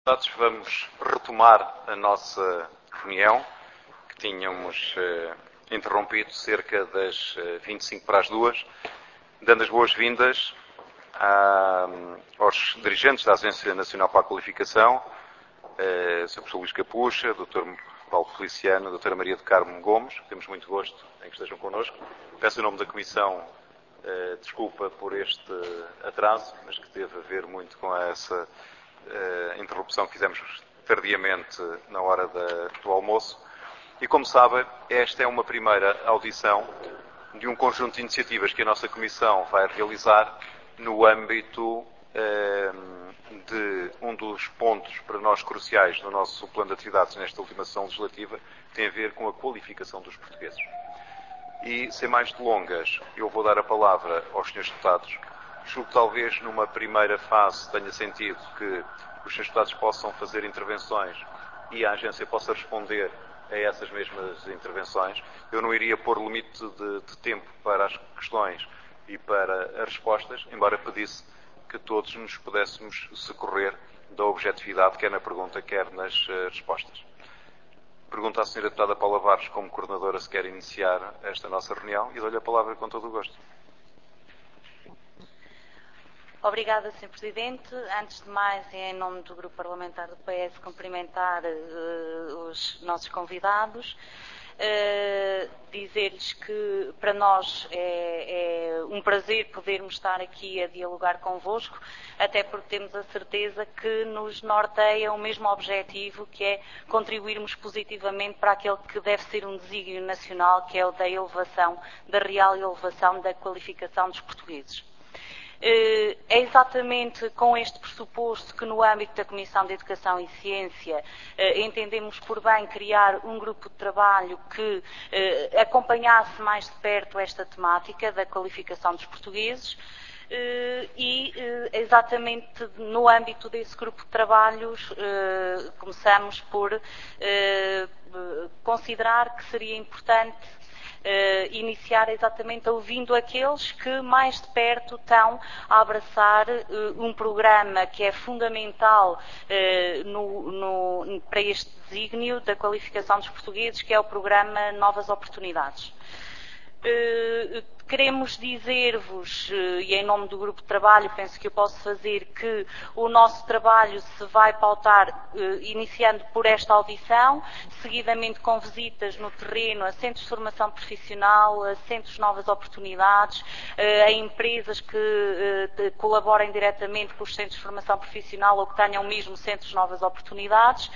Vamos retomar a nossa reunião, que tínhamos interrompido cerca das 25 para as 2, dando as boas-vindas aos dirigentes da Agência Nacional para a Qualificação, Sr. Professor Luís Capucha, Dr. Paulo Feliciano, Dra. Maria do Carmo Gomes. Temos muito gosto em que estejam connosco. Peço em nome da Comissão desculpa por este atraso, mas que teve a ver muito com essa interrupção que fizemos tardiamente na hora do almoço. E como sabem, esta é uma primeira audição de um conjunto de iniciativas que a nossa Comissão vai realizar no âmbito de um dos pontos para nós cruciais no nosso plano de atividades nesta última sessão legislativa, que tem a ver com a qualificação dos portugueses. E, sem mais delongas, eu vou dar a palavra aos senhores deputados. Julgo que talvez numa primeira fase tenha sentido que os senhores deputados possam fazer intervenções e a agência possa responder a essas mesmas intervenções. Eu não iria pôr limite de tempo para as questões e para as respostas, embora pedisse que todos nos pudéssemos socorrer da objetividade, quer na pergunta, quer nas respostas. Pergunto à senhora deputada Paula Barros, como coordenadora, se quer iniciar esta nossa reunião, e dou-lhe a palavra com todo o gosto. Obrigada, Sr. Presidente. Antes de mais, em nome do Grupo Parlamentar do PS, cumprimentar os nossos convidados. Dizer-lhes que para nós é um prazer podermos estar aqui a dialogar convosco, até porque temos a certeza que nos norteia o mesmo objetivo, que é contribuirmos positivamente para aquele que deve ser um desígnio nacional, que é o da elevação, da real elevação da qualificação dos portugueses. É exatamente com este pressuposto que, no âmbito da Comissão de Educação e Ciência, entendemos por bem criar um grupo de trabalho que acompanhasse mais de perto esta temática da qualificação dos portugueses. E exatamente no âmbito desse grupo de trabalhos começamos por considerar que seria importante iniciar exatamente ouvindo aqueles que mais de perto estão a abraçar um programa que é fundamental para este desígnio da qualificação dos portugueses, que é o programa Novas Oportunidades. Queremos dizer-vos, e em nome do grupo de trabalho penso que eu posso fazer, que o nosso trabalho se vai pautar iniciando por esta audição, seguidamente com visitas no terreno a centros de formação profissional, a centros de novas oportunidades, a empresas que colaborem diretamente com os centros de formação profissional ou que tenham mesmo centros de novas oportunidades.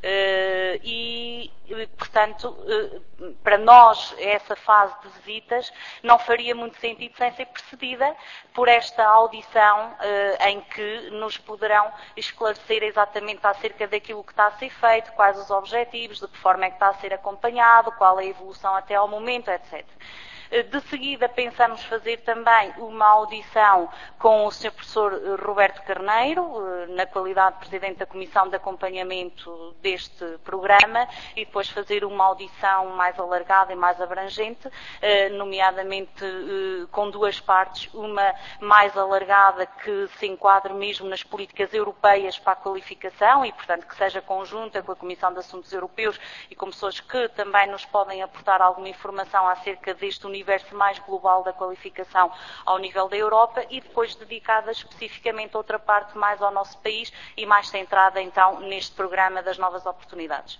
E, portanto, para nós, essa fase de visitas não faria muito sentido sem ser precedida por esta audição em que nos poderão esclarecer exatamente acerca daquilo que está a ser feito, quais os objetivos, de que forma é que está a ser acompanhado, qual é a evolução até ao momento, etc. De seguida pensamos fazer também uma audição com o Sr. Professor Roberto Carneiro, na qualidade de Presidente da Comissão de Acompanhamento deste programa, e depois fazer uma audição mais alargada e mais abrangente, nomeadamente com duas partes, uma mais alargada que se enquadre mesmo nas políticas europeias para a qualificação e, portanto, que seja conjunta com a Comissão de Assuntos Europeus e com pessoas que também nos podem aportar alguma informação acerca deste universo mais global da qualificação ao nível da Europa, e depois dedicada especificamente a outra parte mais ao nosso país e mais centrada então neste programa das novas oportunidades.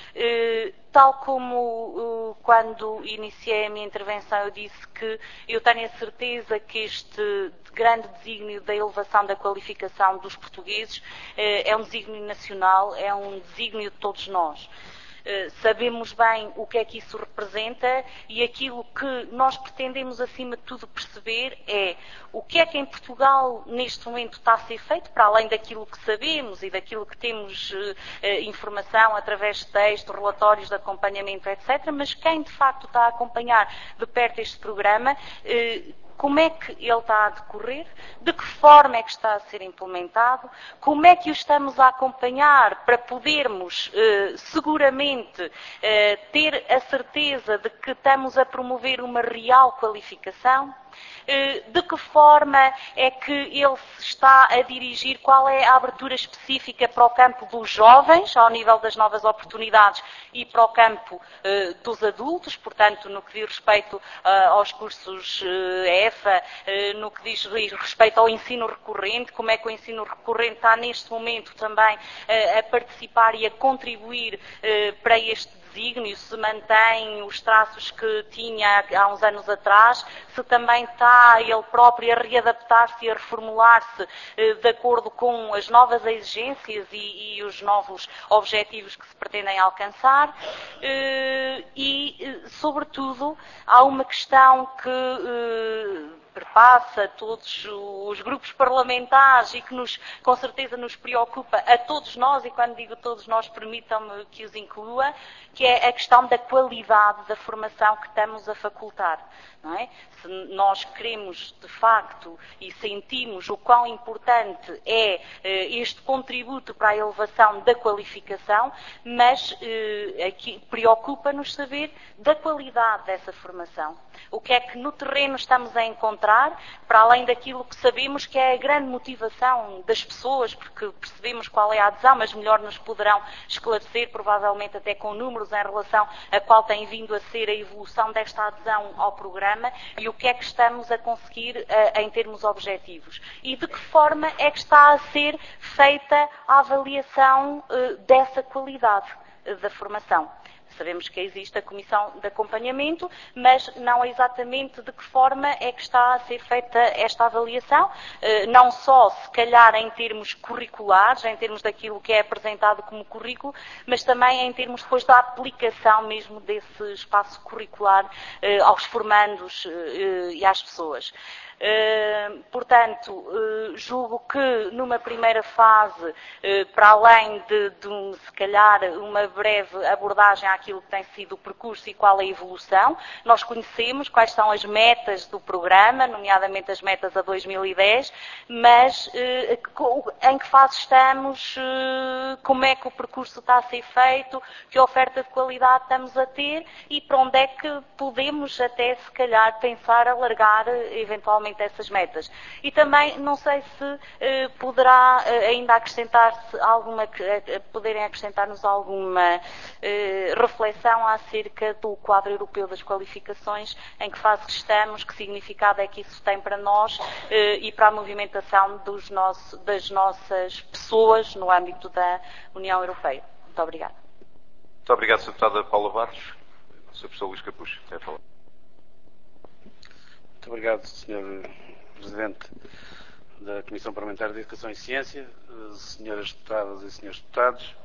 Tal como quando iniciei a minha intervenção eu disse que eu tenho a certeza que este grande desígnio da elevação da qualificação dos portugueses é um desígnio nacional, é um desígnio de todos nós. Sabemos bem o que é que isso representa e aquilo que nós pretendemos, acima de tudo, perceber é o que é que em Portugal neste momento está a ser feito, para além daquilo que sabemos e daquilo que temos informação através de textos, relatórios de acompanhamento, etc. Mas quem de facto está a acompanhar de perto este programa, como é que ele está a decorrer, de que forma é que está a ser implementado, como é que o estamos a acompanhar para podermos seguramente ter a certeza de que estamos a promover uma real qualificação. De que forma é que ele se está a dirigir? Qual é a abertura específica para o campo dos jovens, ao nível das novas oportunidades, e para o campo dos adultos, portanto, no que diz respeito aos cursos EFA, no que diz respeito ao ensino recorrente, como é que o ensino recorrente está neste momento também a participar e a contribuir para este desígnio, se mantém os traços que tinha há uns anos atrás, se também está ele próprio a readaptar-se e a reformular-se de acordo com as novas exigências e os novos objetivos que se pretendem alcançar. Sobretudo, há uma questão que perpassa todos os grupos parlamentares e que com certeza nos preocupa a todos nós, e quando digo todos nós, permitam-me que os inclua, que é a questão da qualidade da formação que estamos a facultar. Não é? Se nós queremos, de facto, e sentimos o quão importante é este contributo para a elevação da qualificação, mas aqui preocupa-nos saber da qualidade dessa formação. O que é que no terreno estamos a encontrar, para além daquilo que sabemos que é a grande motivação das pessoas, porque percebemos qual é a adesão, mas melhor nos poderão esclarecer, provavelmente até com números em relação a qual tem vindo a ser a evolução desta adesão ao programa, e o que é que estamos a conseguir em termos objetivos. E de que forma é que está a ser feita a avaliação dessa qualidade da formação. Sabemos que existe a Comissão de Acompanhamento, mas não exatamente de que forma é que está a ser feita esta avaliação, não só, se calhar, em termos curriculares, em termos daquilo que é apresentado como currículo, mas também em termos depois da aplicação mesmo desse espaço curricular aos formandos e às pessoas. Portanto, julgo que numa primeira fase, para além de se calhar uma breve abordagem àquilo que tem sido o percurso e qual é a evolução, nós conhecemos quais são as metas do programa, nomeadamente as metas a 2010, mas em que fase estamos, como é que o percurso está a ser feito, que oferta de qualidade estamos a ter e para onde é que podemos até se calhar pensar alargar eventualmente essas metas. E também não sei se poderá ainda acrescentar-se poderem acrescentar-nos alguma reflexão acerca do quadro europeu das qualificações, em que fase estamos, que significado é que isso tem para nós e para a movimentação das nossas pessoas no âmbito da União Europeia. Muito obrigada. Muito obrigado, Sra. Deputada Paula Barros. Sr. Professor Luís Capucho, tem a falar. Muito obrigado, Sr. Presidente da Comissão Parlamentar de Educação e Ciência, Sras. Deputadas e Srs. Deputados.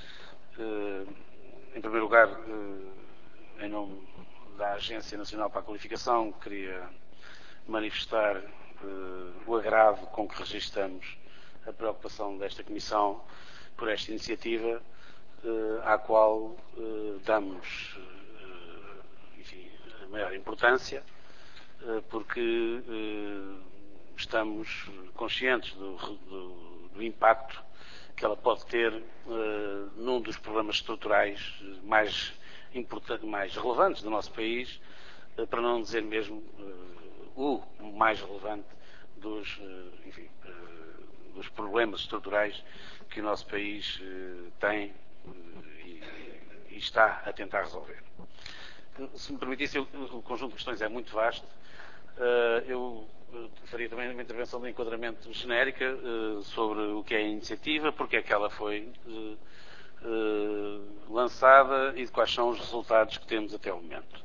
Em primeiro lugar, em nome da Agência Nacional para a Qualificação, queria manifestar o agrado com que registramos a preocupação desta Comissão por esta iniciativa, à qual damos a maior importância, porque estamos conscientes do impacto que ela pode ter num dos problemas estruturais mais relevantes do nosso país, para não dizer mesmo o mais relevante dos problemas estruturais que o nosso país tem e está a tentar resolver. Se me permitisse, o conjunto de questões é muito vasto. Eu faria também uma intervenção de enquadramento genérica sobre o que é a iniciativa, porque é que ela foi lançada e quais são os resultados que temos até o momento.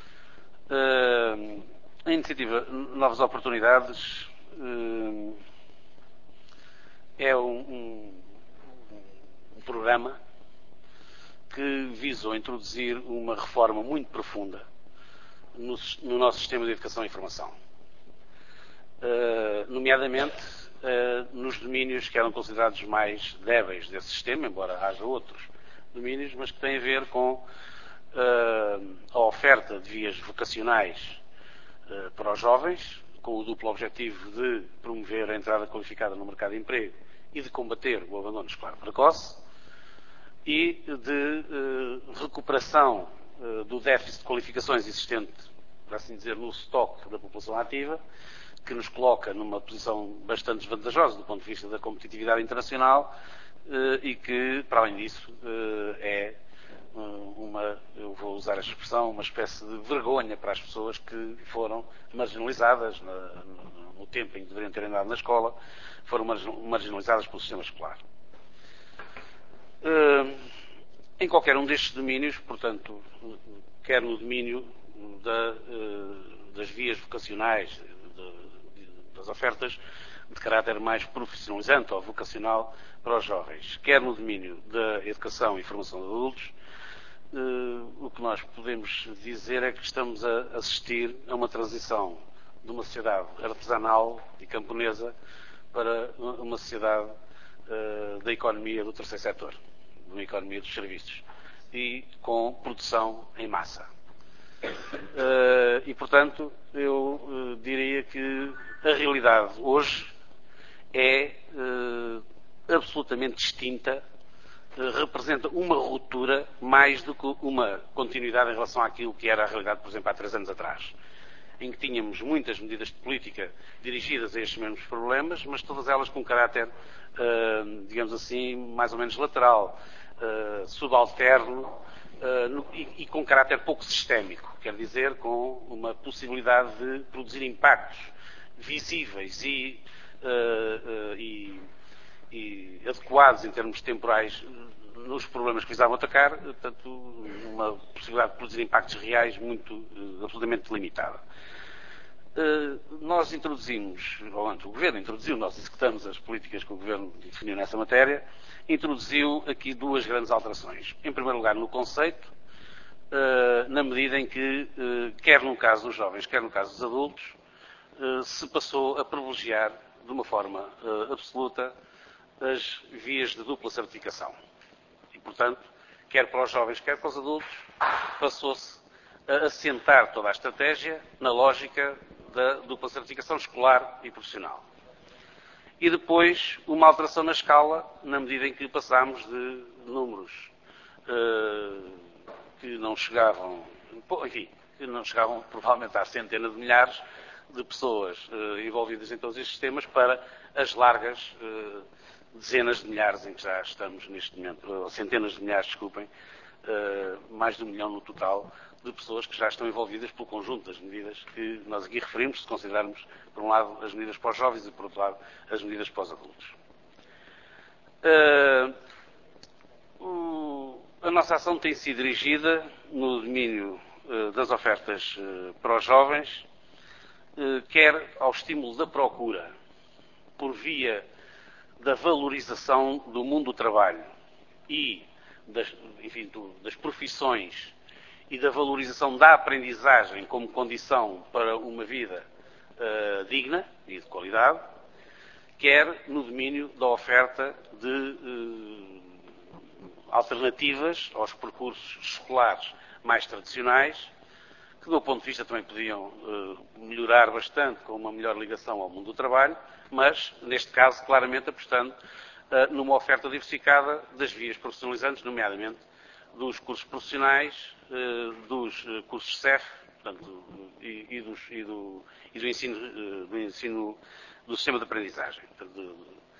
A iniciativa Novas Oportunidades é um programa que visou introduzir uma reforma muito profunda no nosso sistema de educação e formação, nomeadamente nos domínios que eram considerados mais débeis desse sistema, embora haja outros domínios, mas que têm a ver com a oferta de vias vocacionais para os jovens, com o duplo objetivo de promover a entrada qualificada no mercado de emprego e de combater o abandono escolar precoce, e de recuperação do déficit de qualificações existente por assim dizer, no estoque da população ativa, que nos coloca numa posição bastante desvantajosa do ponto de vista da competitividade internacional e que, para além disso, é eu vou usar a expressão, uma espécie de vergonha para as pessoas que foram marginalizadas no tempo em que deveriam ter andado na escola, foram marginalizadas pelo sistema escolar. Em qualquer um destes domínios, portanto, quer no domínio das vias vocacionais, das ofertas de caráter mais profissionalizante ou vocacional para os jovens, quer no domínio da educação e formação de adultos, o que nós podemos dizer é que estamos a assistir a uma transição de uma sociedade artesanal e camponesa para uma sociedade da economia do terceiro setor, de uma economia dos serviços e com produção em massa. E, portanto, eu diria que a realidade hoje é absolutamente distinta, representa uma ruptura mais do que uma continuidade em relação àquilo que era a realidade, por exemplo, há 3 anos atrás, em que tínhamos muitas medidas de política dirigidas a estes mesmos problemas, mas todas elas com caráter, digamos assim, mais ou menos lateral, subalterno, e com caráter pouco sistémico, quer dizer, com uma possibilidade de produzir impactos visíveis e adequados em termos temporais nos problemas que visavam atacar, portanto, uma possibilidade de produzir impactos reais absolutamente limitada. Nós introduzimos, ou antes o Governo introduziu, nós executamos as políticas que o Governo definiu nessa matéria, introduziu aqui 2 grandes alterações. Em primeiro lugar, no conceito, na medida em que, quer no caso dos jovens, quer no caso dos adultos, se passou a privilegiar de uma forma absoluta as vias de dupla certificação. E, portanto, quer para os jovens, quer para os adultos, passou-se a assentar toda a estratégia na lógica da dupla certificação escolar e profissional. E depois, uma alteração na escala, na medida em que passámos de números que não chegavam, enfim, que não chegavam provavelmente à centena de milhares de pessoas envolvidas em todos estes sistemas para as largas dezenas de milhares em que já estamos neste momento, ou centenas de milhares, desculpem, mais de 1 milhão no total de pessoas que já estão envolvidas pelo conjunto das medidas que nós aqui referimos, se considerarmos, por um lado, as medidas para os jovens e, por outro lado, as medidas para os adultos. A nossa ação tem sido dirigida no domínio das ofertas para os jovens, quer ao estímulo da procura por via da valorização do mundo do trabalho e das profissões e da valorização da aprendizagem como condição para uma vida digna e de qualidade, quer no domínio da oferta de alternativas aos percursos escolares mais tradicionais, que do meu ponto de vista também podiam melhorar bastante com uma melhor ligação ao mundo do trabalho, mas, neste caso, claramente apostando numa oferta diversificada das vias profissionalizantes, nomeadamente dos cursos profissionais, dos cursos CEF, portanto, e do ensino do sistema de aprendizagem, portanto,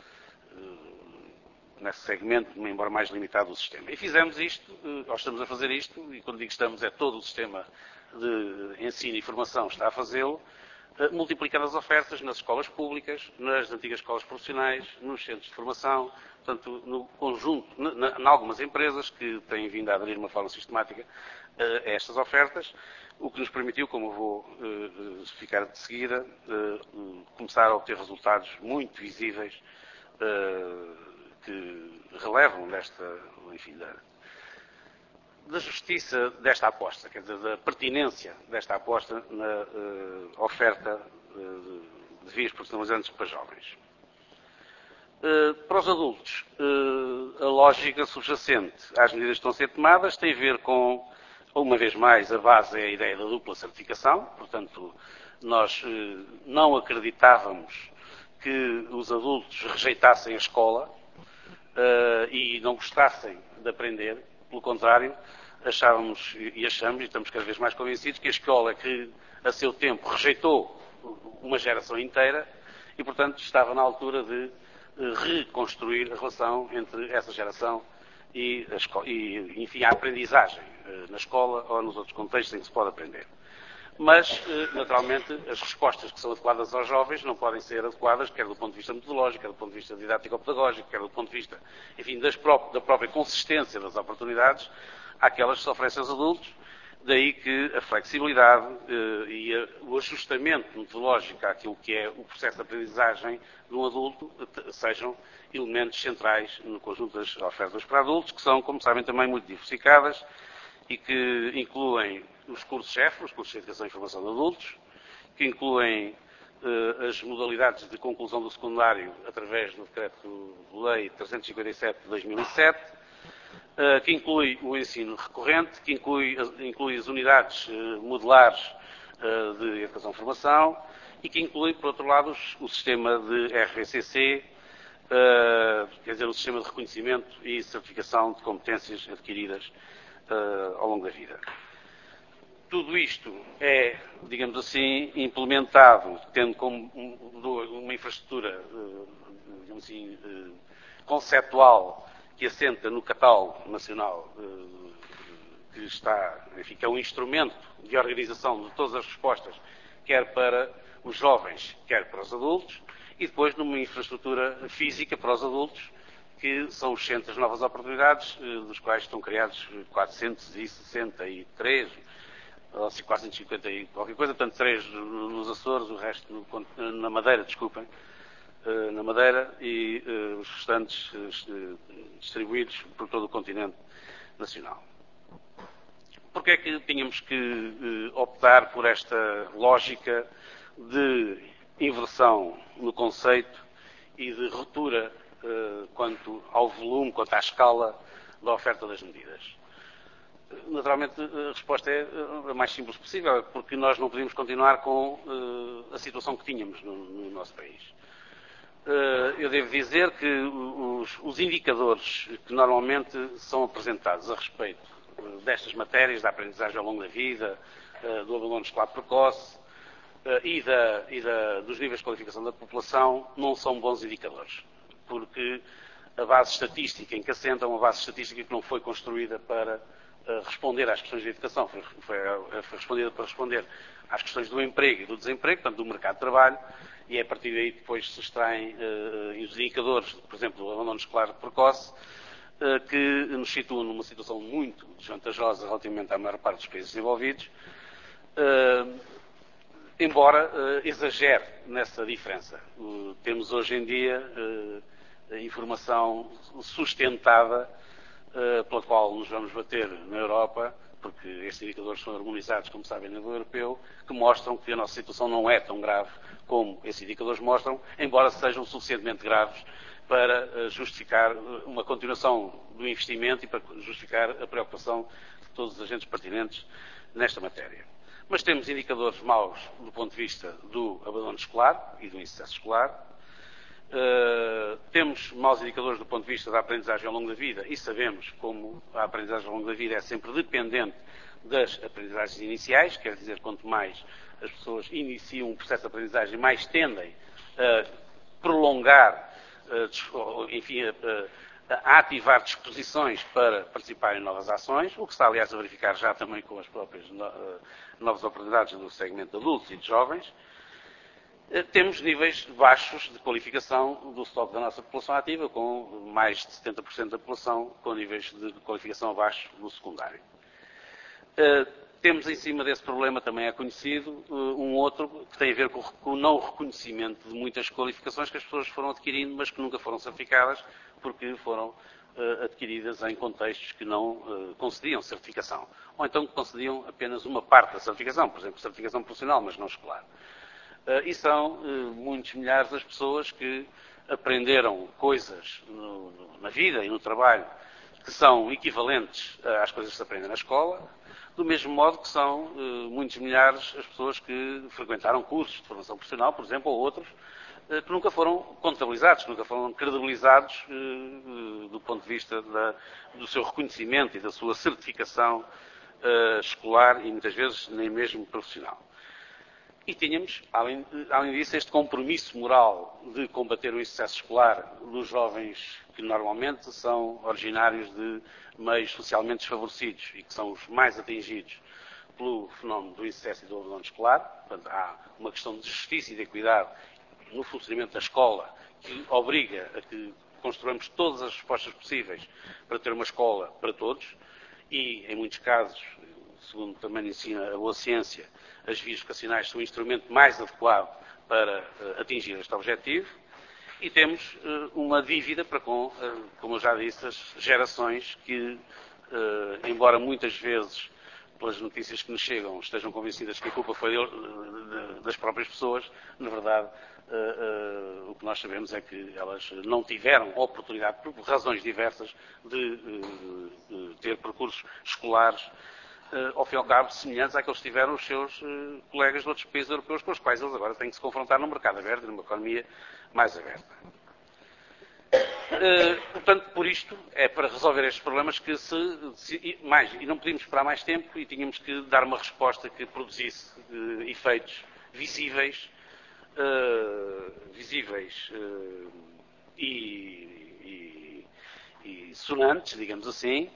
nesse segmento, embora mais limitado do sistema. E fizemos isto, ou estamos a fazer isto, e quando digo estamos, é todo o sistema de ensino e formação está a fazê-lo, multiplicando as ofertas nas escolas públicas, nas antigas escolas profissionais, nos centros de formação, portanto, no conjunto, em algumas empresas que têm vindo a aderir de uma forma sistemática a estas ofertas, o que nos permitiu, como eu vou explicar de seguida, começar a obter resultados muito visíveis que relevam da justiça desta aposta, quer dizer, da pertinência desta aposta na oferta de vias profissionalizantes para jovens. Para os adultos, a lógica subjacente às medidas que estão a ser tomadas tem a ver com, uma vez mais, a base é a ideia da dupla certificação, portanto, nós não acreditávamos que os adultos rejeitassem a escola e não gostassem de aprender, pelo contrário, achávamos e achamos, e estamos cada vez mais convencidos, que a escola é que a seu tempo, rejeitou uma geração inteira e, portanto, estava na altura de reconstruir a relação entre essa geração e enfim, a aprendizagem na escola ou nos outros contextos em que se pode aprender. Mas, naturalmente, as respostas que são adequadas aos jovens não podem ser adequadas, quer do ponto de vista metodológico, quer do ponto de vista didático-pedagógico, quer do ponto de vista, enfim, da própria consistência das oportunidades àquelas que se oferecem aos adultos. Daí que a flexibilidade e o ajustamento metodológico àquilo que é o processo de aprendizagem de um adulto sejam elementos centrais no conjunto das ofertas para adultos, que são, como sabem, também muito diversificadas e que incluem os cursos-chefe, os cursos de Educação e Formação de Adultos, que incluem as modalidades de conclusão do secundário através do Decreto-Lei 357 de 2007, que inclui o ensino recorrente, que inclui as unidades modulares de Educação e Formação e que inclui, por outro lado, o sistema de RVCC, quer dizer, o sistema de reconhecimento e certificação de competências adquiridas ao longo da vida. Tudo isto é, digamos assim, implementado, tendo como uma infraestrutura, digamos assim, conceptual, que assenta no catálogo nacional, que está, enfim, que é um instrumento de organização de todas as respostas, quer para os jovens, quer para os adultos, e depois numa infraestrutura física para os adultos, que são os centros de novas oportunidades, dos quais estão criados 463, ou 450 e qualquer coisa, portanto 3 nos Açores, o resto na Madeira, desculpem, na Madeira, e os restantes distribuídos por todo o continente nacional. Porquê é que tínhamos que optar por esta lógica de inversão no conceito e de ruptura quanto ao volume, quanto à escala da oferta das medidas? Naturalmente, a resposta é a mais simples possível, porque nós não podíamos continuar com a situação que tínhamos no nosso país. Eu devo dizer que os indicadores que normalmente são apresentados a respeito destas matérias, da aprendizagem ao longo da vida, do abandono escolar precoce dos níveis de qualificação da população, não são bons indicadores, porque a base estatística em que assentam é uma base estatística que não foi construída para responder às questões de educação, foi respondida para responder às questões do emprego e do desemprego, portanto, do mercado de trabalho, e é a partir daí que depois se extraem os indicadores, por exemplo, do abandono escolar precoce, que nos situam numa situação muito desvantajosa relativamente à maior parte dos países desenvolvidos, embora exagere nessa diferença. Temos hoje em dia informação sustentada pela qual nos vamos bater na Europa, porque estes indicadores são harmonizados, como sabem, no nível europeu, que mostram que a nossa situação não é tão grave como esses indicadores mostram, embora sejam suficientemente graves para justificar uma continuação do investimento e para justificar a preocupação de todos os agentes pertinentes nesta matéria. Mas temos indicadores maus do ponto de vista do abandono escolar e do insucesso escolar. Temos maus indicadores do ponto de vista da aprendizagem ao longo da vida e sabemos como a aprendizagem ao longo da vida é sempre dependente das aprendizagens iniciais, quer dizer, quanto mais as pessoas iniciam um processo de aprendizagem, mais tendem a prolongar, enfim, a ativar disposições para participar em novas ações, o que está, aliás, a verificar já também com as próprias novas oportunidades do segmento de adultos e de jovens. Temos níveis baixos de qualificação do estoque da nossa população ativa, com mais de 70% da população com níveis de qualificação abaixo do secundário. Temos em cima desse problema, também é conhecido, um outro que tem a ver com o não reconhecimento de muitas qualificações que as pessoas foram adquirindo, mas que nunca foram certificadas, porque foram adquiridas em contextos que não concediam certificação. Ou então que concediam apenas uma parte da certificação, por exemplo, certificação profissional, mas não escolar. E são muitos milhares das pessoas que aprenderam coisas na vida e no trabalho que são equivalentes às coisas que se aprendem na escola, do mesmo modo que são muitos milhares as pessoas que frequentaram cursos de formação profissional, por exemplo, ou outros, que nunca foram contabilizados, que nunca foram credibilizados do ponto de vista do seu reconhecimento e da sua certificação escolar e muitas vezes nem mesmo profissional. E tínhamos, além disso, este compromisso moral de combater o insucesso escolar dos jovens que normalmente são originários de meios socialmente desfavorecidos e que são os mais atingidos pelo fenómeno do insucesso e do abandono escolar. Portanto, há uma questão de justiça e de equidade no funcionamento da escola que obriga a que construamos todas as respostas possíveis para ter uma escola para todos e, em muitos casos, segundo também ensina a boa ciência, as vias vocacionais são o instrumento mais adequado para atingir este objetivo. E temos uma dívida para com, como eu já disse, as gerações que, embora muitas vezes, pelas notícias que nos chegam, estejam convencidas que a culpa foi das próprias pessoas, na verdade, o que nós sabemos é que elas não tiveram oportunidade, por razões diversas, de ter percursos escolares, ao fim e ao cabo, semelhantes àqueles que tiveram os seus colegas de outros países europeus com os quais eles agora têm que se confrontar num mercado aberto e numa economia mais aberta. Portanto, por isto, é para resolver estes problemas que e não podíamos esperar mais tempo e tínhamos que dar uma resposta que produzisse efeitos visíveis e sonantes, digamos assim,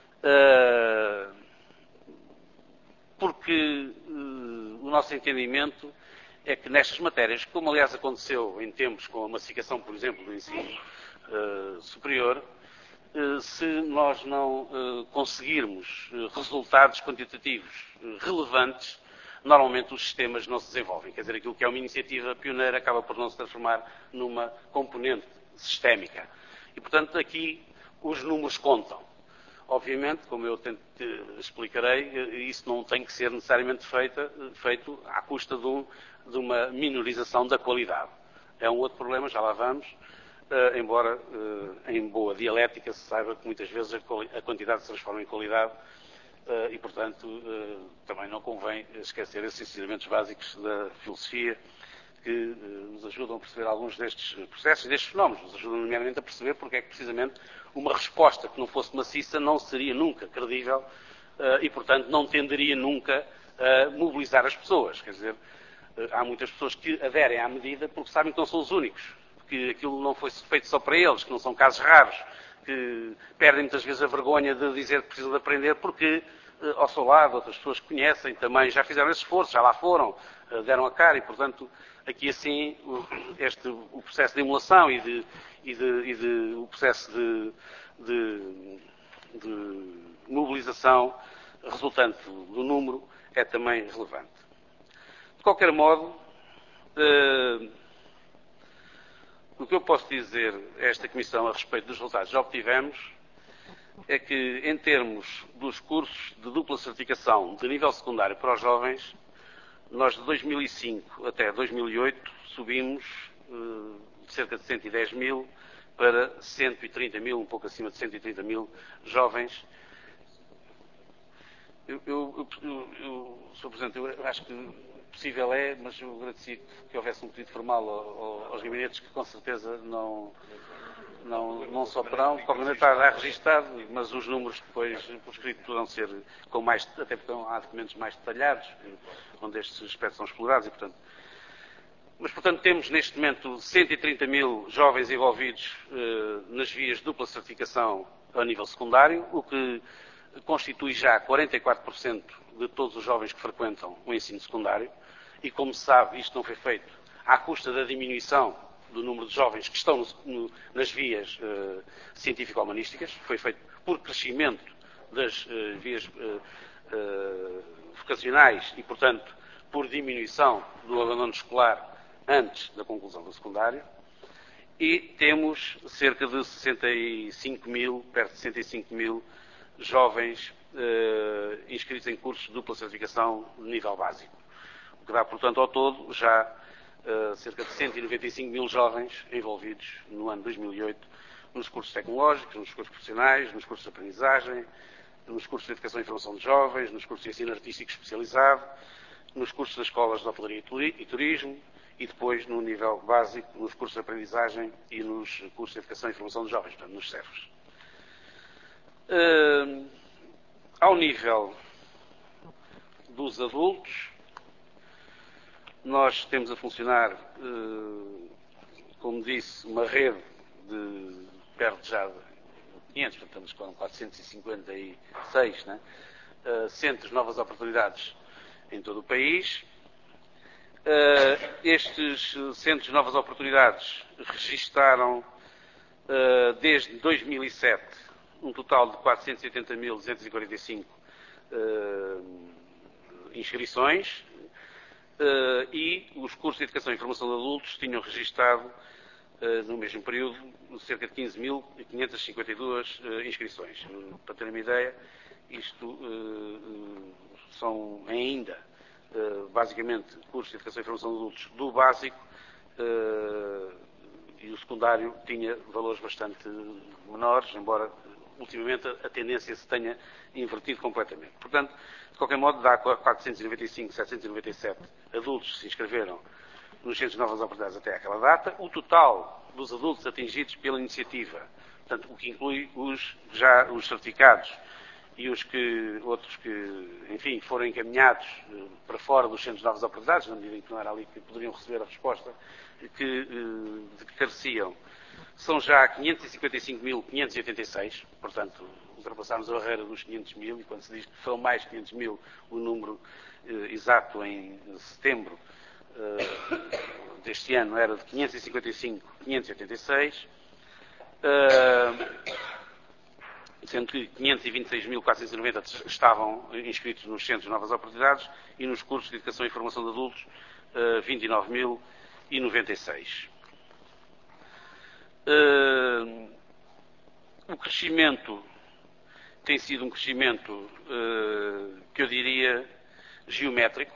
porque o nosso entendimento é que nestas matérias, como aliás aconteceu em tempos com a massificação, por exemplo, do ensino superior, se nós não conseguirmos resultados quantitativos relevantes, normalmente os sistemas não se desenvolvem. Quer dizer, aquilo que é uma iniciativa pioneira acaba por não se transformar numa componente sistémica. E, portanto, aqui os números contam. Obviamente, como eu explicarei, isso não tem que ser necessariamente feito à custa de uma minorização da qualidade. É um outro problema, já lá vamos, embora em boa dialética se saiba que muitas vezes a quantidade se transforma em qualidade e, portanto, também não convém esquecer esses ensinamentos básicos da filosofia que nos ajudam a perceber alguns destes processos e destes fenómenos, nos ajudam nomeadamente a perceber porque é que precisamente uma resposta que não fosse maciça não seria nunca credível e, portanto, não tenderia nunca a mobilizar as pessoas. Quer dizer, há muitas pessoas que aderem à medida porque sabem que não são os únicos, que aquilo não foi feito só para eles, que não são casos raros, que perdem muitas vezes a vergonha de dizer que precisam de aprender porque ao seu lado outras pessoas que conhecem também já fizeram esse esforço, já lá foram, deram a cara e, portanto, aqui assim o processo de emulação e o processo de mobilização resultante do número é também relevante. De qualquer modo, o que eu posso dizer a esta Comissão a respeito dos resultados que já obtivemos é que, em termos dos cursos de dupla certificação de nível secundário para os jovens, nós de 2005 até 2008 subimos de cerca de 110 mil para 130 mil, um pouco acima de 130 mil jovens. Sr. Presidente, eu acho que possível é, mas eu agradecia que houvesse um pedido formal aos gabinetes que com certeza não só poderão, obviamente está registado, mas os números depois por escrito poderão ser com mais, até porque há documentos mais detalhados, onde estes aspectos são explorados e, portanto, temos neste momento 130 mil jovens envolvidos nas vias de dupla certificação a nível secundário, o que constitui já 44% de todos os jovens que frequentam o ensino secundário e, como se sabe, isto não foi feito à custa da diminuição do número de jovens que estão nas vias científico-humanísticas, foi feito por crescimento das vias vocacionais e, portanto, por diminuição do abandono escolar antes da conclusão do secundário, e temos cerca de 65 mil, perto de 65 mil jovens inscritos em cursos de dupla certificação de nível básico, o que dá, portanto, ao todo já cerca de 195 mil jovens envolvidos no ano 2008 nos cursos tecnológicos, nos cursos profissionais, nos cursos de aprendizagem, nos cursos de educação e formação de jovens, nos cursos de ensino artístico especializado, nos cursos das escolas de hotelaria e turismo e depois, no nível básico, nos cursos de aprendizagem e nos cursos de educação e formação de jovens, portanto, nos CEFs. Ao nível dos adultos, Nós temos a funcionar, como disse, uma rede de perto já de 500, portanto estamos com 456, né? Centros de novas oportunidades em todo o país. Estes centros de novas oportunidades registaram, desde 2007, um total de 480.245 inscrições, e os cursos de Educação e Formação de Adultos tinham registado, no mesmo período, cerca de 15.552 inscrições. Para terem uma ideia, isto são ainda, basicamente, cursos de Educação e Formação de Adultos do básico, e o secundário tinha valores bastante menores, embora ultimamente a tendência se tenha invertido completamente. Portanto, de qualquer modo, dá 495.797 adultos que se inscreveram nos Centros de Novas Oportunidades até aquela data. O total dos adultos atingidos pela iniciativa, portanto, o que inclui os certificados e outros que, enfim, foram encaminhados para fora dos Centros de Novas Oportunidades, na medida em que não era ali que poderiam receber a resposta de que careciam, são já 555.586, portanto, ultrapassámos a barreira dos 500.000, e quando se diz que foram mais de 500.000, o número exato em setembro deste ano era de 555.586, sendo que 526.490 estavam inscritos nos Centros de Novas Oportunidades e nos cursos de Educação e Formação de Adultos 29.096. O crescimento tem sido um crescimento que eu diria geométrico.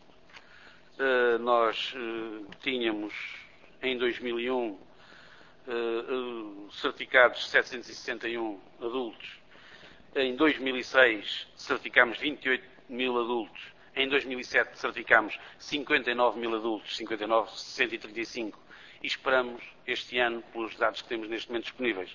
Nós tínhamos em 2001 certificados 761 adultos, em 2006 certificámos 28.000 adultos, em 2007 certificámos 59.000 adultos, 59.135, e esperamos este ano, pelos dados que temos neste momento disponíveis,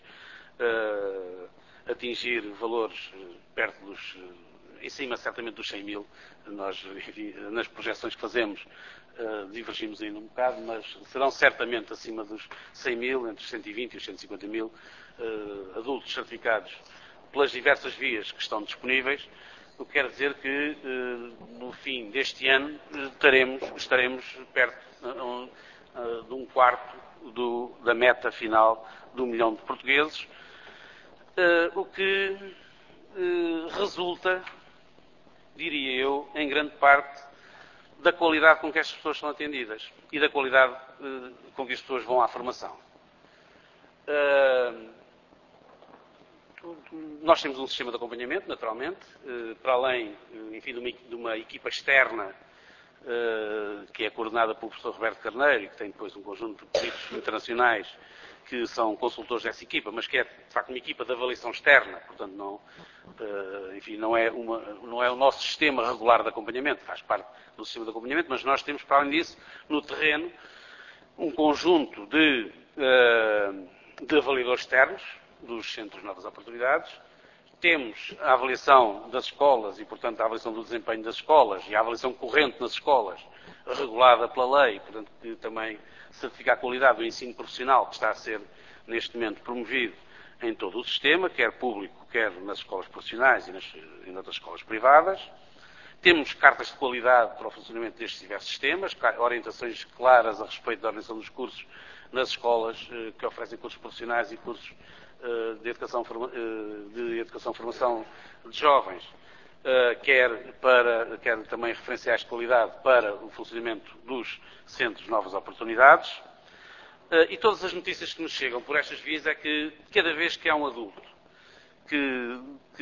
atingir valores perto dos, em cima certamente dos 100.000. Nós, nas projeções que fazemos, divergimos ainda um bocado, mas serão certamente acima dos 100.000, entre os 120 e os 150.000 adultos certificados pelas diversas vias que estão disponíveis, o que quer dizer que no fim deste ano estaremos perto de um quarto da meta final de 1 milhão de portugueses, o que resulta, diria eu, em grande parte da qualidade com que estas pessoas são atendidas e da qualidade com que as pessoas vão à formação. Nós temos um sistema de acompanhamento, naturalmente, para além, enfim, de uma equipa externa que é coordenada pelo professor Roberto Carneiro e que tem depois um conjunto de peritos internacionais que são consultores dessa equipa, mas que é, de facto, uma equipa de avaliação externa, portanto, não é o nosso sistema regular de acompanhamento, faz parte do sistema de acompanhamento, mas nós temos, para além disso, no terreno, um conjunto de avaliadores externos dos Centros de Novas Oportunidades. Temos a avaliação das escolas e, portanto, a avaliação do desempenho das escolas e a avaliação corrente nas escolas, regulada pela lei, portanto, que também certifica a qualidade do ensino profissional que está a ser, neste momento, promovido em todo o sistema, quer público, quer nas escolas profissionais e nas escolas privadas. Temos cartas de qualidade para o funcionamento destes diversos sistemas, orientações claras a respeito da organização dos cursos nas escolas que oferecem cursos profissionais e cursos de educação e formação de jovens, quer também referenciais de qualidade para o funcionamento dos Centros de Novas Oportunidades. E todas as notícias que nos chegam por estas vias é que cada vez que há um adulto que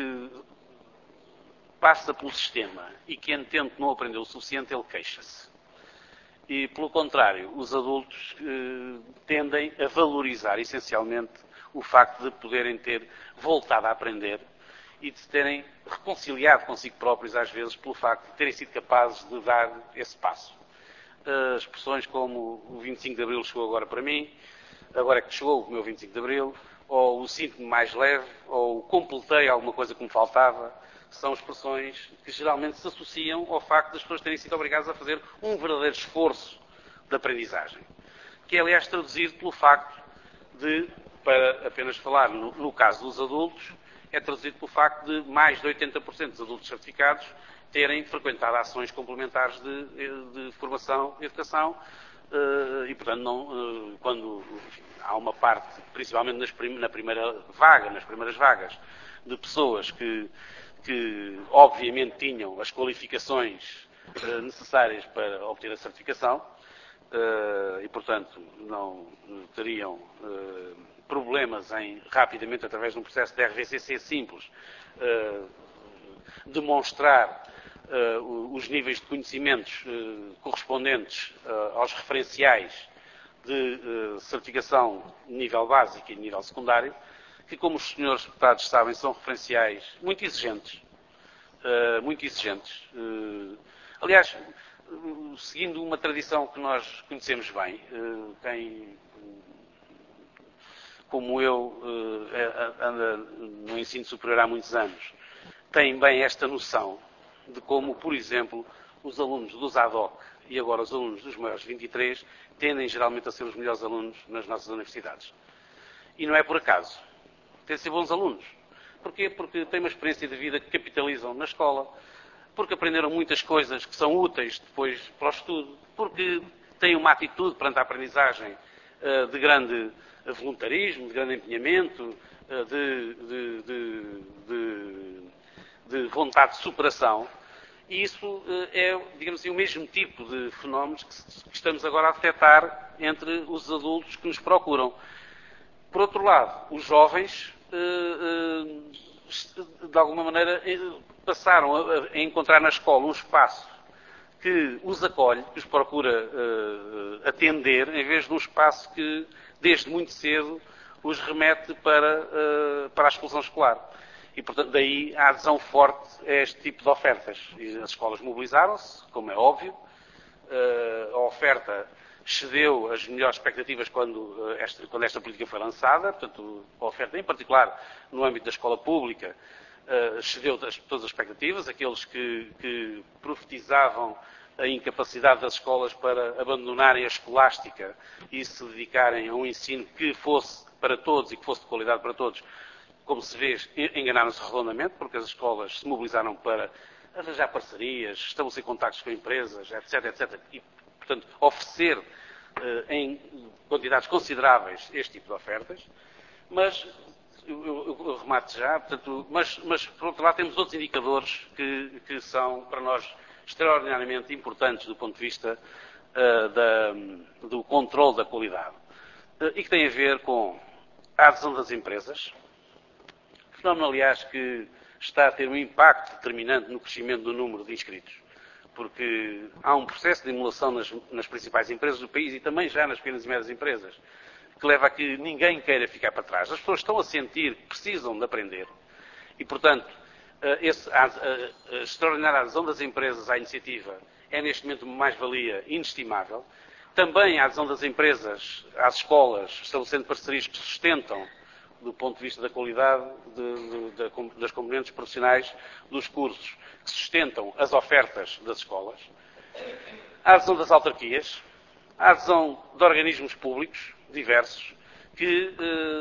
passa pelo sistema e que entende que não aprendeu o suficiente, ele queixa-se. E, pelo contrário, os adultos tendem a valorizar essencialmente o facto de poderem ter voltado a aprender e de se terem reconciliado consigo próprios, às vezes, pelo facto de terem sido capazes de dar esse passo. Expressões como o 25 de Abril chegou agora para mim, agora é que chegou o meu 25 de Abril, ou o sinto-me mais leve, ou completei alguma coisa que me faltava, são expressões que geralmente se associam ao facto das pessoas terem sido obrigadas a fazer um verdadeiro esforço de aprendizagem, que é, aliás, traduzido pelo facto de, para apenas falar no caso dos adultos, é traduzido pelo facto de mais de 80% dos adultos certificados terem frequentado ações complementares de formação e educação e, portanto, quando há uma parte, principalmente nas primeiras vagas, de pessoas que obviamente tinham as qualificações necessárias para obter a certificação e, portanto, não teriam problemas em, rapidamente, através de um processo de RVCC simples, demonstrar os níveis de conhecimentos correspondentes aos referenciais de certificação de nível básico e de nível secundário, que, como os senhores deputados sabem, são referenciais muito exigentes. Aliás, seguindo uma tradição que nós conhecemos bem, quem, como eu, anda no ensino superior há muitos anos, tem bem esta noção de como, por exemplo, os alunos dos ADOC e agora os alunos dos maiores 23 tendem geralmente a ser os melhores alunos nas nossas universidades. E não é por acaso. Têm de ser bons alunos. Porquê? Porque têm uma experiência de vida que capitalizam na escola, porque aprenderam muitas coisas que são úteis depois para o estudo, porque têm uma atitude perante a aprendizagem de grande voluntarismo, de grande empenhamento, de vontade de superação. E isso é, digamos assim, o mesmo tipo de fenómenos que estamos agora a detectar entre os adultos que nos procuram. Por outro lado, os jovens, de alguma maneira, passaram a encontrar na escola um espaço que os acolhe, que os procura atender, em vez de um espaço que, desde muito cedo, os remete para a exclusão escolar. E, portanto, daí a adesão forte a este tipo de ofertas. E as escolas mobilizaram-se, como é óbvio. A oferta excedeu as melhores expectativas quando esta política foi lançada. Portanto, a oferta, em particular, no âmbito da escola pública, excedeu todas as expectativas. Aqueles que profetizavam a incapacidade das escolas para abandonarem a escolástica e se dedicarem a um ensino que fosse para todos e que fosse de qualidade para todos, como se vê, enganaram-se redondamente, porque as escolas se mobilizaram para arranjar parcerias, estabelecer contactos com empresas, etc, etc. E, portanto, oferecer em quantidades consideráveis este tipo de ofertas. Mas, eu remato já, portanto, mas, por outro lado, temos outros indicadores que são, para nós, extraordinariamente importantes do ponto de vista do controle da qualidade. E que têm a ver com a adesão das empresas, fenómeno, aliás, que está a ter um impacto determinante no crescimento do número de inscritos, porque há um processo de emulação nas principais empresas do país e também já nas pequenas e médias empresas, que leva a que ninguém queira ficar para trás. As pessoas estão a sentir que precisam de aprender e, portanto, a extraordinária adesão das empresas à iniciativa é, neste momento, uma mais-valia inestimável. Também a adesão das empresas às escolas, estabelecendo parcerias que sustentam, do ponto de vista da qualidade das componentes profissionais dos cursos, que sustentam as ofertas das escolas. A adesão das autarquias, a adesão de organismos públicos diversos, que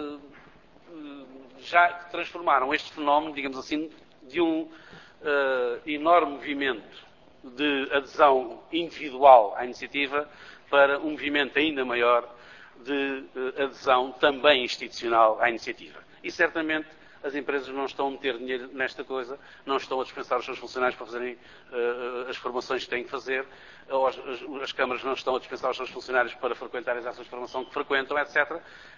já transformaram este fenómeno, digamos assim, de um enorme movimento de adesão individual à iniciativa para um movimento ainda maior de adesão também institucional à iniciativa. E certamente as empresas não estão a meter dinheiro nesta coisa, não estão a dispensar os seus funcionários para fazerem as formações que têm que fazer, ou as câmaras não estão a dispensar os seus funcionários para frequentar as ações de formação que frequentam, etc.,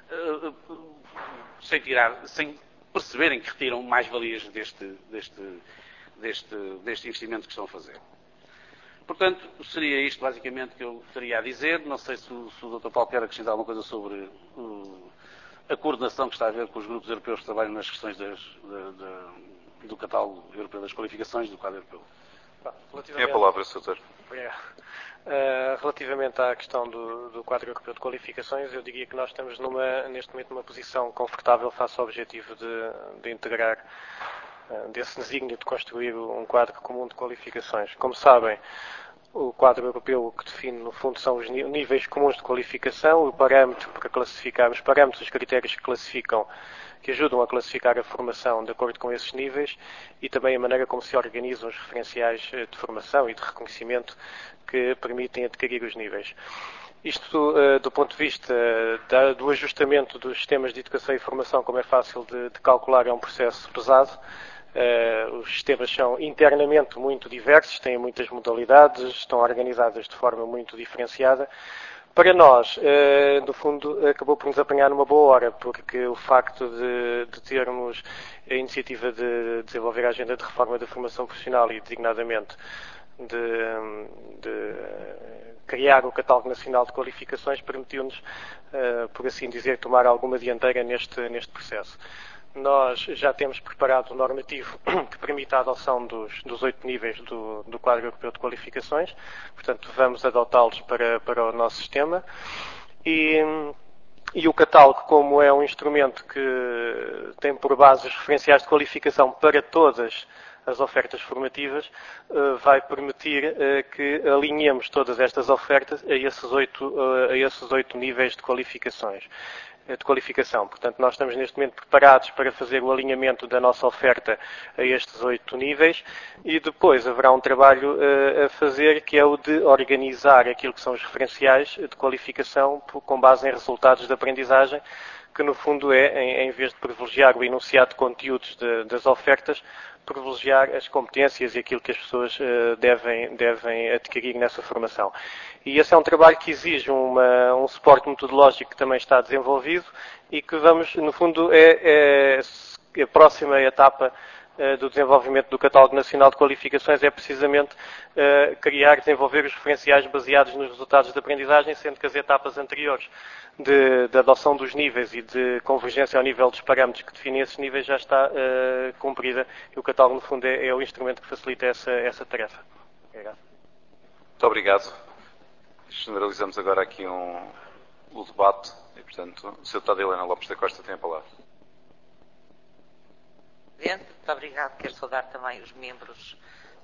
sem perceberem que retiram mais-valias deste investimento que estão a fazer. Portanto, seria isto basicamente que eu teria a dizer. Não sei se o Dr. Paulo quer acrescentar alguma coisa sobre a coordenação que está a ver com os grupos europeus que trabalham nas questões do catálogo europeu das qualificações do quadro europeu. Tem a palavra, Sr. Relativamente à questão do quadro europeu de qualificações, eu diria que nós estamos neste momento numa posição confortável face ao objetivo de integrar desse desígnio de construir um quadro comum de qualificações. Como sabem, o quadro europeu que define, no fundo, são os níveis comuns de qualificação, o parâmetro para classificar, os parâmetros, os critérios que classificam, que ajudam a classificar a formação de acordo com esses níveis e também a maneira como se organizam os referenciais de formação e de reconhecimento que permitem adquirir os níveis. Isto, do ponto de vista do ajustamento dos sistemas de educação e formação, como é fácil de calcular, é um processo pesado. Os sistemas são internamente muito diversos, têm muitas modalidades, estão organizadas de forma muito diferenciada. Para nós, no fundo, acabou por nos apanhar numa boa hora, porque o facto de termos a iniciativa de desenvolver a agenda de reforma da formação profissional e, designadamente, de criar o Catálogo Nacional de Qualificações permitiu-nos, por assim dizer, tomar alguma dianteira neste processo. Nós já temos preparado o normativo que permite a adoção dos 8 níveis do quadro europeu de qualificações, portanto vamos adotá-los para o nosso sistema e o catálogo, como é um instrumento que tem por base os referenciais de qualificação para todas as ofertas formativas, vai permitir que alinhemos todas estas ofertas a esses oito níveis de qualificação. Portanto, nós estamos neste momento preparados para fazer o alinhamento da nossa oferta a estes 8 níveis e depois haverá um trabalho a fazer que é o de organizar aquilo que são os referenciais de qualificação com base em resultados de aprendizagem, que no fundo é, em vez de privilegiar o enunciado de conteúdos das ofertas, privilegiar as competências e aquilo que as pessoas devem adquirir nessa formação. E esse é um trabalho que exige um suporte metodológico que também está desenvolvido e que vamos, no fundo, é a próxima etapa do desenvolvimento do Catálogo Nacional de Qualificações é precisamente desenvolver os referenciais baseados nos resultados de aprendizagem, sendo que as etapas anteriores de adoção dos níveis e de convergência ao nível dos parâmetros que definem esses níveis já está cumprida e o catálogo, no fundo, é o instrumento que facilita essa tarefa. Obrigado. Muito obrigado. Generalizamos agora aqui o debate e, portanto, a Sra. Deputada Helena Lopes da Costa tem a palavra. Presidente, muito obrigado. Quero saudar também os membros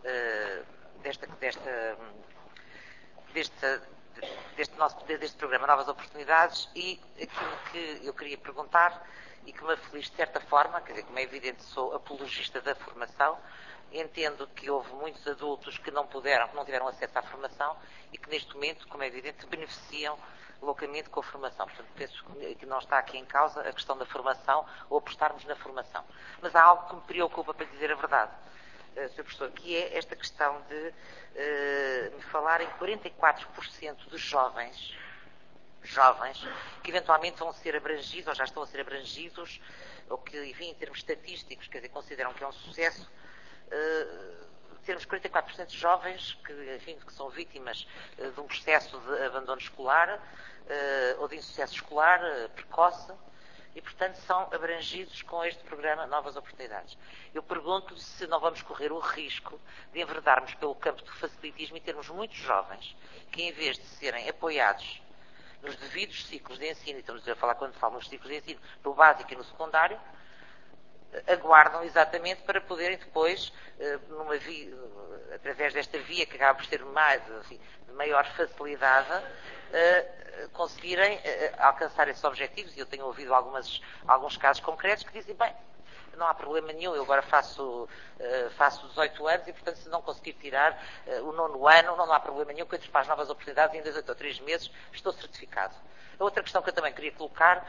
deste programa Novas Oportunidades e aquilo que eu queria perguntar e que me aflige de certa forma, quer dizer, como é evidente, sou apologista da formação, entendo que houve muitos adultos que não tiveram acesso à formação e que neste momento, como é evidente, beneficiam loucamente com a formação. Portanto, penso que não está aqui em causa a questão da formação ou apostarmos na formação. Mas há algo que me preocupa, para dizer a verdade, Sr. Professor, que é esta questão de me falar em 44% dos jovens que eventualmente vão ser abrangidos ou já estão a ser abrangidos ou que, enfim, em termos estatísticos, quer dizer, consideram que é um sucesso, termos 44% de jovens que são vítimas de um processo de abandono escolar ou de insucesso escolar precoce e, portanto, são abrangidos com este programa Novas Oportunidades. Eu pergunto-lhe se não vamos correr o risco de enverdarmos pelo campo do facilitismo e termos muitos jovens que, em vez de serem apoiados nos devidos ciclos de ensino, e estamos a falar quando falamos de ciclos de ensino, no básico e no secundário, aguardam exatamente para poderem depois, através desta via que acaba por ser de maior facilidade, conseguirem alcançar esses objetivos. E eu tenho ouvido alguns casos concretos que dizem, bem, não há problema nenhum, eu agora faço 18 anos e, portanto, se não conseguir tirar o 9º ano, não há problema nenhum, que eu entro para as novas oportunidades e em 2 ou 3 meses estou certificado. A outra questão que eu também queria colocar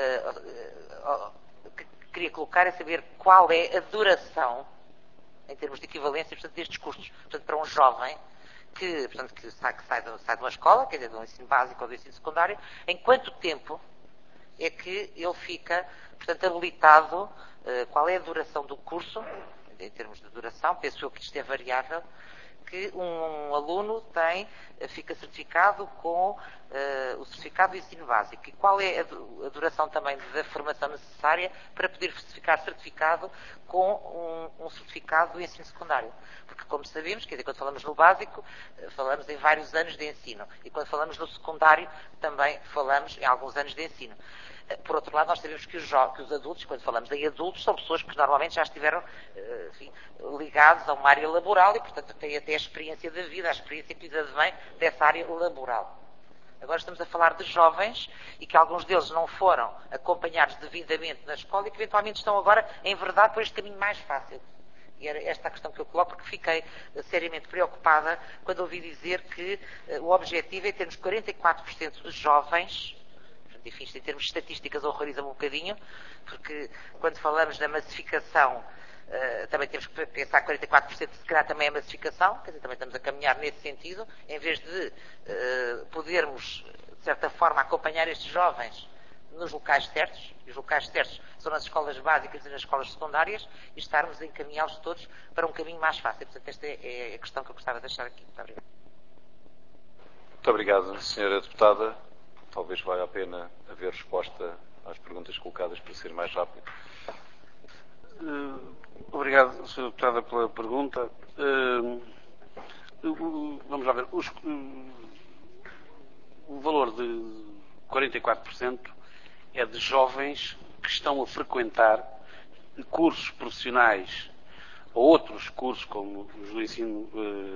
é saber qual é a duração, em termos de equivalência, portanto, destes cursos. Portanto, para um jovem que sai de uma escola, quer dizer, do ensino básico ou do ensino secundário, em quanto tempo é que ele fica, portanto, habilitado, qual é a duração do curso, em termos de duração, penso eu que isto é variável, que um aluno fica certificado com o certificado do ensino básico. E qual é a duração também da formação necessária para poder ficar certificado com um certificado do ensino secundário? Porque, como sabemos, quer dizer, quando falamos no básico, falamos em vários anos de ensino. E quando falamos no secundário, também falamos em alguns anos de ensino. Por outro lado, nós sabemos que os adultos, quando falamos em adultos, são pessoas que normalmente já estiveram ligados a uma área laboral e, portanto, têm até a experiência da vida, a experiência que lhes advém dessa área laboral. Agora estamos a falar de jovens e que alguns deles não foram acompanhados devidamente na escola e que eventualmente estão agora, em verdade, por este caminho mais fácil. E era esta a questão que eu coloco, porque fiquei seriamente preocupada quando ouvi dizer que o objetivo é termos 44% de jovens, enfim, isto em termos de estatísticas horroriza-me um bocadinho, porque quando falamos da massificação, também temos que pensar que 44% se calhar também é massificação, quer dizer, também estamos a caminhar nesse sentido, em vez de podermos, de certa forma, acompanhar estes jovens nos locais certos, e os locais certos são nas escolas básicas e nas escolas secundárias, e estarmos a encaminhá-los todos para um caminho mais fácil. Portanto, esta é a questão que eu gostava de deixar aqui. Muito obrigado. Muito obrigado, Sra. Deputada. Talvez valha a pena haver resposta às perguntas colocadas para ser mais rápido. Obrigado, Sra. Deputada, pela pergunta. Vamos lá ver. O valor de 44% é de jovens que estão a frequentar cursos profissionais ou outros cursos, como os do ensino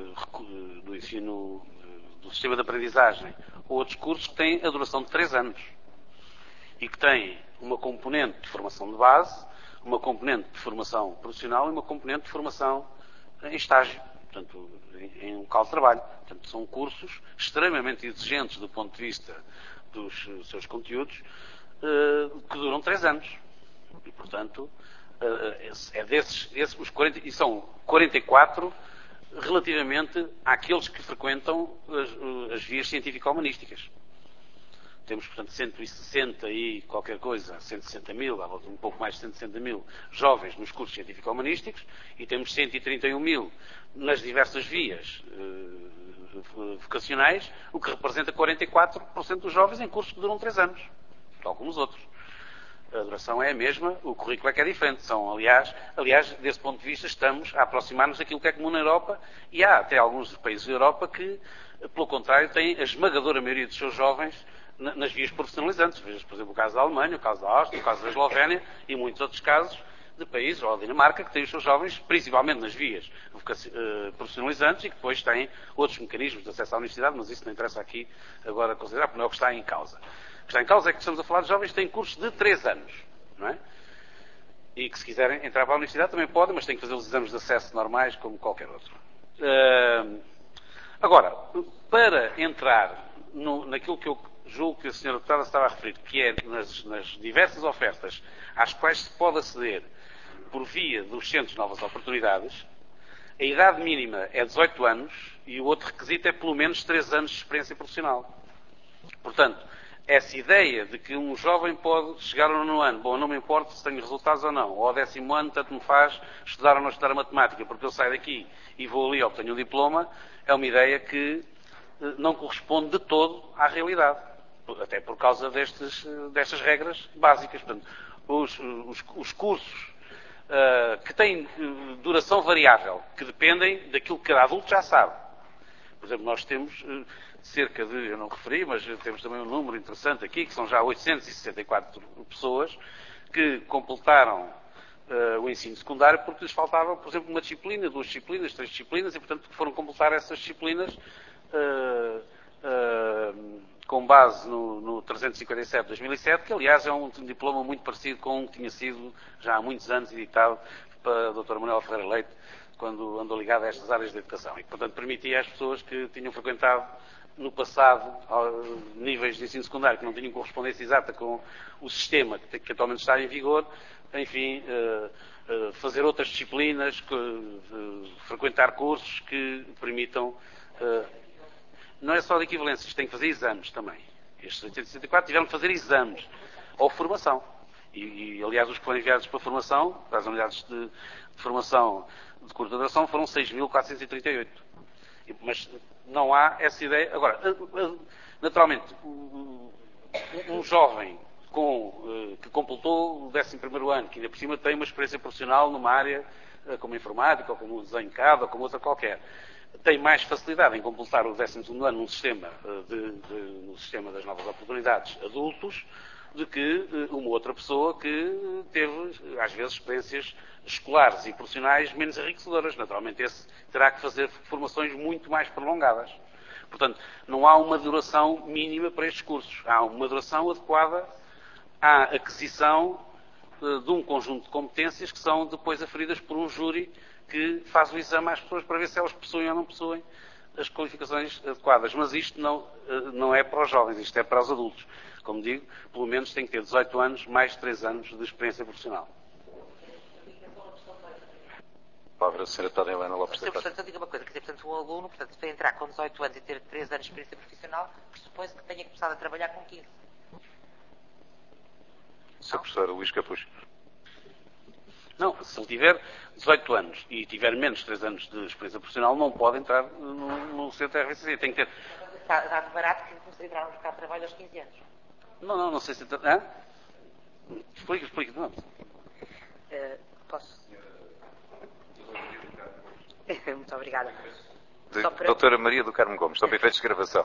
do sistema de aprendizagem, ou outros cursos que têm a duração de 3 anos e que têm uma componente de formação de base, uma componente de formação profissional e uma componente de formação em estágio, portanto, em um local de trabalho. Portanto, são cursos extremamente exigentes do ponto de vista dos seus conteúdos, que duram 3 anos. E, portanto, os 40, e são 44 relativamente àqueles que frequentam as vias científico-humanísticas. Temos, portanto, 160 e qualquer coisa, 160 mil, um pouco mais de 160 mil jovens nos cursos científico-humanísticos e temos 131 mil nas diversas vias vocacionais, o que representa 44% dos jovens em cursos que duram 3 anos, tal como os outros. A duração é a mesma, o currículo é que é diferente. Aliás, desse ponto de vista, estamos a aproximar-nos daquilo que é comum na Europa e há até alguns países da Europa que, pelo contrário, têm a esmagadora maioria dos seus jovens nas vias profissionalizantes. Veja, por exemplo, o caso da Alemanha, o caso da Áustria, o caso da Eslovénia e muitos outros casos de países, ou a Dinamarca, que têm os seus jovens principalmente nas vias profissionalizantes e que depois têm outros mecanismos de acesso à universidade, mas isso não interessa aqui agora considerar, porque não é o que está em causa. O que está em causa é que estamos a falar de jovens que têm cursos de 3 anos, não é? E que se quiserem entrar para a universidade também podem, mas têm que fazer os exames de acesso normais como qualquer outro. Agora, para entrar naquilo que eu julgo que a Sra. Deputada estava a referir, que é nas diversas ofertas às quais se pode aceder por via dos Centros de Novas Oportunidades, a idade mínima é 18 anos e o outro requisito é pelo menos 3 anos de experiência profissional. Portanto, essa ideia de que um jovem pode chegar ao 9º ano, bom, não me importa se tenho resultados ou não, ou ao 10º ano, tanto me faz estudar ou não estudar a matemática, porque eu saio daqui e vou ali e obtenho um diploma, é uma ideia que não corresponde de todo à realidade, até por causa destas regras básicas. Portanto, os cursos que têm duração variável, que dependem daquilo que cada adulto já sabe. Por exemplo, nós temos cerca de, eu não referi, mas temos também um número interessante aqui, que são já 864 pessoas que completaram o ensino secundário porque lhes faltava, por exemplo, uma disciplina, 2 disciplinas, 3 disciplinas, e, portanto, foram completar essas disciplinas com base no 357 de 2007, que, aliás, é um diploma muito parecido com um que tinha sido, já há muitos anos, editado para a Dr. Manuel Ferreira Leite, quando andou ligado a estas áreas de educação. E, portanto, permitia às pessoas que tinham frequentado no passado níveis de ensino secundário que não tinham correspondência exata com o sistema que atualmente está em vigor, enfim, fazer outras disciplinas, frequentar cursos que permitam... não é só de equivalências, tem que fazer exames também. Estes 864 tiveram que fazer exames ou formação. E aliás, os que foram enviados para formação, para as unidades de formação de curta duração, foram 6.438. Mas não há essa ideia. Agora, naturalmente, um jovem que completou o 11º ano, que ainda por cima tem uma experiência profissional numa área como informática, ou como desenho CAD, ou como outra qualquer, tem mais facilidade em completar o 12º ano no sistema das novas oportunidades adultos de que uma outra pessoa que teve, às vezes, experiências escolares e profissionais menos enriquecedoras. Naturalmente, esse terá que fazer formações muito mais prolongadas. Portanto, não há uma duração mínima para estes cursos. Há uma duração adequada à aquisição de um conjunto de competências que são depois aferidas por um júri que faz o exame às pessoas para ver se elas possuem ou não possuem as qualificações adequadas. Mas isto não é para os jovens, isto é para os adultos. Como digo, pelo menos tem que ter 18 anos, mais de 3 anos de experiência profissional. Palavra, a senhora deputada Helena Lopes da Costa. Portanto, eu digo uma coisa, quer dizer, portanto, um aluno, portanto, se vai entrar com 18 anos e ter 3 anos de experiência profissional, pressupõe-se que tenha começado a trabalhar com 15. Sr. Professor Luís Capucho. Não, se ele tiver 18 anos e tiver menos de 3 anos de experiência profissional, não pode entrar no centro RVCC. Tem que ter... Está de barato que começa a entrar no mercado de trabalho aos 15 anos. Não sei se... Hã? Explique. Não. Posso? Muito obrigada. Doutora Maria do Carmo Gomes, estão bem feitos de gravação.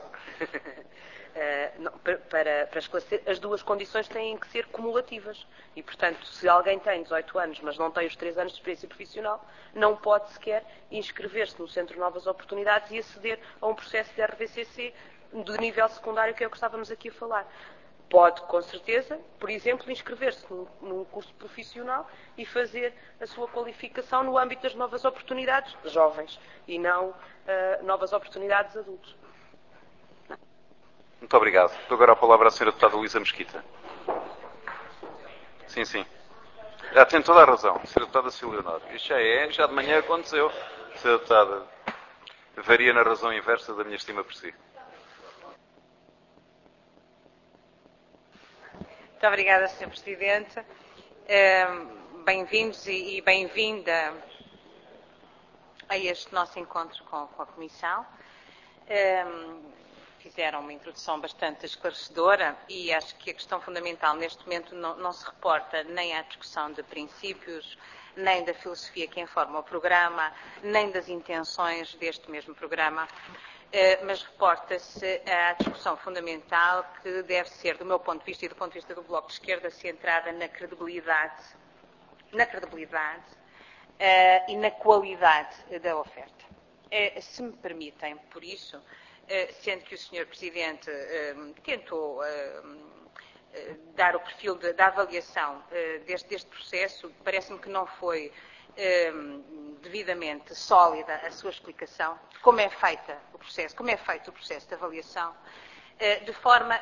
Para esclarecer, as duas condições têm que ser cumulativas. E, portanto, se alguém tem 18 anos, mas não tem os 3 anos de experiência profissional, não pode sequer inscrever-se no Centro de Novas Oportunidades e aceder a um processo de RVCC do nível secundário, que é o que estávamos aqui a falar. Pode, com certeza, por exemplo, inscrever-se num curso profissional e fazer a sua qualificação no âmbito das novas oportunidades jovens e não novas oportunidades adultos. Muito obrigado. Dou agora a palavra à senhora deputada Luísa Mesquita. Sim. Já tem toda a razão, senhora deputada Silvia Leonor. Isto já de manhã aconteceu. Senhora deputada, varia na razão inversa da minha estima por si. Muito obrigada, Sr. Presidente. Bem-vindos e bem-vinda a este nosso encontro com a Comissão. Fizeram uma introdução bastante esclarecedora e acho que a questão fundamental neste momento não se reporta nem à discussão de princípios, nem da filosofia que informa o programa, nem das intenções deste mesmo programa, mas reporta-se à discussão fundamental que deve ser, do meu ponto de vista e do ponto de vista do Bloco de Esquerda, centrada na credibilidade e na qualidade da oferta. Se me permitem, por isso, sendo que o Sr. Presidente tentou dar o perfil da avaliação deste processo, parece-me que não foi devidamente sólida a sua explicação de como é feito o processo de avaliação, de forma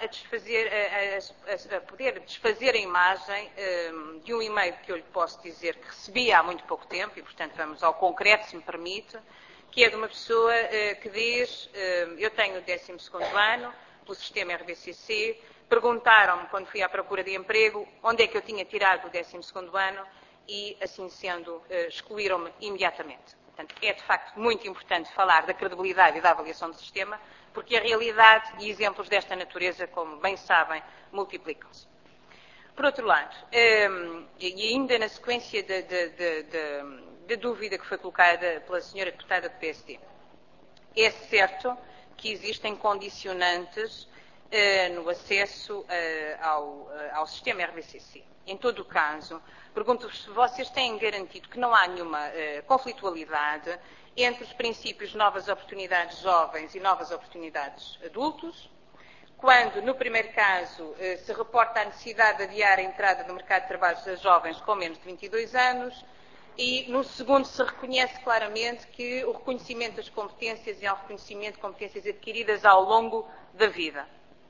a poder desfazer a imagem de um e-mail que eu lhe posso dizer que recebi há muito pouco tempo, e portanto vamos ao concreto, se me permite, que é de uma pessoa que diz: eu tenho o 12º ano pelo sistema RVCC, perguntaram-me quando fui à procura de emprego onde é que eu tinha tirado o 12º ano e, assim sendo, excluíram-me imediatamente. Portanto, é de facto muito importante falar da credibilidade e da avaliação do sistema, porque a realidade e exemplos desta natureza, como bem sabem, multiplicam-se. Por outro lado, e ainda na sequência da dúvida que foi colocada pela senhora deputada do PSD, é certo que existem condicionantes no acesso ao sistema RVCC. Em todo o caso, pergunto-vos se vocês têm garantido que não há nenhuma conflitualidade entre os princípios de novas oportunidades jovens e novas oportunidades adultos, quando, no primeiro caso, se reporta a necessidade de adiar a entrada no mercado de trabalho das jovens com menos de 22 anos, e no segundo se reconhece claramente que o reconhecimento das competências é um reconhecimento de competências adquiridas ao longo da vida.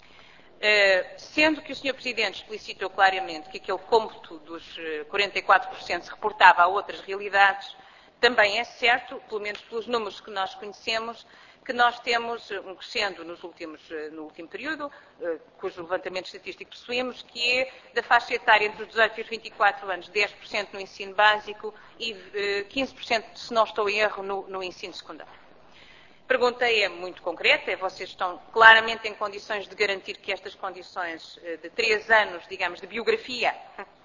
Sendo que o Sr. Presidente explicitou claramente que aquele cômputo dos 44% se reportava a outras realidades, também é certo, pelo menos pelos números que nós conhecemos, que nós temos um crescendo no último período, cujo levantamento estatístico possuímos, que é da faixa etária entre os 18 e os 24 anos, 10% no ensino básico e 15%, se não estou em erro, no ensino secundário. A pergunta é muito concreta, vocês estão claramente em condições de garantir que estas condições de 3 anos, digamos, de biografia,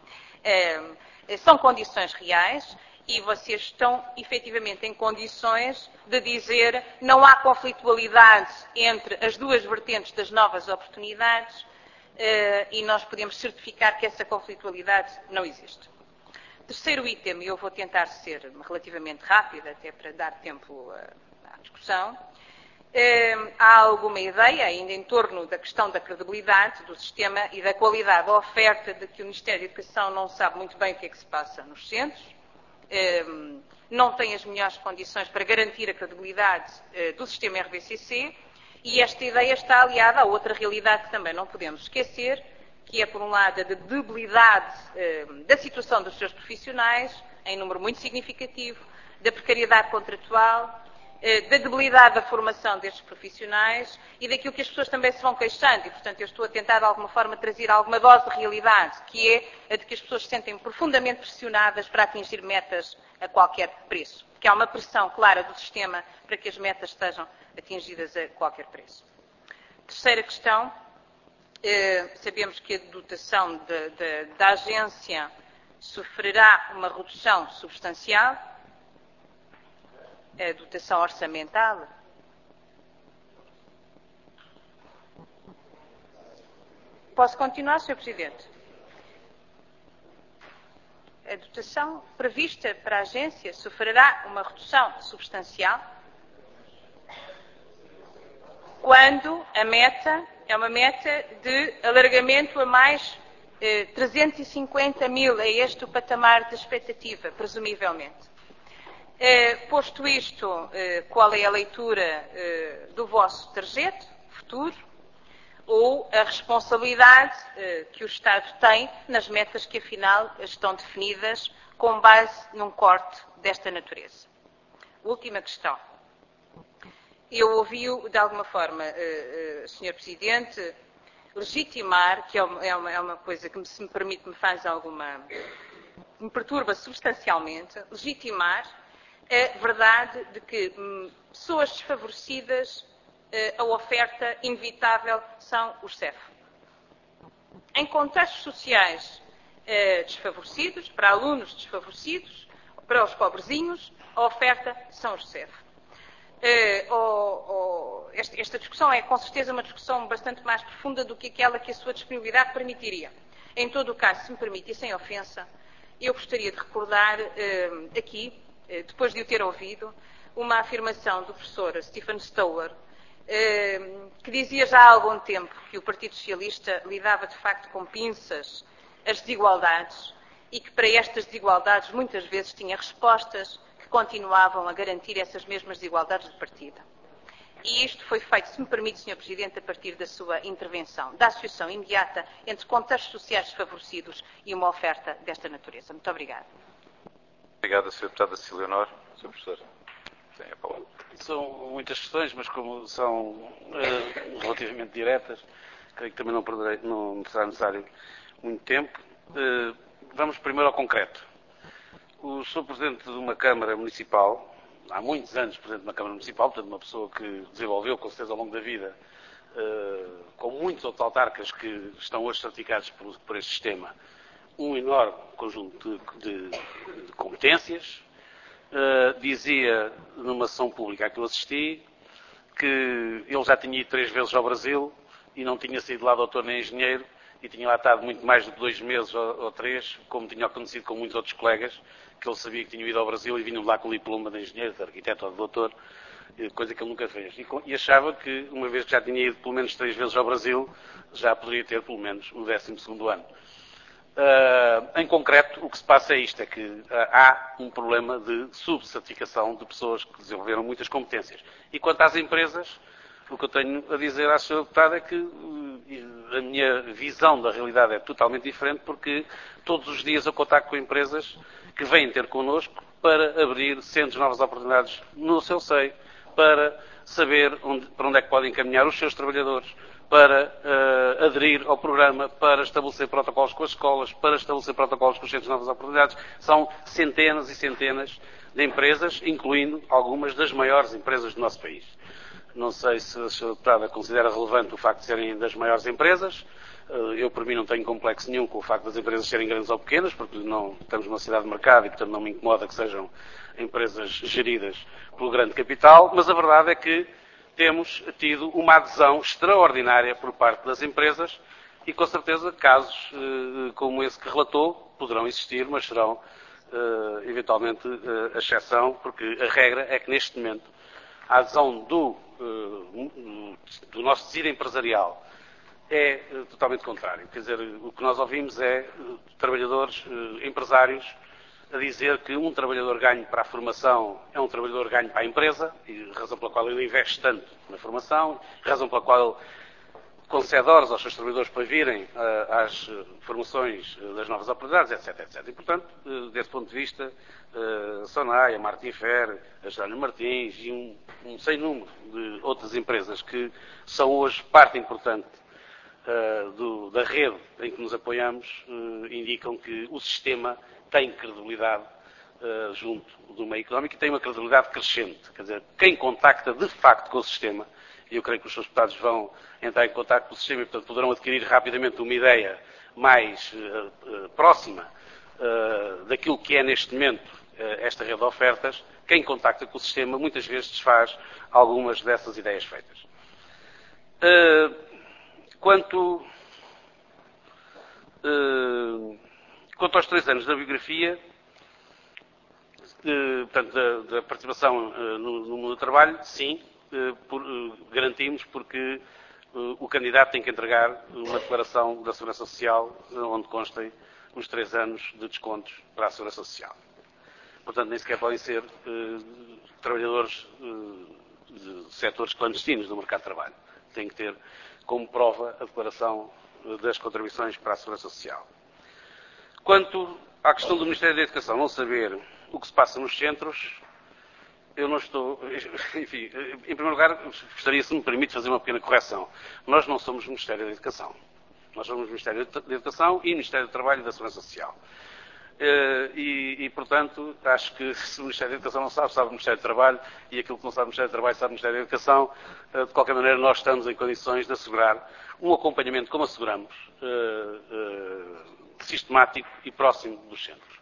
são condições reais e vocês estão efetivamente em condições de dizer não há conflitualidade entre as duas vertentes das novas oportunidades, e nós podemos certificar que essa conflitualidade não existe. Terceiro item, e eu vou tentar ser relativamente rápida, até para dar tempo à discussão. Há alguma ideia ainda em torno da questão da credibilidade do sistema e da qualidade da oferta, de que o Ministério da Educação não sabe muito bem o que é que se passa nos centros, não tem as melhores condições para garantir a credibilidade do sistema RBCC, e esta ideia está aliada a outra realidade que também não podemos esquecer, que é, por um lado, a debilidade da situação dos seus profissionais, em número muito significativo, da precariedade contratual, da debilidade da formação destes profissionais e daquilo que as pessoas também se vão queixando. E, portanto, eu estou a tentar, de alguma forma, trazer alguma dose de realidade, que é a de que as pessoas se sentem profundamente pressionadas para atingir metas a qualquer preço. Porque há uma pressão clara do sistema para que as metas sejam atingidas a qualquer preço. Terceira questão. Sabemos que a dotação da agência sofrerá uma redução substancial. A dotação orçamental. Posso continuar, Sr. Presidente? A dotação prevista para a agência sofrerá uma redução substancial quando a meta é uma meta de alargamento a mais 350 mil, é este o patamar de expectativa, presumivelmente. Posto isto, qual é a leitura do vosso trajeto futuro ou a responsabilidade que o Estado tem nas metas que, afinal, estão definidas com base num corte desta natureza? Última questão. Eu ouvi-o, de alguma forma, Sr. Presidente, legitimar, que é uma coisa que, se me permite, me perturba substancialmente, legitimar a verdade de que pessoas desfavorecidas, a oferta inevitável são os CEF. Em contextos sociais desfavorecidos, para alunos desfavorecidos, para os pobrezinhos, a oferta são os CEF. Esta discussão é, com certeza, uma discussão bastante mais profunda do que aquela que a sua disponibilidade permitiria. Em todo o caso, se me permite, e sem ofensa, eu gostaria de recordar aqui, depois de o ter ouvido, uma afirmação do professor Stephen Stower, que dizia já há algum tempo que o Partido Socialista lidava de facto com pinças as desigualdades e que para estas desigualdades muitas vezes tinha respostas que continuavam a garantir essas mesmas desigualdades de partida. E isto foi feito, se me permite, Sr. Presidente, a partir da sua intervenção, da associação imediata entre contextos sociais desfavorecidos e uma oferta desta natureza. Muito obrigada. Obrigado, Sra. Deputada Cília. Sr. Professor, tem a palavra. São muitas questões, mas como são relativamente diretas, creio que também não será necessário muito tempo. Vamos primeiro ao concreto. O Sr. Presidente de uma Câmara Municipal, há muitos anos Presidente de uma Câmara Municipal, portanto uma pessoa que desenvolveu, com certeza, ao longo da vida, com muitos outros autarcas que estão hoje certificados por este sistema, um enorme conjunto de competências. Dizia numa sessão pública a que eu assisti que ele já tinha ido 3 vezes ao Brasil e não tinha saído lá doutor nem engenheiro e tinha lá estado muito mais do que 2 meses ou 3, como tinha acontecido com muitos outros colegas, que ele sabia que tinham ido ao Brasil e vinham lá com o diploma de engenheiro, de arquiteto ou de doutor, coisa que ele nunca fez. E achava que, uma vez que já tinha ido pelo menos 3 vezes ao Brasil, já poderia ter pelo menos o 12º ano. Em concreto, o que se passa é isto, é que há um problema de subcertificação de pessoas que desenvolveram muitas competências. E quanto às empresas, o que eu tenho a dizer à Sra. Deputada é que a minha visão da realidade é totalmente diferente, porque todos os dias eu contacto com empresas que vêm ter connosco para abrir centros de novas oportunidades no seu seio, para saber para onde é que podem encaminhar os seus trabalhadores, para aderir ao programa, para estabelecer protocolos com as escolas, para estabelecer protocolos com os centros de novas oportunidades. São centenas e centenas de empresas, incluindo algumas das maiores empresas do nosso país. Não sei se a Sra. Deputada considera relevante o facto de serem das maiores empresas. Eu, por mim, não tenho complexo nenhum com o facto das empresas serem grandes ou pequenas, porque não estamos numa cidade de mercado e, portanto, não me incomoda que sejam empresas geridas pelo grande capital, mas a verdade é que temos tido uma adesão extraordinária por parte das empresas e com certeza casos como esse que relatou poderão existir, mas serão eventualmente a exceção, porque a regra é que neste momento a adesão do nosso tecido empresarial é totalmente contrário. Quer dizer, o que nós ouvimos é trabalhadores, empresários, a dizer que um trabalhador ganho para a formação é um trabalhador ganho para a empresa, e razão pela qual ele investe tanto na formação, razão pela qual ele concede horas aos seus trabalhadores para virem às formações das novas oportunidades, etc, etc. E, portanto, desse ponto de vista, a Sonai, a Martin Fer, a Jerónimo Martins e um sem número de outras empresas que são hoje parte importante da rede em que nos apoiamos, indicam que o sistema tem credibilidade junto do meio económico e tem uma credibilidade crescente. Quer dizer, quem contacta de facto com o sistema, e eu creio que os seus deputados vão entrar em contacto com o sistema e, portanto, poderão adquirir rapidamente uma ideia mais próxima daquilo que é neste momento esta rede de ofertas, quem contacta com o sistema muitas vezes desfaz algumas dessas ideias feitas. Quanto aos 3 anos da biografia, portanto, da participação no mundo do trabalho, sim, garantimos, porque o candidato tem que entregar uma declaração da Segurança Social onde constem os 3 anos de descontos para a Segurança Social. Portanto, nem sequer podem ser trabalhadores de setores clandestinos do mercado de trabalho. Tem que ter como prova a declaração das contribuições para a Segurança Social. Quanto à questão do Ministério da Educação não saber o que se passa nos centros, eu não estou... Enfim, em primeiro lugar, gostaria, se me permite, fazer uma pequena correção. Nós não somos o Ministério da Educação. Nós somos o Ministério da Educação e o Ministério do Trabalho e da Segurança Social. Portanto, acho que se o Ministério da Educação não sabe, sabe o Ministério do Trabalho, e aquilo que não sabe o Ministério do Trabalho sabe o Ministério da Educação. De qualquer maneira, nós estamos em condições de assegurar um acompanhamento, como asseguramos, sistemático e próximo dos centros.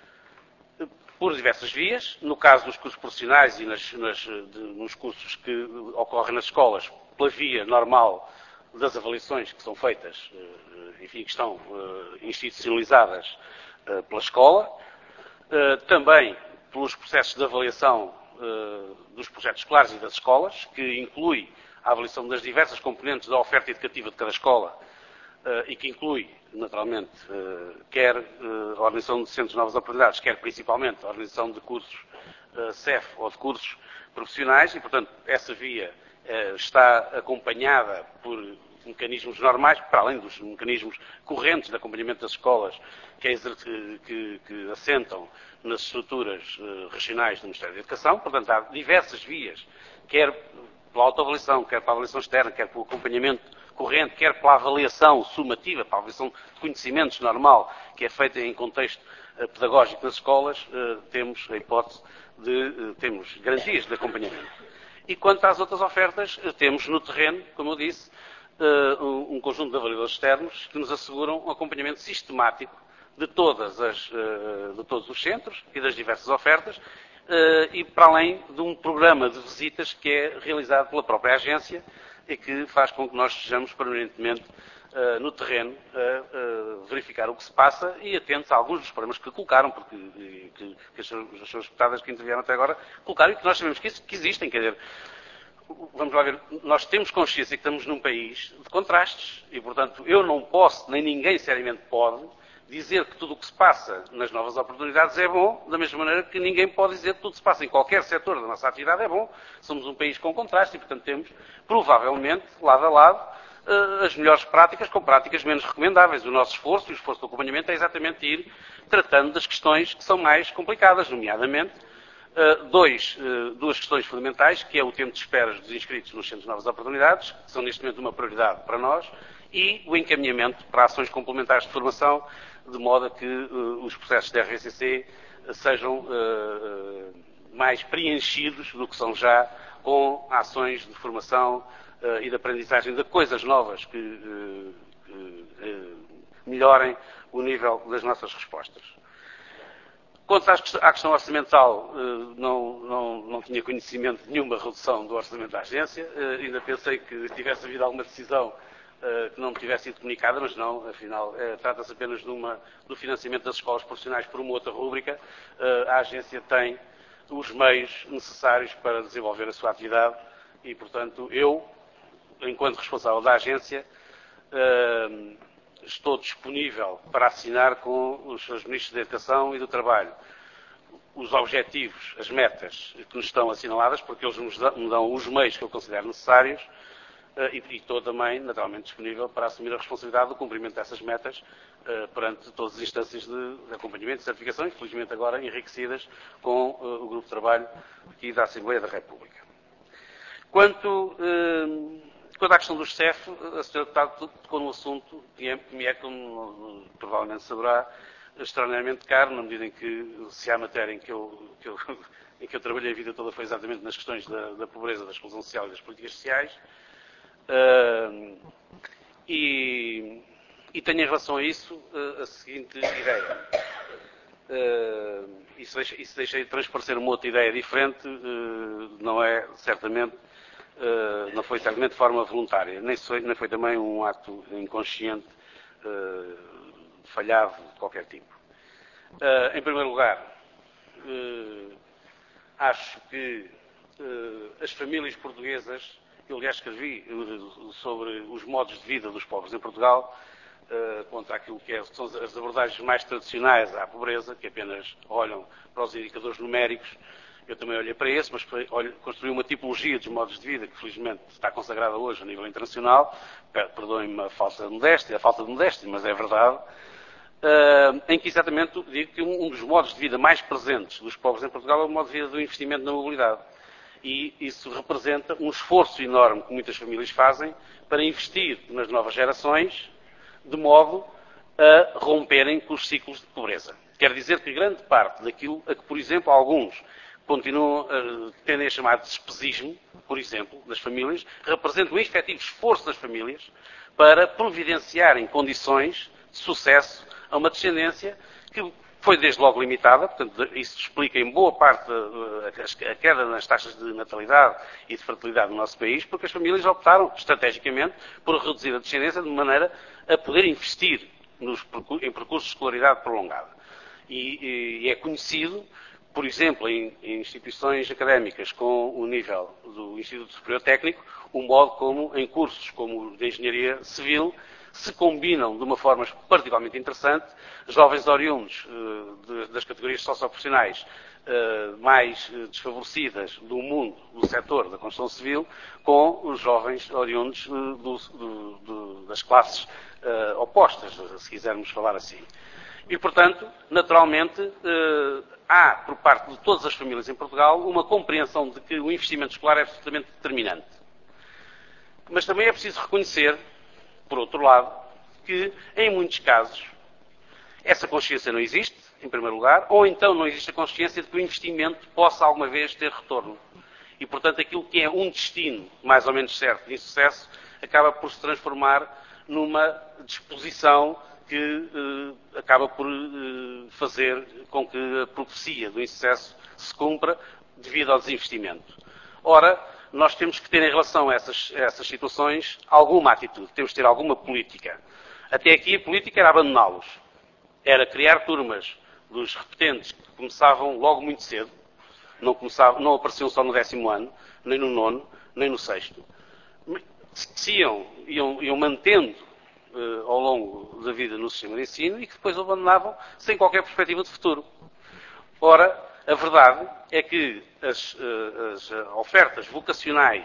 Por diversas vias, no caso dos cursos profissionais e nos cursos que ocorrem nas escolas, pela via normal das avaliações que são feitas, enfim, que estão institucionalizadas pela escola, também pelos processos de avaliação dos projetos escolares e das escolas, que inclui a avaliação das diversas componentes da oferta educativa de cada escola e que inclui, naturalmente, quer a organização de centros de novas oportunidades, quer principalmente a organização de cursos CEF ou de cursos profissionais e, portanto, essa via está acompanhada por mecanismos normais, para além dos mecanismos correntes de acompanhamento das escolas que assentam nas estruturas regionais do Ministério da Educação. Portanto, há diversas vias, quer pela autoavaliação, quer pela avaliação externa, quer pelo acompanhamento corrente, quer pela avaliação sumativa, pela avaliação de conhecimentos normal, que é feita em contexto pedagógico nas escolas, temos a hipótese temos garantias de acompanhamento. E quanto às outras ofertas, temos no terreno, como eu disse, um conjunto de avaliadores externos que nos asseguram um acompanhamento sistemático de todos os centros e das diversas ofertas, e para além de um programa de visitas que é realizado pela própria agência e que faz com que nós estejamos permanentemente no terreno a verificar o que se passa e atentos a alguns dos problemas que colocaram, porque que as suas deputadas que intervieram até agora colocaram e que nós sabemos que existem. Quer dizer, vamos lá ver, nós temos consciência que estamos num país de contrastes e, portanto, eu não posso, nem ninguém seriamente pode, dizer que tudo o que se passa nas novas oportunidades é bom, da mesma maneira que ninguém pode dizer que tudo o que se passa em qualquer setor da nossa atividade é bom. Somos um país com contraste e, portanto, temos, provavelmente, lado a lado, as melhores práticas com práticas menos recomendáveis. O nosso esforço, e o esforço do acompanhamento, é exatamente ir tratando das questões que são mais complicadas, nomeadamente duas questões fundamentais, que é o tempo de espera dos inscritos nos centros de novas oportunidades, que são neste momento uma prioridade para nós, e o encaminhamento para ações complementares de formação, de modo a que os processos da RSCC sejam mais preenchidos do que são já, com ações de formação e de aprendizagem de coisas novas que melhorem o nível das nossas respostas. Quanto à questão orçamental, não tinha conhecimento de nenhuma redução do orçamento da agência. Ainda pensei que tivesse havido alguma decisão que não tivesse sido comunicada, mas não, afinal, trata-se apenas do financiamento das escolas profissionais por uma outra rúbrica. A agência tem os meios necessários para desenvolver a sua atividade e, portanto, eu, enquanto responsável da agência, estou disponível para assinar com os seus ministros da Educação e do Trabalho os objetivos, as metas que nos estão assinaladas, porque eles me dão os meios que eu considero necessários e estou também, naturalmente, disponível para assumir a responsabilidade do cumprimento dessas metas perante todas as instâncias de acompanhamento e certificação, infelizmente agora enriquecidas com o Grupo de Trabalho aqui da Assembleia da República. Quanto à questão do CEF, a Sra. Deputada tocou num assunto que me é, como provavelmente saberá, extraordinariamente caro, na medida em que, se há matéria em que eu trabalhei a vida toda foi exatamente nas questões da pobreza, da exclusão social e das políticas sociais. E tenho em relação a isso a seguinte ideia. Isso deixei de transparecer uma outra ideia diferente, não é certamente, não foi certamente de forma voluntária, nem foi também um ato inconsciente, falhado de qualquer tipo. Em primeiro lugar, acho que as famílias portuguesas, eu aliás escrevi sobre os modos de vida dos pobres em Portugal, contra aquilo que são as abordagens mais tradicionais à pobreza, que apenas olham para os indicadores numéricos. Eu também olhei para esse, mas construí uma tipologia dos modos de vida que felizmente está consagrada hoje a nível internacional. Perdoem-me a falta de modéstia, mas é verdade. Em que exatamente digo que um dos modos de vida mais presentes dos pobres em Portugal é o modo de vida do investimento na mobilidade. E isso representa um esforço enorme que muitas famílias fazem para investir nas novas gerações, de modo a romperem com os ciclos de pobreza. Quer dizer que grande parte daquilo a que, por exemplo, alguns tendem a chamar de despesismo, por exemplo, das famílias, representa um efetivo esforço das famílias para providenciarem condições de sucesso a uma descendência que foi desde logo limitada, portanto, isso explica em boa parte a queda nas taxas de natalidade e de fertilidade no nosso país, porque as famílias optaram, estrategicamente, por reduzir a descendência de maneira a poder investir em percursos de escolaridade prolongada. E é conhecido, por exemplo, em instituições académicas com o nível do Instituto Superior Técnico, o modo como, em cursos como de Engenharia Civil, se combinam de uma forma particularmente interessante jovens oriundos das categorias socioprofissionais mais desfavorecidas do mundo, do setor da construção civil, com os jovens oriundos das classes opostas, se quisermos falar assim. E, portanto, naturalmente, há, por parte de todas as famílias em Portugal, uma compreensão de que o investimento escolar é absolutamente determinante. Mas também é preciso reconhecer, por outro lado, que, em muitos casos, essa consciência não existe, em primeiro lugar, ou então não existe a consciência de que o investimento possa alguma vez ter retorno. E, portanto, aquilo que é um destino mais ou menos certo de insucesso acaba por se transformar numa disposição que acaba por fazer com que a profecia do insucesso se cumpra devido ao desinvestimento. Ora, nós temos que ter em relação a essas situações alguma atitude, temos que ter alguma política. Até aqui a política era abandoná-los. Era criar turmas dos repetentes que começavam logo muito cedo, não apareciam só no 10º ano, nem no 9º, nem no 6º. Iam mantendo ao longo da vida no sistema de ensino e que depois o abandonavam sem qualquer perspectiva de futuro. Ora, a verdade é que as ofertas vocacionais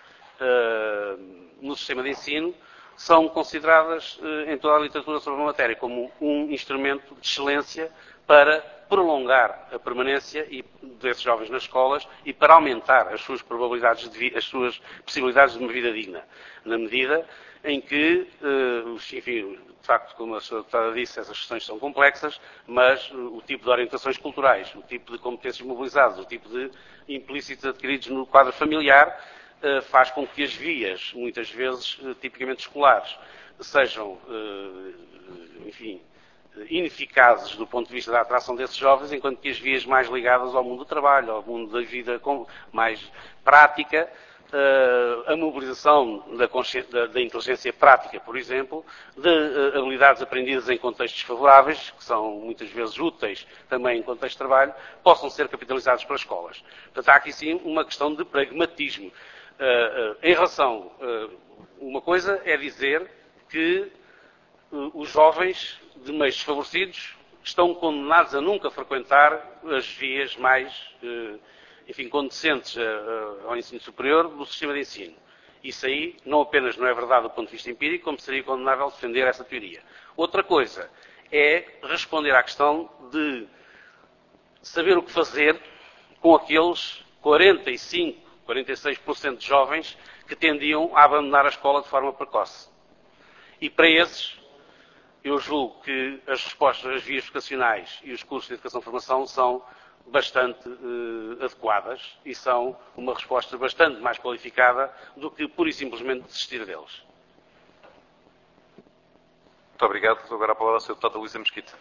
no sistema de ensino são consideradas em toda a literatura sobre a matéria como um instrumento de excelência para prolongar a permanência desses jovens nas escolas e para aumentar as suas as suas possibilidades de uma vida digna, na medida em que, enfim, de facto, como a senhora disse, essas questões são complexas, mas o tipo de orientações culturais, o tipo de competências mobilizadas, o tipo de implícitos adquiridos no quadro familiar, faz com que as vias, muitas vezes tipicamente escolares, sejam, enfim, ineficazes do ponto de vista da atração desses jovens, enquanto que as vias mais ligadas ao mundo do trabalho, ao mundo da vida mais prática, a mobilização da inteligência prática, por exemplo, de habilidades aprendidas em contextos favoráveis, que são muitas vezes úteis também em contexto de trabalho, possam ser capitalizados pelas escolas. Portanto, há aqui sim uma questão de pragmatismo. Em relação, uma coisa é dizer que os jovens de meios desfavorecidos estão condenados a nunca frequentar as vias mais condescentes ao ensino superior do sistema de ensino. Isso aí não apenas não é verdade do ponto de vista empírico, como seria condenável defender essa teoria. Outra coisa é responder à questão de saber o que fazer com aqueles 46% de jovens que tendiam a abandonar a escola de forma precoce. E para esses, eu julgo que as respostas, as vias vocacionais e os cursos de educação-formação são bastante adequadas e são uma resposta bastante mais qualificada do que pura e simplesmente desistir deles. Muito obrigado. Agora a palavra ao Sr. Deputado Luísa Mesquita.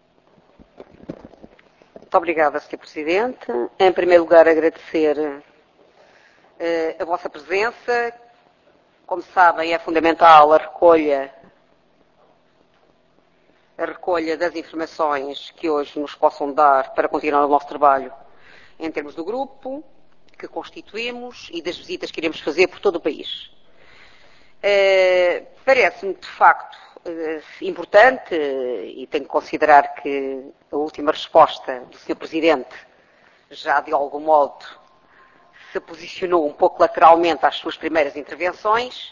Muito obrigada, Sr. Presidente. Em primeiro lugar, agradecer a vossa presença. Como sabem, é fundamental a recolha das informações que hoje nos possam dar para continuar o nosso trabalho em termos do grupo que constituímos e das visitas que iremos fazer por todo o país. Parece-me, de facto, importante, e tenho que considerar que a última resposta do Sr. Presidente já, de algum modo, se posicionou um pouco lateralmente às suas primeiras intervenções,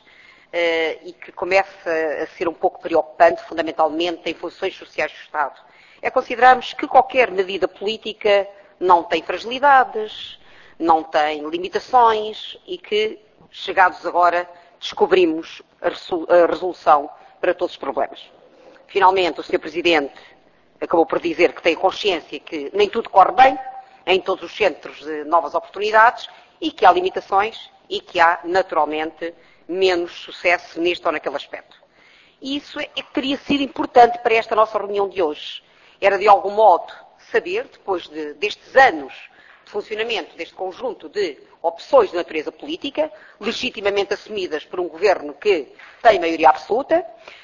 e que começa a ser um pouco preocupante, fundamentalmente, em funções sociais do Estado. É considerarmos que qualquer medida política não tem fragilidades, não tem limitações e que, chegados agora, descobrimos a resolução para todos os problemas. Finalmente, o Sr. Presidente acabou por dizer que tem consciência que nem tudo corre bem em todos os centros de novas oportunidades e que há limitações e que há, naturalmente, menos sucesso neste ou naquele aspecto. E isso é que teria sido importante para esta nossa reunião de hoje. Era, de algum modo, saber, depois destes anos de funcionamento deste conjunto de opções de natureza política, legitimamente assumidas por um governo que tem maioria absoluta,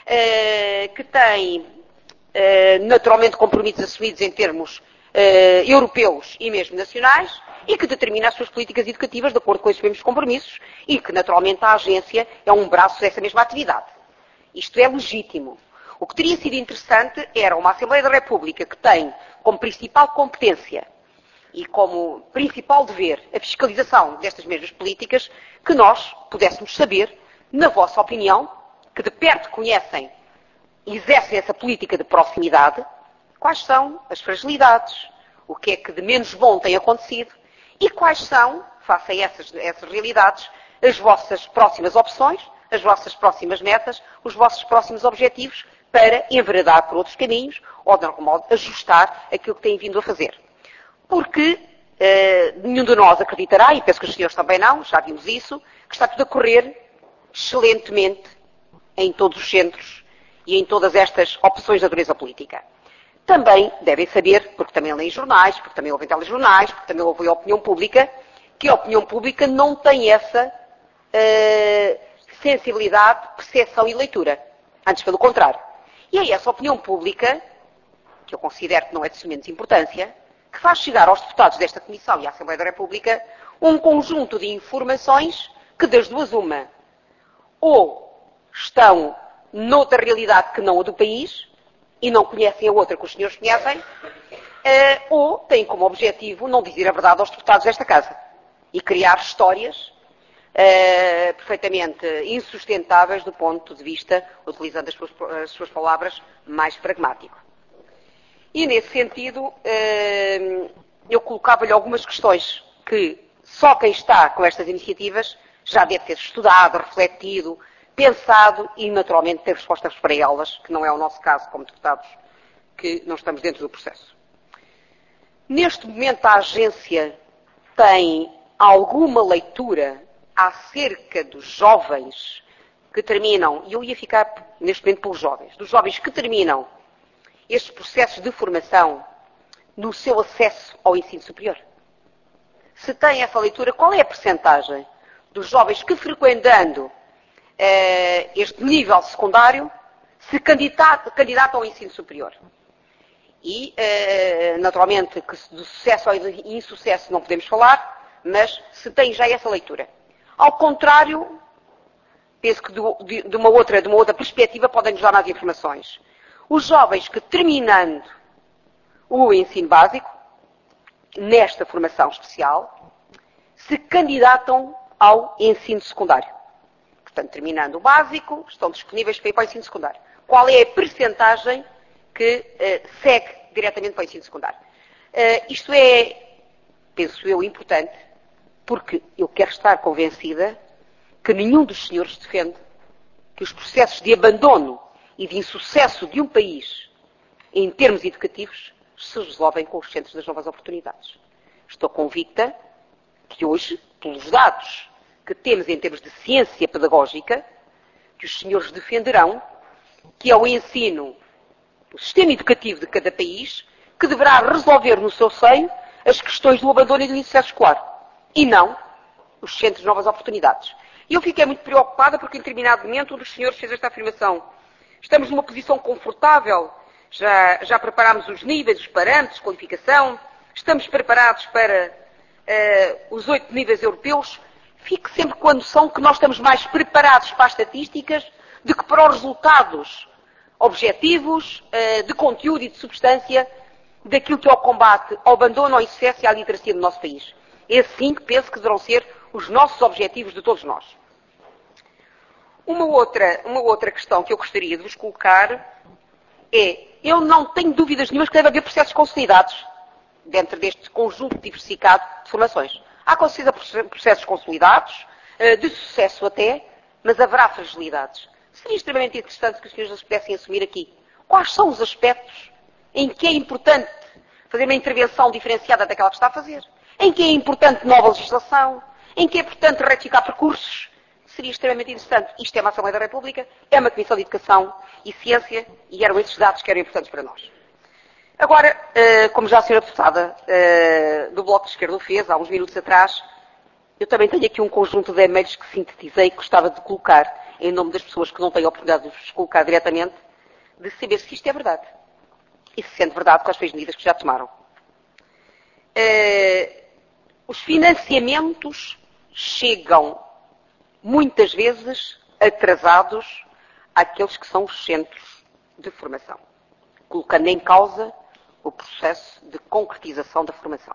que tem, naturalmente, compromissos assumidos em termos europeus e mesmo nacionais, e que determina as suas políticas educativas de acordo com esses mesmos compromissos e que, naturalmente, a agência é um braço dessa mesma atividade. Isto é legítimo. O que teria sido interessante era uma Assembleia da República que tem como principal competência e como principal dever a fiscalização destas mesmas políticas, que nós pudéssemos saber, na vossa opinião, que de perto conhecem e exercem essa política de proximidade, quais são as fragilidades, o que é que de menos bom tem acontecido e quais são, face a essas realidades, as vossas próximas opções, as vossas próximas metas, os vossos próximos objetivos para enveredar por outros caminhos ou, de algum modo, ajustar aquilo que têm vindo a fazer. Porque nenhum de nós acreditará, e penso que os senhores também não, já vimos isso, que está tudo a correr excelentemente em todos os centros e em todas estas opções de natureza política. Também devem saber, porque também leem jornais, porque também ouvem telejornais, porque também ouvem a opinião pública, que a opinião pública não tem essa sensibilidade, percepção e leitura. Antes, pelo contrário. E é essa opinião pública, que eu considero que não é de menos importância, que faz chegar aos deputados desta Comissão e à Assembleia da República um conjunto de informações que, das duas uma, ou estão noutra realidade que não a do país, e não conhecem a outra que os senhores conhecem, ou têm como objetivo não dizer a verdade aos deputados desta Casa e criar histórias perfeitamente insustentáveis do ponto de vista, utilizando as suas palavras, mais pragmático. E, nesse sentido, eu colocava-lhe algumas questões que só quem está com estas iniciativas já deve ter estudado, refletido, pensado e, naturalmente, ter respostas para elas, que não é o nosso caso como deputados, que não estamos dentro do processo. Neste momento, a agência tem alguma leitura acerca dos jovens que terminam, e eu ia ficar neste momento pelos jovens, dos jovens que terminam estes processos de formação no seu acesso ao ensino superior? Se tem essa leitura, qual é a percentagem dos jovens que frequentando este nível secundário se candidatam ao ensino superior. E, naturalmente, que de sucesso ou de insucesso não podemos falar, mas se tem já essa leitura. Ao contrário, penso que de uma outra perspectiva podem-nos dar mais informações. Os jovens que, terminando o ensino básico, nesta formação especial, se candidatam ao ensino secundário. Portanto, terminando o básico, estão disponíveis para ir para o ensino secundário. Qual é a percentagem que segue diretamente para o ensino secundário? Isto é, penso eu, importante, porque eu quero estar convencida que nenhum dos senhores defende que os processos de abandono e de insucesso de um país em termos educativos se resolvem com os centros das novas oportunidades. Estou convicta que hoje, pelos dados que temos em termos de ciência pedagógica, que os senhores defenderão que é o ensino, o sistema educativo de cada país, que deverá resolver no seu seio as questões do abandono e do insucesso escolar. E não os centros de novas oportunidades. E eu fiquei muito preocupada porque, em determinado momento, um dos senhores fez esta afirmação. Estamos numa posição confortável, já preparámos os níveis, os parâmetros, qualificação, estamos preparados para os 8 níveis europeus. Fique sempre com a noção que nós estamos mais preparados para as estatísticas do que para os resultados objetivos, de conteúdo e de substância daquilo que é o combate ao abandono, ao insucesso e à literacia do nosso país. É assim que penso que deverão ser os nossos objetivos de todos nós. Uma outra questão que eu gostaria de vos colocar é, eu não tenho dúvidas nenhumas que deve haver processos consolidados dentro deste conjunto diversificado de formações. Há com certeza processos consolidados, de sucesso até, mas haverá fragilidades. Seria extremamente interessante que os senhores pudessem assumir aqui quais são os aspectos em que é importante fazer uma intervenção diferenciada daquela que está a fazer, em que é importante nova legislação, em que é importante retificar percursos. Seria extremamente interessante. Isto é uma Assembleia da República, é uma Comissão de Educação e Ciência, e eram esses dados que eram importantes para nós. Agora, como já a senhora deputada do Bloco de Esquerda o fez, há uns minutos atrás, eu também tenho aqui um conjunto de e-mails que sintetizei e que gostava de colocar, em nome das pessoas que não têm a oportunidade de vos colocar diretamente, de saber se isto é verdade. E se sendo verdade, quais foram as medidas que já tomaram. Os financiamentos chegam, muitas vezes, atrasados àqueles que são os centros de formação, colocando em causa o processo de concretização da formação.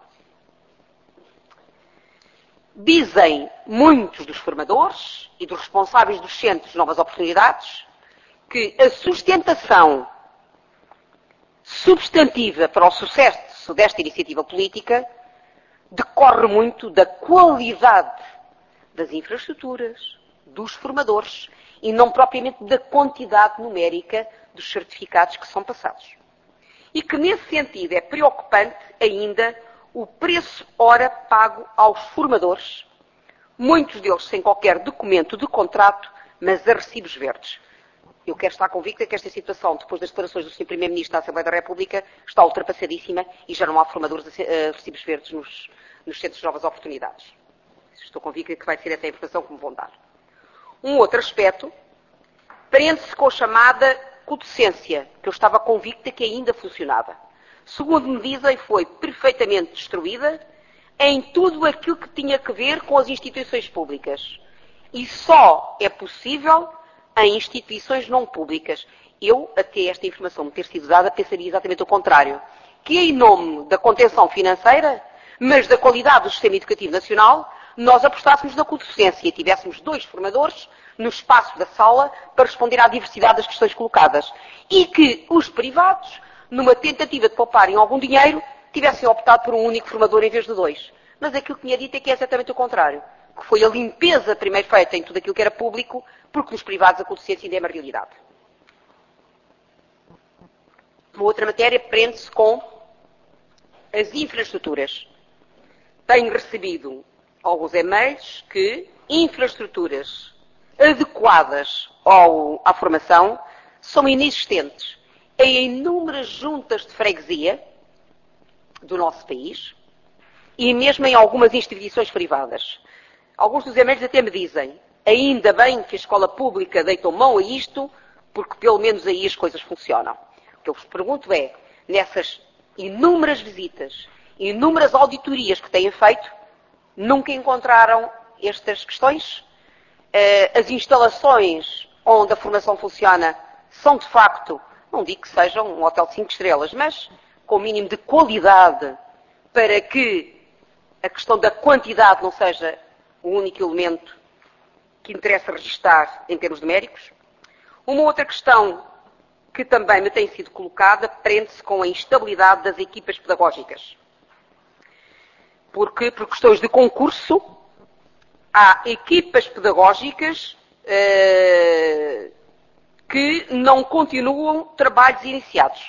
Dizem muitos dos formadores e dos responsáveis dos centros de novas oportunidades que a sustentação substantiva para o sucesso desta iniciativa política decorre muito da qualidade das infraestruturas, dos formadores e não propriamente da quantidade numérica dos certificados que são passados. E que, nesse sentido, é preocupante ainda o preço hora pago aos formadores, muitos deles sem qualquer documento de contrato, mas a recibos verdes. Eu quero estar convicta que esta situação, depois das declarações do Sr. Primeiro-Ministro da Assembleia da República, está ultrapassadíssima e já não há formadores a recibos verdes nos centros de novas oportunidades. Estou convicta que vai ser essa a informação que me vão dar. Um outro aspecto prende-se com a chamada codecência, que eu estava convicta que ainda funcionava. Segundo me dizem, foi perfeitamente destruída em tudo aquilo que tinha a ver com as instituições públicas. E só é possível em instituições não públicas. Eu, até esta informação me ter sido dada, pensaria exatamente o contrário. Que em nome da contenção financeira, mas da qualidade do sistema educativo nacional, nós apostássemos na codecência e tivéssemos 2 formadores no espaço da sala para responder à diversidade das questões colocadas. E que os privados, numa tentativa de pouparem algum dinheiro, tivessem optado por um único formador em vez de 2. Mas aquilo que tinha dito é que é exatamente o contrário. Que foi a limpeza primeiro feita em tudo aquilo que era público, porque nos privados a codecência ainda é uma realidade. Uma outra matéria prende-se com as infraestruturas. Tenho recebido alguns e-mails que infraestruturas adequadas à formação são inexistentes em inúmeras juntas de freguesia do nosso país e mesmo em algumas instituições privadas. Alguns dos e-mails até me dizem: ainda bem que a escola pública deitou mão a isto, porque pelo menos aí as coisas funcionam. O que eu vos pergunto é, nessas inúmeras visitas, inúmeras auditorias que têm feito, nunca encontraram estas questões? As instalações onde a formação funciona são, de facto, não digo que sejam um hotel de 5 estrelas, mas com o mínimo de qualidade para que a questão da quantidade não seja o único elemento que interessa registar em termos numéricos. Uma outra questão que também me tem sido colocada prende-se com a instabilidade das equipas pedagógicas. Porque, por questões de concurso, há equipas pedagógicas que não continuam trabalhos iniciados.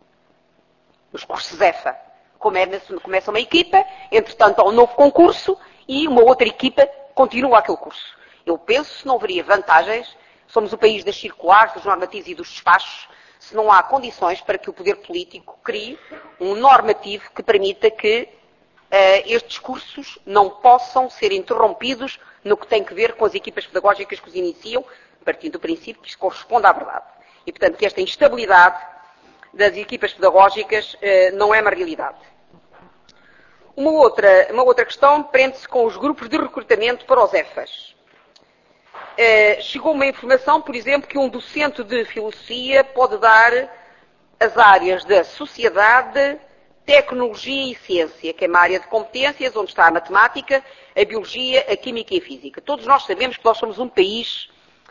Os cursos EFA. Começa uma equipa, entretanto há um novo concurso e uma outra equipa continua aquele curso. Eu penso que não haveria vantagens, somos o país das circulares, dos normativos e dos despachos, se não há condições para que o poder político crie um normativo que permita que estes cursos não possam ser interrompidos no que tem que ver com as equipas pedagógicas que os iniciam, partindo do princípio que isso corresponde à verdade. E, portanto, que esta instabilidade das equipas pedagógicas não é uma realidade. Uma outra questão prende-se com os grupos de recrutamento para os EFAs. Chegou uma informação, por exemplo, que um docente de filosofia pode dar as áreas da sociedade, tecnologia e ciência, que é uma área de competências onde está a matemática, a biologia, a química e a física. Todos nós sabemos que nós somos um país,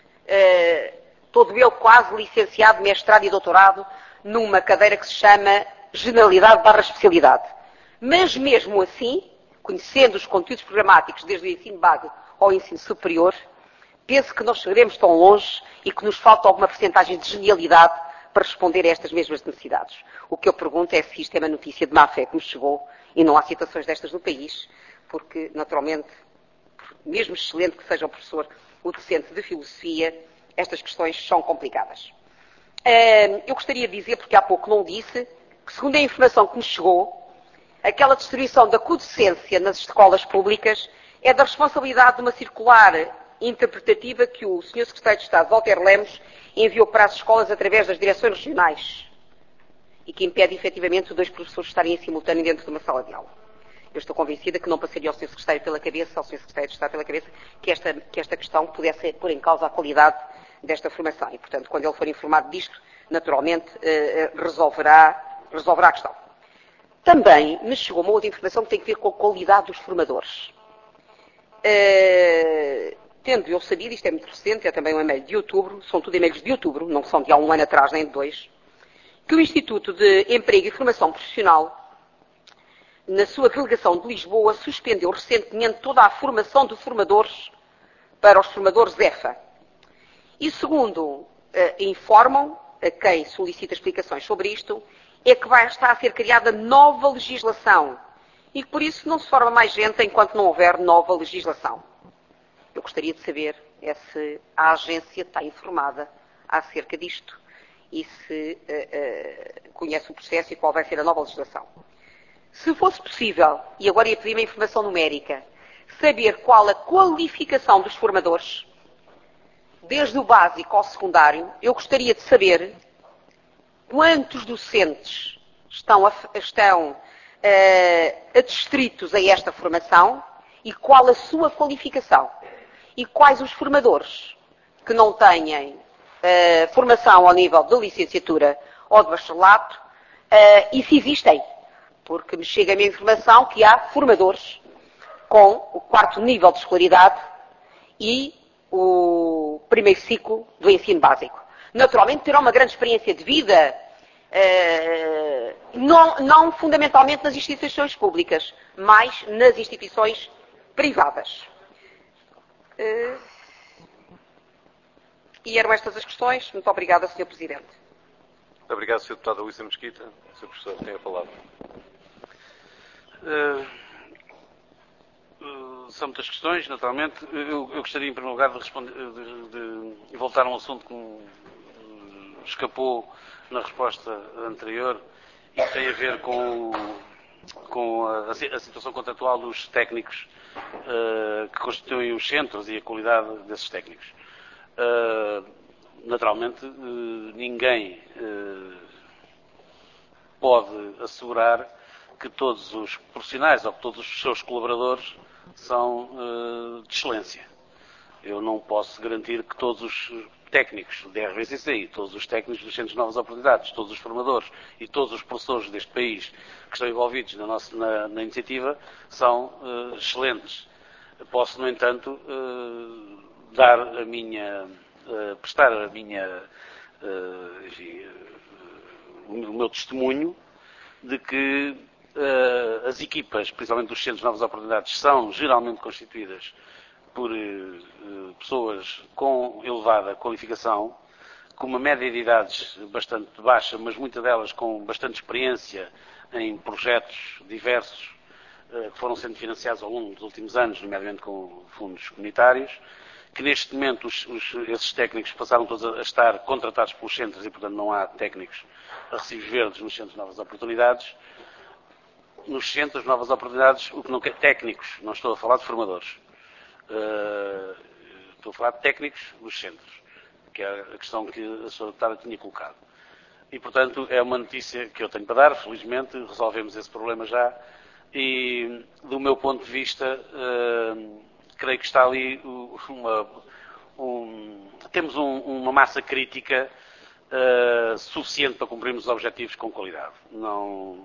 todo ele quase licenciado, mestrado e doutorado, numa cadeira que se chama generalidade/especialidade. Mas mesmo assim, conhecendo os conteúdos programáticos desde o ensino básico ao ensino superior, penso que nós chegaremos tão longe e que nos falta alguma percentagem de genialidade para responder a estas mesmas necessidades. O que eu pergunto é se isto é uma notícia de má fé que nos chegou e não há situações destas no país, porque, naturalmente, mesmo excelente que seja o professor, o docente de filosofia, estas questões são complicadas. Eu gostaria de dizer, porque há pouco não disse, que segundo a informação que nos chegou, aquela distribuição da codecência nas escolas públicas é da responsabilidade de uma circular interpretativa que o Sr. Secretário de Estado, Walter Lemos, enviou para as escolas através das direções regionais e que impede, efetivamente, os 2 professores estarem em simultâneo dentro de uma sala de aula. Eu estou convencida que não passaria ao Sr. Secretário pela cabeça, ao Sr. Secretário de Estado pela cabeça, que esta questão pudesse pôr em causa a qualidade desta formação. E, portanto, quando ele for informado disto, naturalmente, resolverá a questão. Também me chegou uma outra informação que tem a ver com a qualidade dos formadores. Tendo eu sabido, isto é muito recente, é também um e-mail de outubro, são tudo e-mails de outubro, não são de há um ano atrás nem de 2, que o Instituto de Emprego e Formação Profissional, na sua delegação de Lisboa, suspendeu recentemente toda a formação de formadores para os formadores EFA. E segundo informam a quem solicita explicações sobre isto, é que vai estar a ser criada nova legislação e que por isso não se forma mais gente enquanto não houver nova legislação. Eu gostaria de saber se a agência está informada acerca disto e se conhece o processo e qual vai ser a nova legislação. Se fosse possível, e agora ia pedir uma informação numérica, saber qual a qualificação dos formadores, desde o básico ao secundário, eu gostaria de saber quantos docentes estão adstritos a esta formação e qual a sua qualificação. E quais os formadores que não têm formação ao nível de licenciatura ou de bacharelato e se existem. Porque me chega a minha informação que há formadores com o 4º nível de escolaridade e o 1º ciclo do ensino básico. Naturalmente terão uma grande experiência de vida, não fundamentalmente nas instituições públicas, mas nas instituições privadas. E eram estas as questões. Muito obrigada, Sr. Presidente. Muito obrigado, Sr. Deputado Luísa Mesquita. Sr. Professor, tem a palavra. São muitas questões, naturalmente. Eu gostaria, em primeiro lugar, de responder, de voltar a um assunto que me escapou na resposta anterior e que tem a ver com com a situação contratual dos técnicos que constituem os centros e a qualidade desses técnicos. Naturalmente, ninguém pode assegurar que todos os profissionais ou que todos os seus colaboradores são de excelência. Eu não posso garantir que todos os técnicos da RBCCI, todos os técnicos dos Centros de Novas Oportunidades, todos os formadores e todos os professores deste país que estão envolvidos na iniciativa são excelentes. Posso, no entanto, prestar o meu testemunho de que as equipas, principalmente dos Centros de Novas Oportunidades, são geralmente constituídas por pessoas com elevada qualificação, com uma média de idades bastante baixa, mas muitas delas com bastante experiência em projetos diversos que foram sendo financiados ao longo dos últimos anos, nomeadamente com fundos comunitários, que neste momento esses técnicos passaram todos a estar contratados pelos centros e, portanto, não há técnicos a recibos verdes nos Centros de Novas Oportunidades. Nos Centros de Novas Oportunidades, o que não quer técnicos, não estou a falar de formadores. Estou a falar de técnicos dos centros, que é a questão que a Sra. Deputada tinha colocado. E, portanto, é uma notícia que eu tenho para dar, felizmente, resolvemos esse problema já, e, do meu ponto de vista, creio que está ali temos uma massa crítica suficiente para cumprirmos os objetivos com qualidade. Não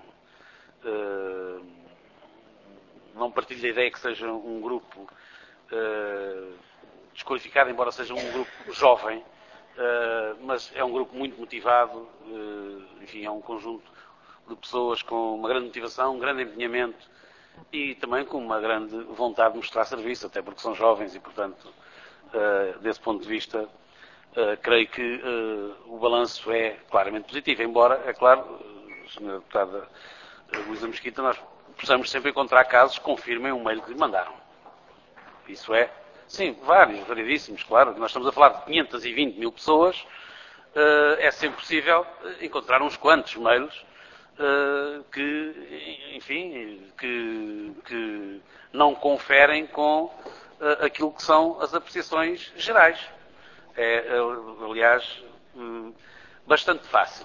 partilho da ideia que seja um grupo desqualificado, embora seja um grupo jovem, mas é um grupo muito motivado, enfim, é um conjunto de pessoas com uma grande motivação, um grande empenhamento e também com uma grande vontade de mostrar serviço, até porque são jovens e, portanto, desse ponto de vista, creio que o balanço é claramente positivo, embora, é claro, Sra. Deputada Luísa Mesquita, nós precisamos sempre encontrar casos que confirmem o mail que lhe mandaram. Isso é, sim, variedíssimos, claro. Nós estamos a falar de 520 mil pessoas, é sempre possível encontrar uns quantos mails que, enfim, que não conferem com aquilo que são as apreciações gerais. É, aliás, bastante fácil.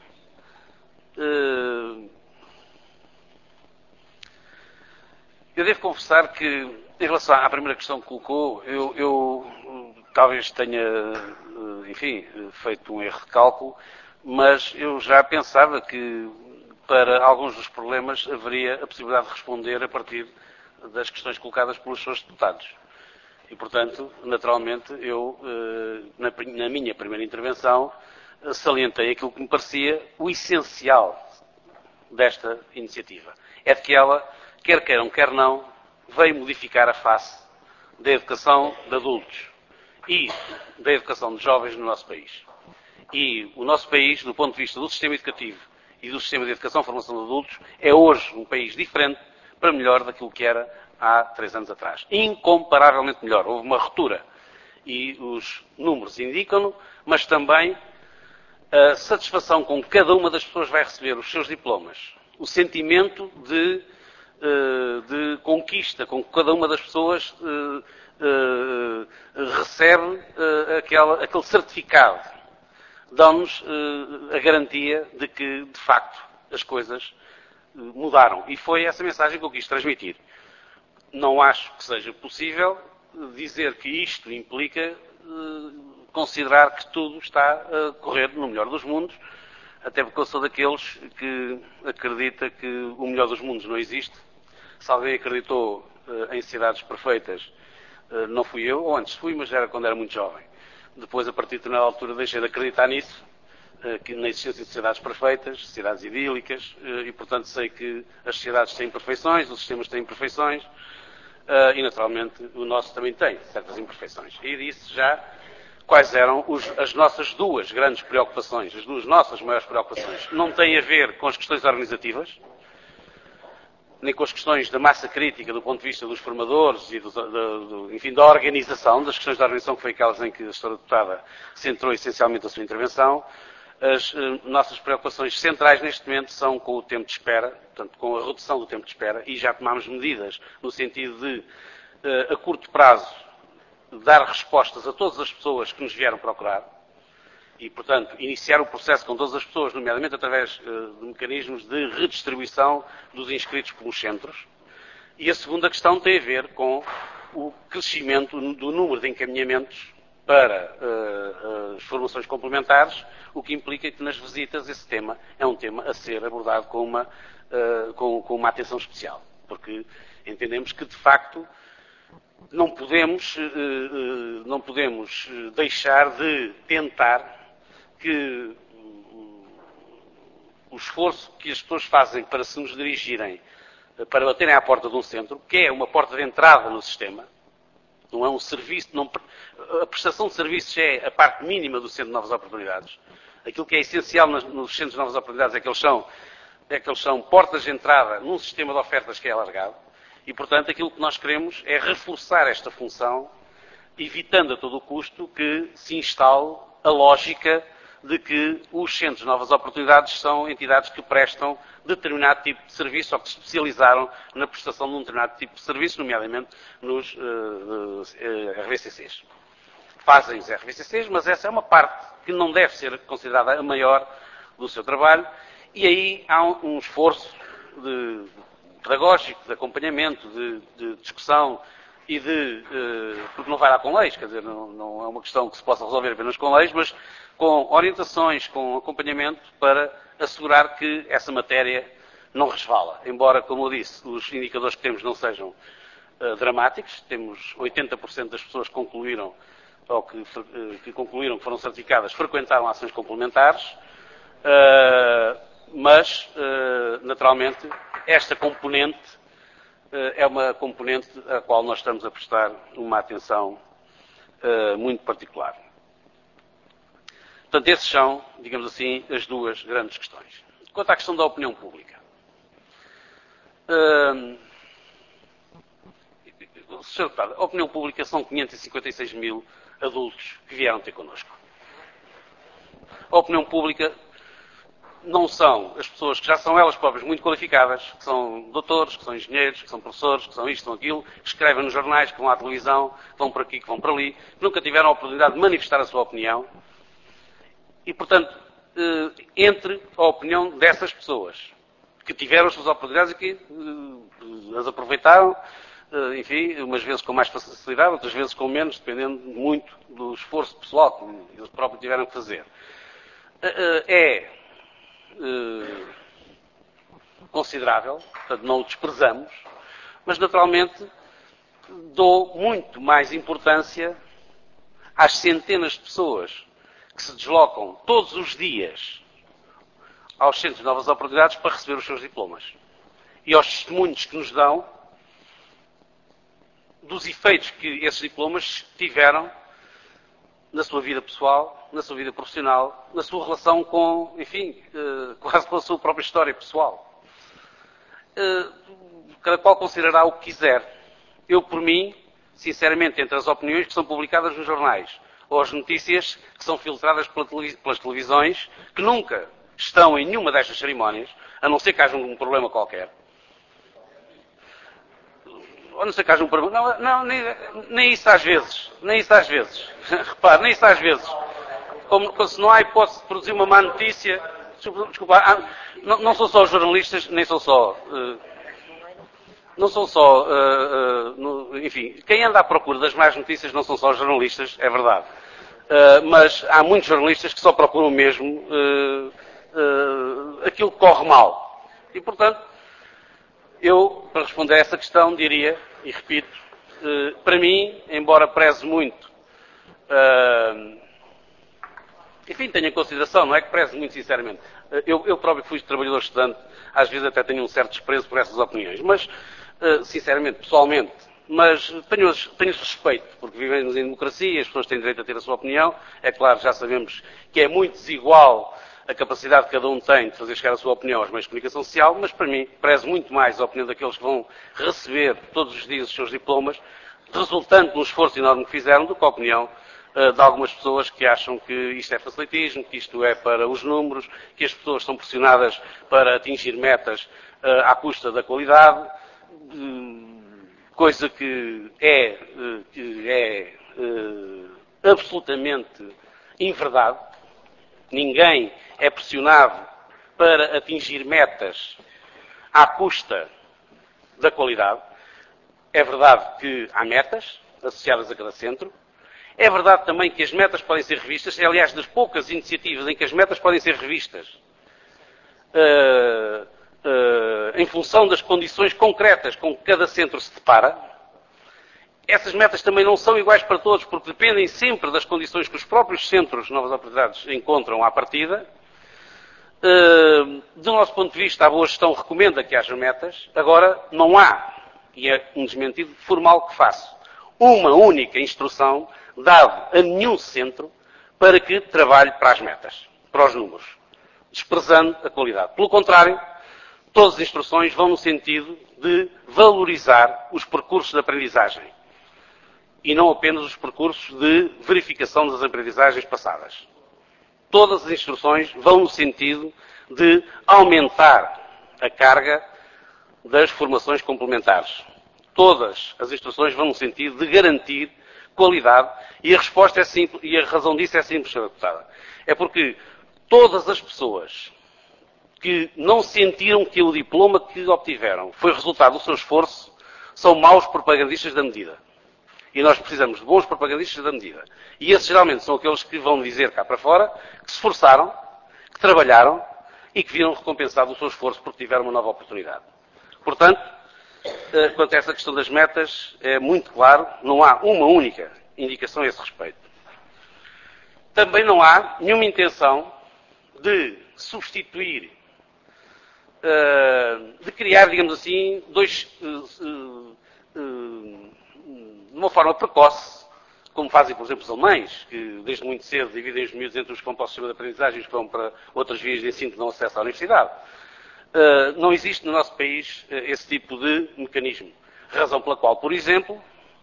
Eu devo confessar que, em relação à primeira questão que colocou, eu talvez tenha, enfim, feito um erro de cálculo, mas eu já pensava que para alguns dos problemas haveria a possibilidade de responder a partir das questões colocadas pelos seus deputados. E, portanto, naturalmente, eu, na minha primeira intervenção, salientei aquilo que me parecia o essencial desta iniciativa. É de que ela, quer queiram, quer não, veio modificar a face da educação de adultos e da educação de jovens no nosso país. E o nosso país, do ponto de vista do sistema educativo e do sistema de educação e formação de adultos, é hoje um país diferente para melhor daquilo que era há 3 anos atrás. Incomparavelmente melhor. Houve uma ruptura. E os números indicam-no, mas também a satisfação com que cada uma das pessoas vai receber os seus diplomas. O sentimento de conquista com que cada uma das pessoas recebe aquele certificado. Dão-nos a garantia de que, de facto, as coisas mudaram. E foi essa mensagem que eu quis transmitir. Não acho que seja possível dizer que isto implica considerar que tudo está a correr no melhor dos mundos, até porque eu sou daqueles que acredita que o melhor dos mundos não existe. Se alguém acreditou em cidades perfeitas, não fui eu, ou antes fui, mas era quando era muito jovem. Depois, a partir de determinada altura, deixei de acreditar nisso, que na existência de sociedades perfeitas, sociedades idílicas, e, portanto, sei que as sociedades têm imperfeições, os sistemas têm imperfeições, e, naturalmente, o nosso também tem certas imperfeições. E disse já quais eram as nossas duas grandes preocupações, as duas nossas maiores preocupações. Não têm a ver com as questões organizativas, nem com as questões da massa crítica do ponto de vista dos formadores e enfim, da organização, das questões da organização, que foi aquelas em que a Sra. Deputada centrou essencialmente a sua intervenção. As nossas preocupações centrais neste momento são com o tempo de espera, portanto, com a redução do tempo de espera, e já tomámos medidas no sentido de, a curto prazo, dar respostas a todas as pessoas que nos vieram procurar e, portanto, iniciar o processo com todas as pessoas, nomeadamente através de mecanismos de redistribuição dos inscritos pelos centros. E a segunda questão tem a ver com o crescimento do número de encaminhamentos para as formações complementares, o que implica que nas visitas esse tema é um tema a ser abordado com uma atenção especial, porque entendemos que, de facto, não podemos deixar de tentar que o esforço que as pessoas fazem para se nos dirigirem, para baterem à porta de um centro, que é uma porta de entrada no sistema, não é um serviço, a prestação de serviços é a parte mínima do Centro de Novas Oportunidades. Aquilo que é essencial nos Centros de Novas Oportunidades é que eles são portas de entrada num sistema de ofertas que é alargado e, portanto, aquilo que nós queremos é reforçar esta função, evitando a todo o custo que se instale a lógica de que os Centros de Novas Oportunidades são entidades que prestam determinado tipo de serviço ou que se especializaram na prestação de um determinado tipo de serviço, nomeadamente nos RVCCs. Fazem os RVCCs, mas essa é uma parte que não deve ser considerada a maior do seu trabalho, e aí há um esforço pedagógico, de acompanhamento, de discussão e porque não vai lá com leis, quer dizer, não é uma questão que se possa resolver apenas com leis, mas com orientações, com acompanhamento para assegurar que essa matéria não resvala. Embora, como eu disse, os indicadores que temos não sejam dramáticos, temos 80% das pessoas que concluíram ou que concluíram que foram certificadas frequentaram ações complementares, mas, naturalmente, esta componente é uma componente à qual nós estamos a prestar uma atenção muito particular. Portanto, esses são, digamos assim, as duas grandes questões. Quanto à questão da opinião pública. Sr. Deputado, a opinião pública são 556 mil adultos que vieram ter connosco. A opinião pública não são as pessoas que já são elas próprias muito qualificadas, que são doutores, que são engenheiros, que são professores, que são isto, que são aquilo, que escrevem nos jornais, que vão à televisão, que vão por aqui, que vão por ali, que nunca tiveram a oportunidade de manifestar a sua opinião. E, portanto, entre a opinião dessas pessoas que tiveram as suas oportunidades e que as aproveitaram, enfim, umas vezes com mais facilidade, outras vezes com menos, dependendo muito do esforço pessoal que eles próprios tiveram que fazer. Considerável, portanto não o desprezamos, mas naturalmente dou muito mais importância às centenas de pessoas que se deslocam todos os dias aos Centros de Novas Oportunidades para receber os seus diplomas. E aos testemunhos que nos dão dos efeitos que esses diplomas tiveram na sua vida pessoal, na sua vida profissional, na sua relação com, enfim, quase com a sua própria história pessoal. Cada qual considerará o que quiser. Eu, por mim, sinceramente, entre as opiniões que são publicadas nos jornais ou as notícias que são filtradas pelas televisões, que nunca estão em nenhuma destas cerimónias, a não ser que haja um problema qualquer. Ou não sei que haja um problema. Não, nem isso às vezes. Nem isso às vezes. Repare, nem isso às vezes. Como se não há hipótese de produzir uma má notícia. Desculpa, não são só os jornalistas, nem são só. Não são só. Enfim, quem anda à procura das más notícias não são só os jornalistas, é verdade. Mas há muitos jornalistas que só procuram mesmo aquilo que corre mal. E, portanto, eu, para responder a essa questão, diria, e repito, para mim, embora preze muito, enfim, tenho em consideração, não é que preze muito sinceramente, eu próprio fui trabalhador estudante, às vezes até tenho um certo desprezo por essas opiniões, mas, sinceramente, pessoalmente, mas tenho respeito, porque vivemos em democracia, as pessoas têm direito a ter a sua opinião, é claro, já sabemos que é muito desigual a capacidade que cada um tem de fazer chegar a sua opinião aos meios de comunicação social, mas para mim prezo muito mais a opinião daqueles que vão receber todos os dias os seus diplomas, resultante de um esforço enorme que fizeram, do que a opinião de algumas pessoas que acham que isto é facilitismo, que isto é para os números, que as pessoas são pressionadas para atingir metas à custa da qualidade, coisa que é absolutamente inverdade. Ninguém é pressionado para atingir metas à custa da qualidade. É verdade que há metas associadas a cada centro. É verdade também que as metas podem ser revistas. É, aliás, das poucas iniciativas em que as metas podem ser revistas em função das condições concretas com que cada centro se depara. Essas metas também não são iguais para todos, porque dependem sempre das condições que os próprios centros de novas oportunidades encontram à partida. Do nosso ponto de vista, a boa gestão recomenda que haja metas. Agora, não há, e é um desmentido formal que faço, uma única instrução dada a nenhum centro para que trabalhe para as metas, para os números, desprezando a qualidade. Pelo contrário, todas as instruções vão no sentido de valorizar os percursos de aprendizagem e não apenas os percursos de verificação das aprendizagens passadas. Todas as instruções vão no sentido de aumentar a carga das formações complementares. Todas as instruções vão no sentido de garantir qualidade e a resposta é simples, e a razão disso é simples, Sra. Deputada. É porque todas as pessoas que não sentiram que o diploma que obtiveram foi resultado do seu esforço são maus propagandistas da medida. E nós precisamos de bons propagandistas da medida. E esses geralmente são aqueles que vão dizer cá para fora que se esforçaram, que trabalharam e que viram recompensado o seu esforço porque tiveram uma nova oportunidade. Portanto, quanto a esta questão das metas, é muito claro, não há uma única indicação a esse respeito. Também não há nenhuma intenção de substituir, de criar, digamos assim, de uma forma precoce, como fazem, por exemplo, os alemães, que desde muito cedo dividem os miúdos entre os que vão para o sistema de aprendizagens e que vão para outras vias de ensino que dão acesso à universidade. Não existe no nosso país esse tipo de mecanismo. Razão pela qual, por exemplo,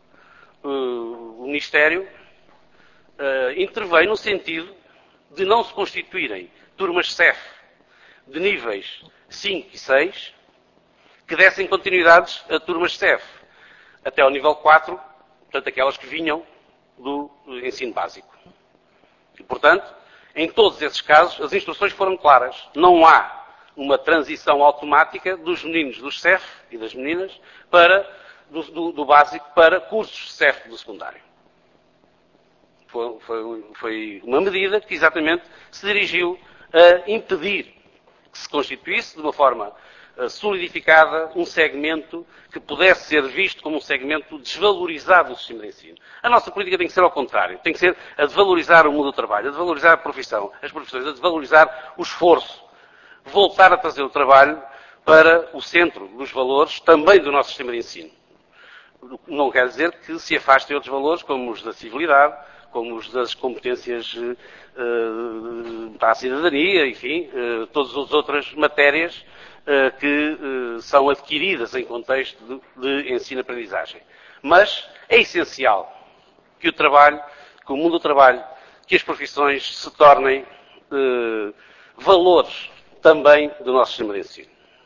o Ministério interveio no sentido de não se constituírem turmas CEF de níveis 5 e 6 que dessem continuidades a turmas CEF até ao nível 4, portanto, aquelas que vinham do ensino básico. E, portanto, em todos esses casos, as instruções foram claras. Não há uma transição automática dos meninos dos CEF e das meninas do básico para cursos CEF do secundário. Foi uma medida que exatamente se dirigiu a impedir que se constituísse de uma forma solidificada um segmento que pudesse ser visto como um segmento desvalorizado do sistema de ensino. A nossa política tem que ser ao contrário. Tem que ser a de valorizar o mundo do trabalho, a de valorizar a profissão, as profissões, a de valorizar o esforço. Voltar a trazer o trabalho para o centro dos valores também do nosso sistema de ensino. Não quer dizer que se afastem outros valores, como os da civilidade, como os das competências para a cidadania, enfim, todas as outras matérias que são adquiridas em contexto de ensino-aprendizagem. Mas é essencial que o trabalho, que o mundo do trabalho, que as profissões se tornem valores também do nosso sistema de ensino.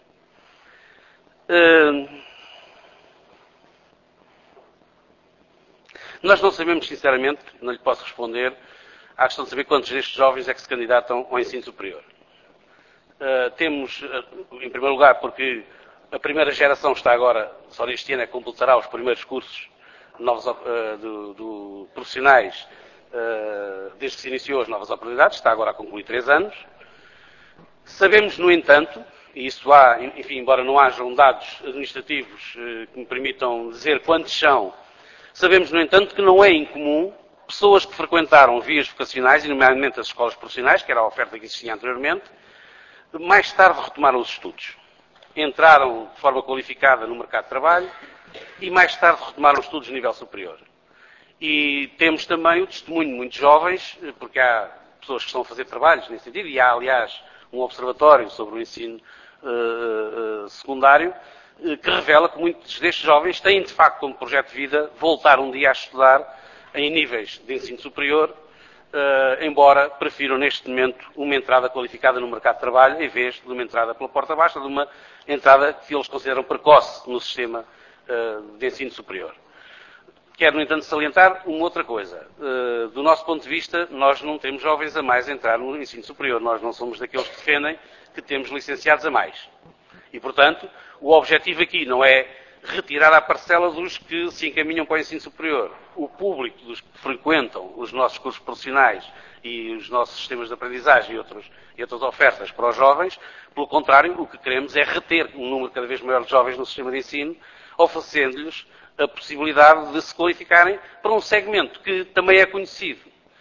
Nós não sabemos, sinceramente, não lhe posso responder à questão de saber quantos destes jovens é que se candidatam ao ensino superior. Temos, em primeiro lugar, porque a primeira geração está agora, só neste ano, completará os primeiros cursos novos, profissionais desde que se iniciou as novas oportunidades, está agora a concluir 3 anos. Sabemos, no entanto, e isso há, enfim, embora não hajam dados administrativos que me permitam dizer quantos são, sabemos, no entanto, que não é incomum pessoas que frequentaram vias vocacionais, e nomeadamente as escolas profissionais, que era a oferta que existia anteriormente, mais tarde retomaram os estudos. Entraram de forma qualificada no mercado de trabalho e mais tarde retomaram os estudos de nível superior. E temos também o testemunho de muitos jovens, porque há pessoas que estão a fazer trabalhos nesse sentido, e há, aliás, um observatório sobre o ensino secundário, que revela que muitos destes jovens têm, de facto, como projeto de vida, voltar um dia a estudar em níveis de ensino superior, embora prefiram neste momento uma entrada qualificada no mercado de trabalho em vez de uma entrada pela porta baixa, de uma entrada que eles consideram precoce no sistema de ensino superior. Quero, no entanto, salientar uma outra coisa. Do nosso ponto de vista, nós não temos jovens a mais a entrar no ensino superior. Nós não somos daqueles que defendem que temos licenciados a mais. E, portanto, o objetivo aqui não é retirar a parcela dos que se encaminham para o ensino superior. O público dos que frequentam os nossos cursos profissionais e os nossos sistemas de aprendizagem e outras ofertas para os jovens, pelo contrário, o que queremos é reter um número cada vez maior de jovens no sistema de ensino, oferecendo-lhes a possibilidade de se qualificarem para um segmento que também é conhecido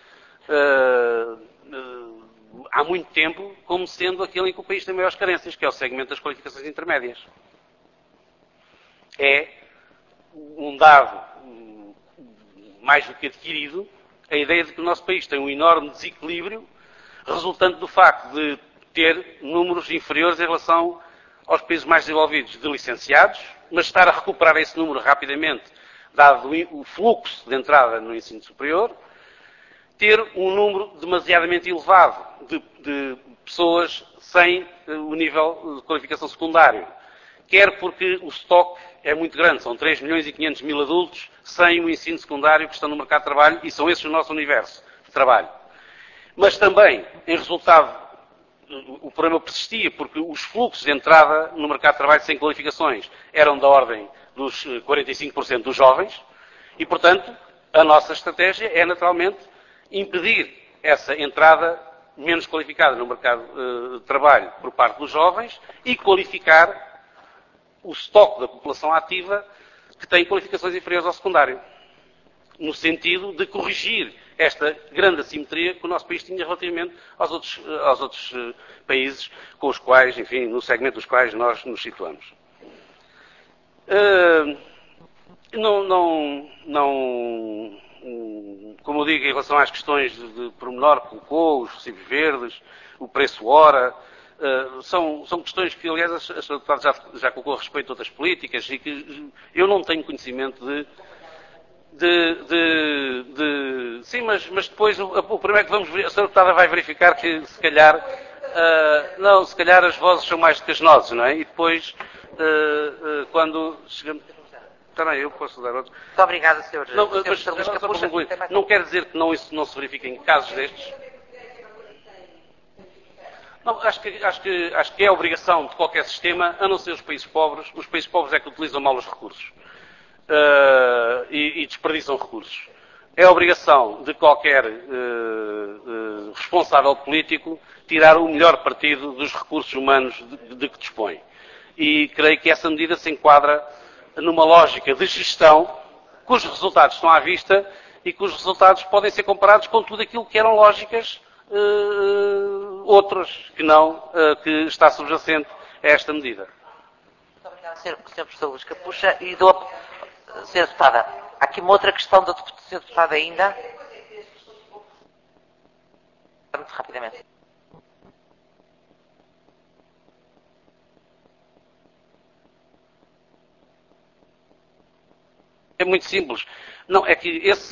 há muito tempo como sendo aquele em que o país tem maiores carências, que é o segmento das qualificações intermédias. É um dado mais do que adquirido a ideia de que o nosso país tem um enorme desequilíbrio resultante do facto de ter números inferiores em relação aos países mais desenvolvidos de licenciados, mas estar a recuperar esse número rapidamente, dado o fluxo de entrada no ensino superior, ter um número demasiadamente elevado de pessoas sem o nível de qualificação secundário. Quer porque o estoque é muito grande, são 3 milhões e 500 mil adultos sem o ensino secundário que estão no mercado de trabalho e são esses o nosso universo de trabalho. Mas também, em resultado, o problema persistia porque os fluxos de entrada no mercado de trabalho sem qualificações eram da ordem dos 45% dos jovens e, portanto, a nossa estratégia é, naturalmente, impedir essa entrada menos qualificada no mercado de trabalho por parte dos jovens e qualificar o estoque da população ativa que tem qualificações inferiores ao secundário, no sentido de corrigir esta grande assimetria que o nosso país tinha relativamente aos outros países com os quais, enfim, no segmento dos quais nós nos situamos. Como eu digo, em relação às questões de pormenor que colocou, os recibos verdes, o preço hora, são questões que, aliás, a Sra. Deputada já colocou a respeito de outras políticas e que eu não tenho conhecimento sim, mas depois o primeiro que vamos ver, a Sra. Deputada vai verificar que se calhar se calhar as vozes são mais do que as nozes, não é? E depois quando chegamos. Também eu posso dar outro. Muito obrigada, Sr. Luís Capucha. Não quer dizer que isso não se verifique em casos destes. Não, acho que é a obrigação de qualquer sistema, a não ser os países pobres. Os países pobres é que utilizam mal os recursos e desperdiçam recursos. É a obrigação de qualquer responsável político tirar o melhor partido dos recursos humanos de que dispõe. E creio que essa medida se enquadra numa lógica de gestão cujos resultados estão à vista e cujos resultados podem ser comparados com tudo aquilo que eram lógicas outras que está subjacente a esta medida. Muito obrigada, Sr. Professor Luís Capucha. E Sra. Deputada, há aqui uma outra questão da Sra. Deputada ainda. Muito rapidamente. É muito simples. Não, é que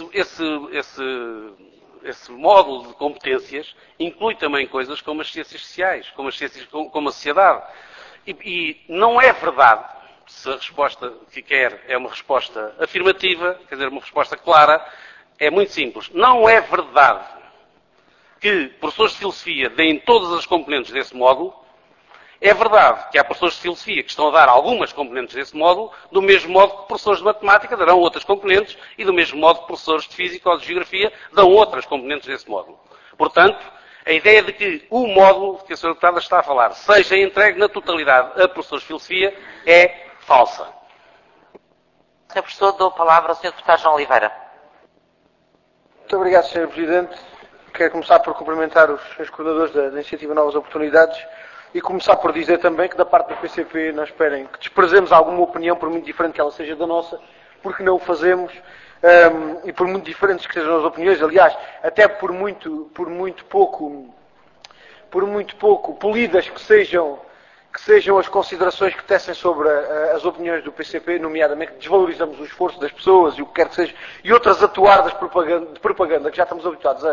esse módulo de competências inclui também coisas como as ciências sociais, como a sociedade. E não é verdade, se a resposta que quer é uma resposta afirmativa, quer dizer, uma resposta clara, é muito simples. Não é verdade que professores de filosofia deem todas as componentes desse módulo. É verdade que há professores de filosofia que estão a dar algumas componentes desse módulo, do mesmo modo que professores de matemática darão outras componentes e do mesmo modo que professores de física ou de geografia dão outras componentes desse módulo. Portanto, a ideia de que o módulo que a Sra. Deputada está a falar seja entregue na totalidade a professores de filosofia é falsa. Sr. Professor, dou a palavra ao Sr. Deputado João Oliveira. Muito obrigado, Sr. Presidente. Quero começar por cumprimentar os coordenadores da Iniciativa Novas Oportunidades e começar por dizer também que da parte do PCP não esperem que desprezemos alguma opinião, por muito diferente que ela seja da nossa, porque não o fazemos, e por muito diferentes que sejam as opiniões, aliás, até por muito pouco polidas que sejam que sejam as considerações que tecem sobre as opiniões do PCP, nomeadamente que desvalorizamos o esforço das pessoas e o que quer que seja, e outras atuadas de propaganda que já estamos habituados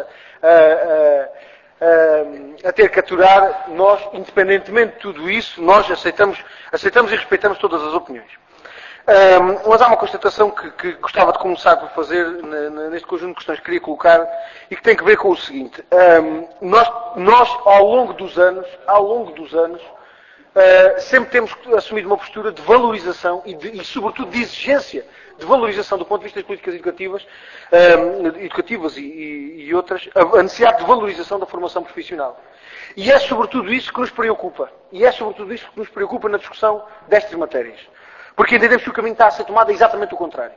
a ter que aturar. Nós, independentemente de tudo isso, nós aceitamos e respeitamos todas as opiniões. Mas há uma constatação que gostava de começar por fazer neste conjunto de questões que queria colocar e que tem que ver com o seguinte. Nós ao longo dos anos, sempre temos assumido uma postura de valorização e sobretudo, de exigência de valorização do ponto de vista das políticas educativas e outras, a necessidade de valorização da formação profissional. E é sobretudo isso que nos preocupa. E é sobretudo isso que nos preocupa na discussão destas matérias. Porque entendemos que o caminho está a ser tomado é exatamente o contrário.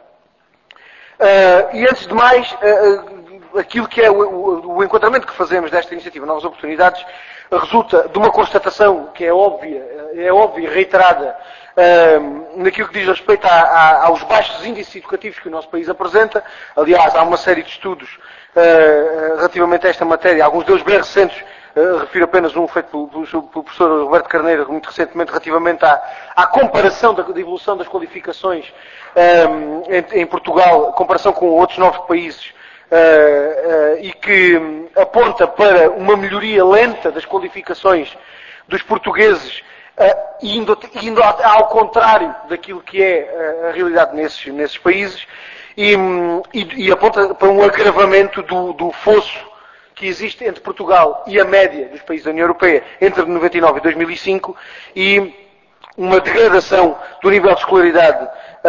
E antes de mais, aquilo que é o enquadramento que fazemos desta iniciativa Novas Oportunidades resulta de uma constatação que é óbvia e reiterada naquilo que diz respeito aos baixos índices educativos que o nosso país apresenta. Aliás, há uma série de estudos relativamente a esta matéria, alguns deles bem recentes. Refiro apenas um feito pelo professor Roberto Carneiro, muito recentemente, relativamente à comparação da evolução das qualificações em Portugal, comparação com outros novos países, e que aponta para uma melhoria lenta das qualificações dos portugueses, indo ao contrário daquilo que é a realidade nesses países, e aponta para um agravamento do fosso que existe entre Portugal e a média dos países da União Europeia entre 99 e 2005 e uma degradação do nível de escolaridade,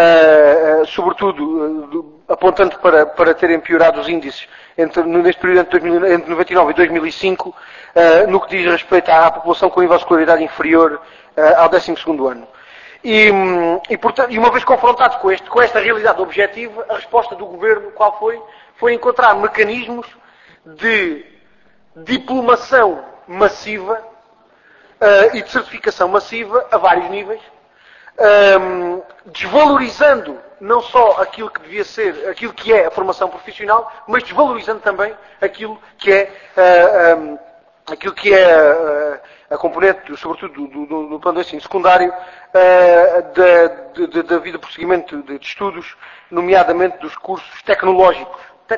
sobretudo apontando para terem piorado os índices neste período entre 99 e 2005, no que diz respeito à população com nível de escolaridade inferior ao 12º ano. Portanto, uma vez confrontados com esta realidade objetiva, a resposta do Governo qual foi? Foi encontrar mecanismos de diplomação massiva e de certificação massiva a vários níveis, desvalorizando não só aquilo que devia ser, aquilo que é a formação profissional, mas desvalorizando também aquilo que é a componente, sobretudo do plano de ensino secundário, da vida de prosseguimento de estudos, nomeadamente dos cursos tecnológicos.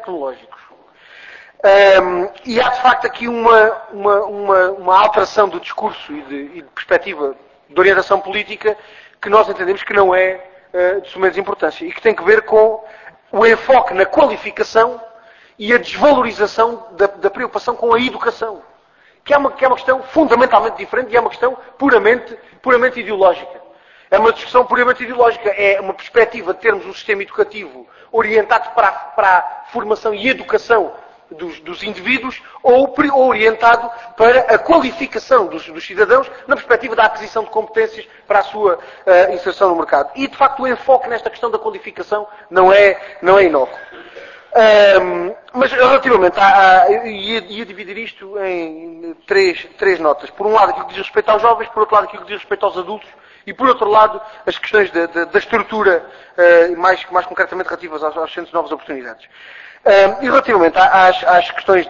E há de facto aqui uma alteração do discurso e de perspectiva de orientação política que nós entendemos que não é de suma importância e que tem que ver com o enfoque na qualificação e a desvalorização da preocupação com a educação, que é uma questão fundamentalmente diferente e é uma questão puramente ideológica. É uma discussão puramente ideológica, é uma perspectiva de termos um sistema educativo orientado para a formação e educação dos indivíduos ou orientado para a qualificação dos cidadãos na perspectiva da aquisição de competências para a sua inserção no mercado. E, de facto, o enfoque nesta questão da qualificação não é inócuo. Mas, relativamente ia dividir isto em três notas. Por um lado, aquilo que diz respeito aos jovens, por outro lado, aquilo que diz respeito aos adultos, e, por outro lado, as questões da estrutura, mais concretamente relativas aos centros de novas oportunidades. E relativamente às questões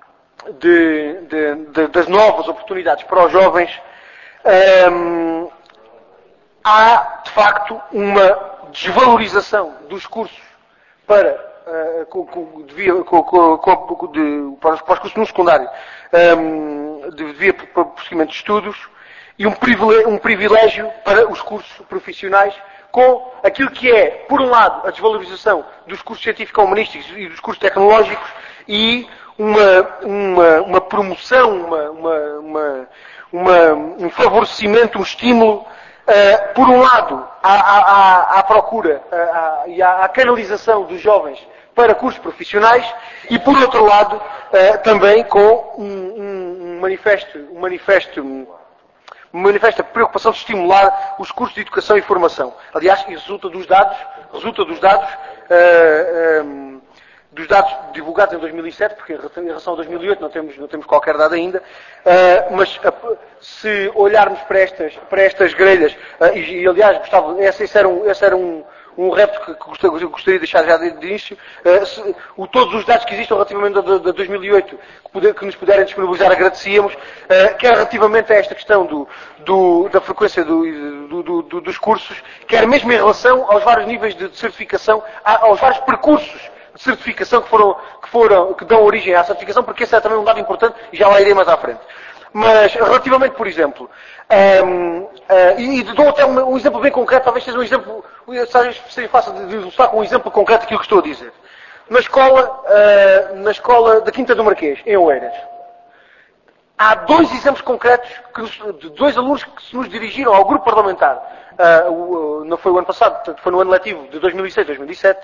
das novas oportunidades para os jovens, há, de facto, uma desvalorização dos cursos para os cursos no secundário, devia para prosseguimento de estudos, e um privilégio para os cursos profissionais, com aquilo que é, por um lado, a desvalorização dos cursos científico-humanísticos e dos cursos tecnológicos e uma promoção, um favorecimento, um estímulo, por um lado, à procura e à canalização dos jovens para cursos profissionais e, por outro lado, também com uma manifesta preocupação de estimular os cursos de educação e formação. Aliás, isso resulta dos dados divulgados em 2007, porque em relação a 2008 não temos qualquer dado ainda, mas se olharmos para estas grelhas, e aliás, Gustavo, esse era um repto que gostaria de deixar já de início. Todos os dados que existem relativamente a 2008 que nos puderem disponibilizar, agradecíamos, quer relativamente a esta questão da frequência dos cursos, quer mesmo em relação aos vários níveis de certificação, aos vários percursos de certificação que dão origem à certificação, porque esse é também um dado importante e já lá irei mais à frente. Mas, relativamente, por exemplo, e dou até um exemplo bem concreto, talvez seja um exemplo, seja fácil de ilustrar com um exemplo concreto aquilo que estou a dizer. Na escola da Quinta do Marquês, em Oeiras, há 2 exemplos concretos de 2 alunos que se nos dirigiram ao grupo parlamentar. Não foi o ano passado, foi no ano letivo de 2006-2007,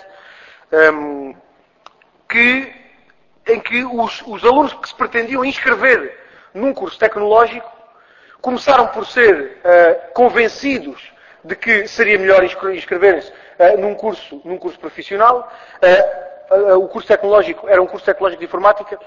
em que os alunos que se pretendiam inscrever num curso tecnológico começaram por ser convencidos de que seria melhor inscreverem-se num curso profissional. O curso tecnológico era um curso tecnológico de informática,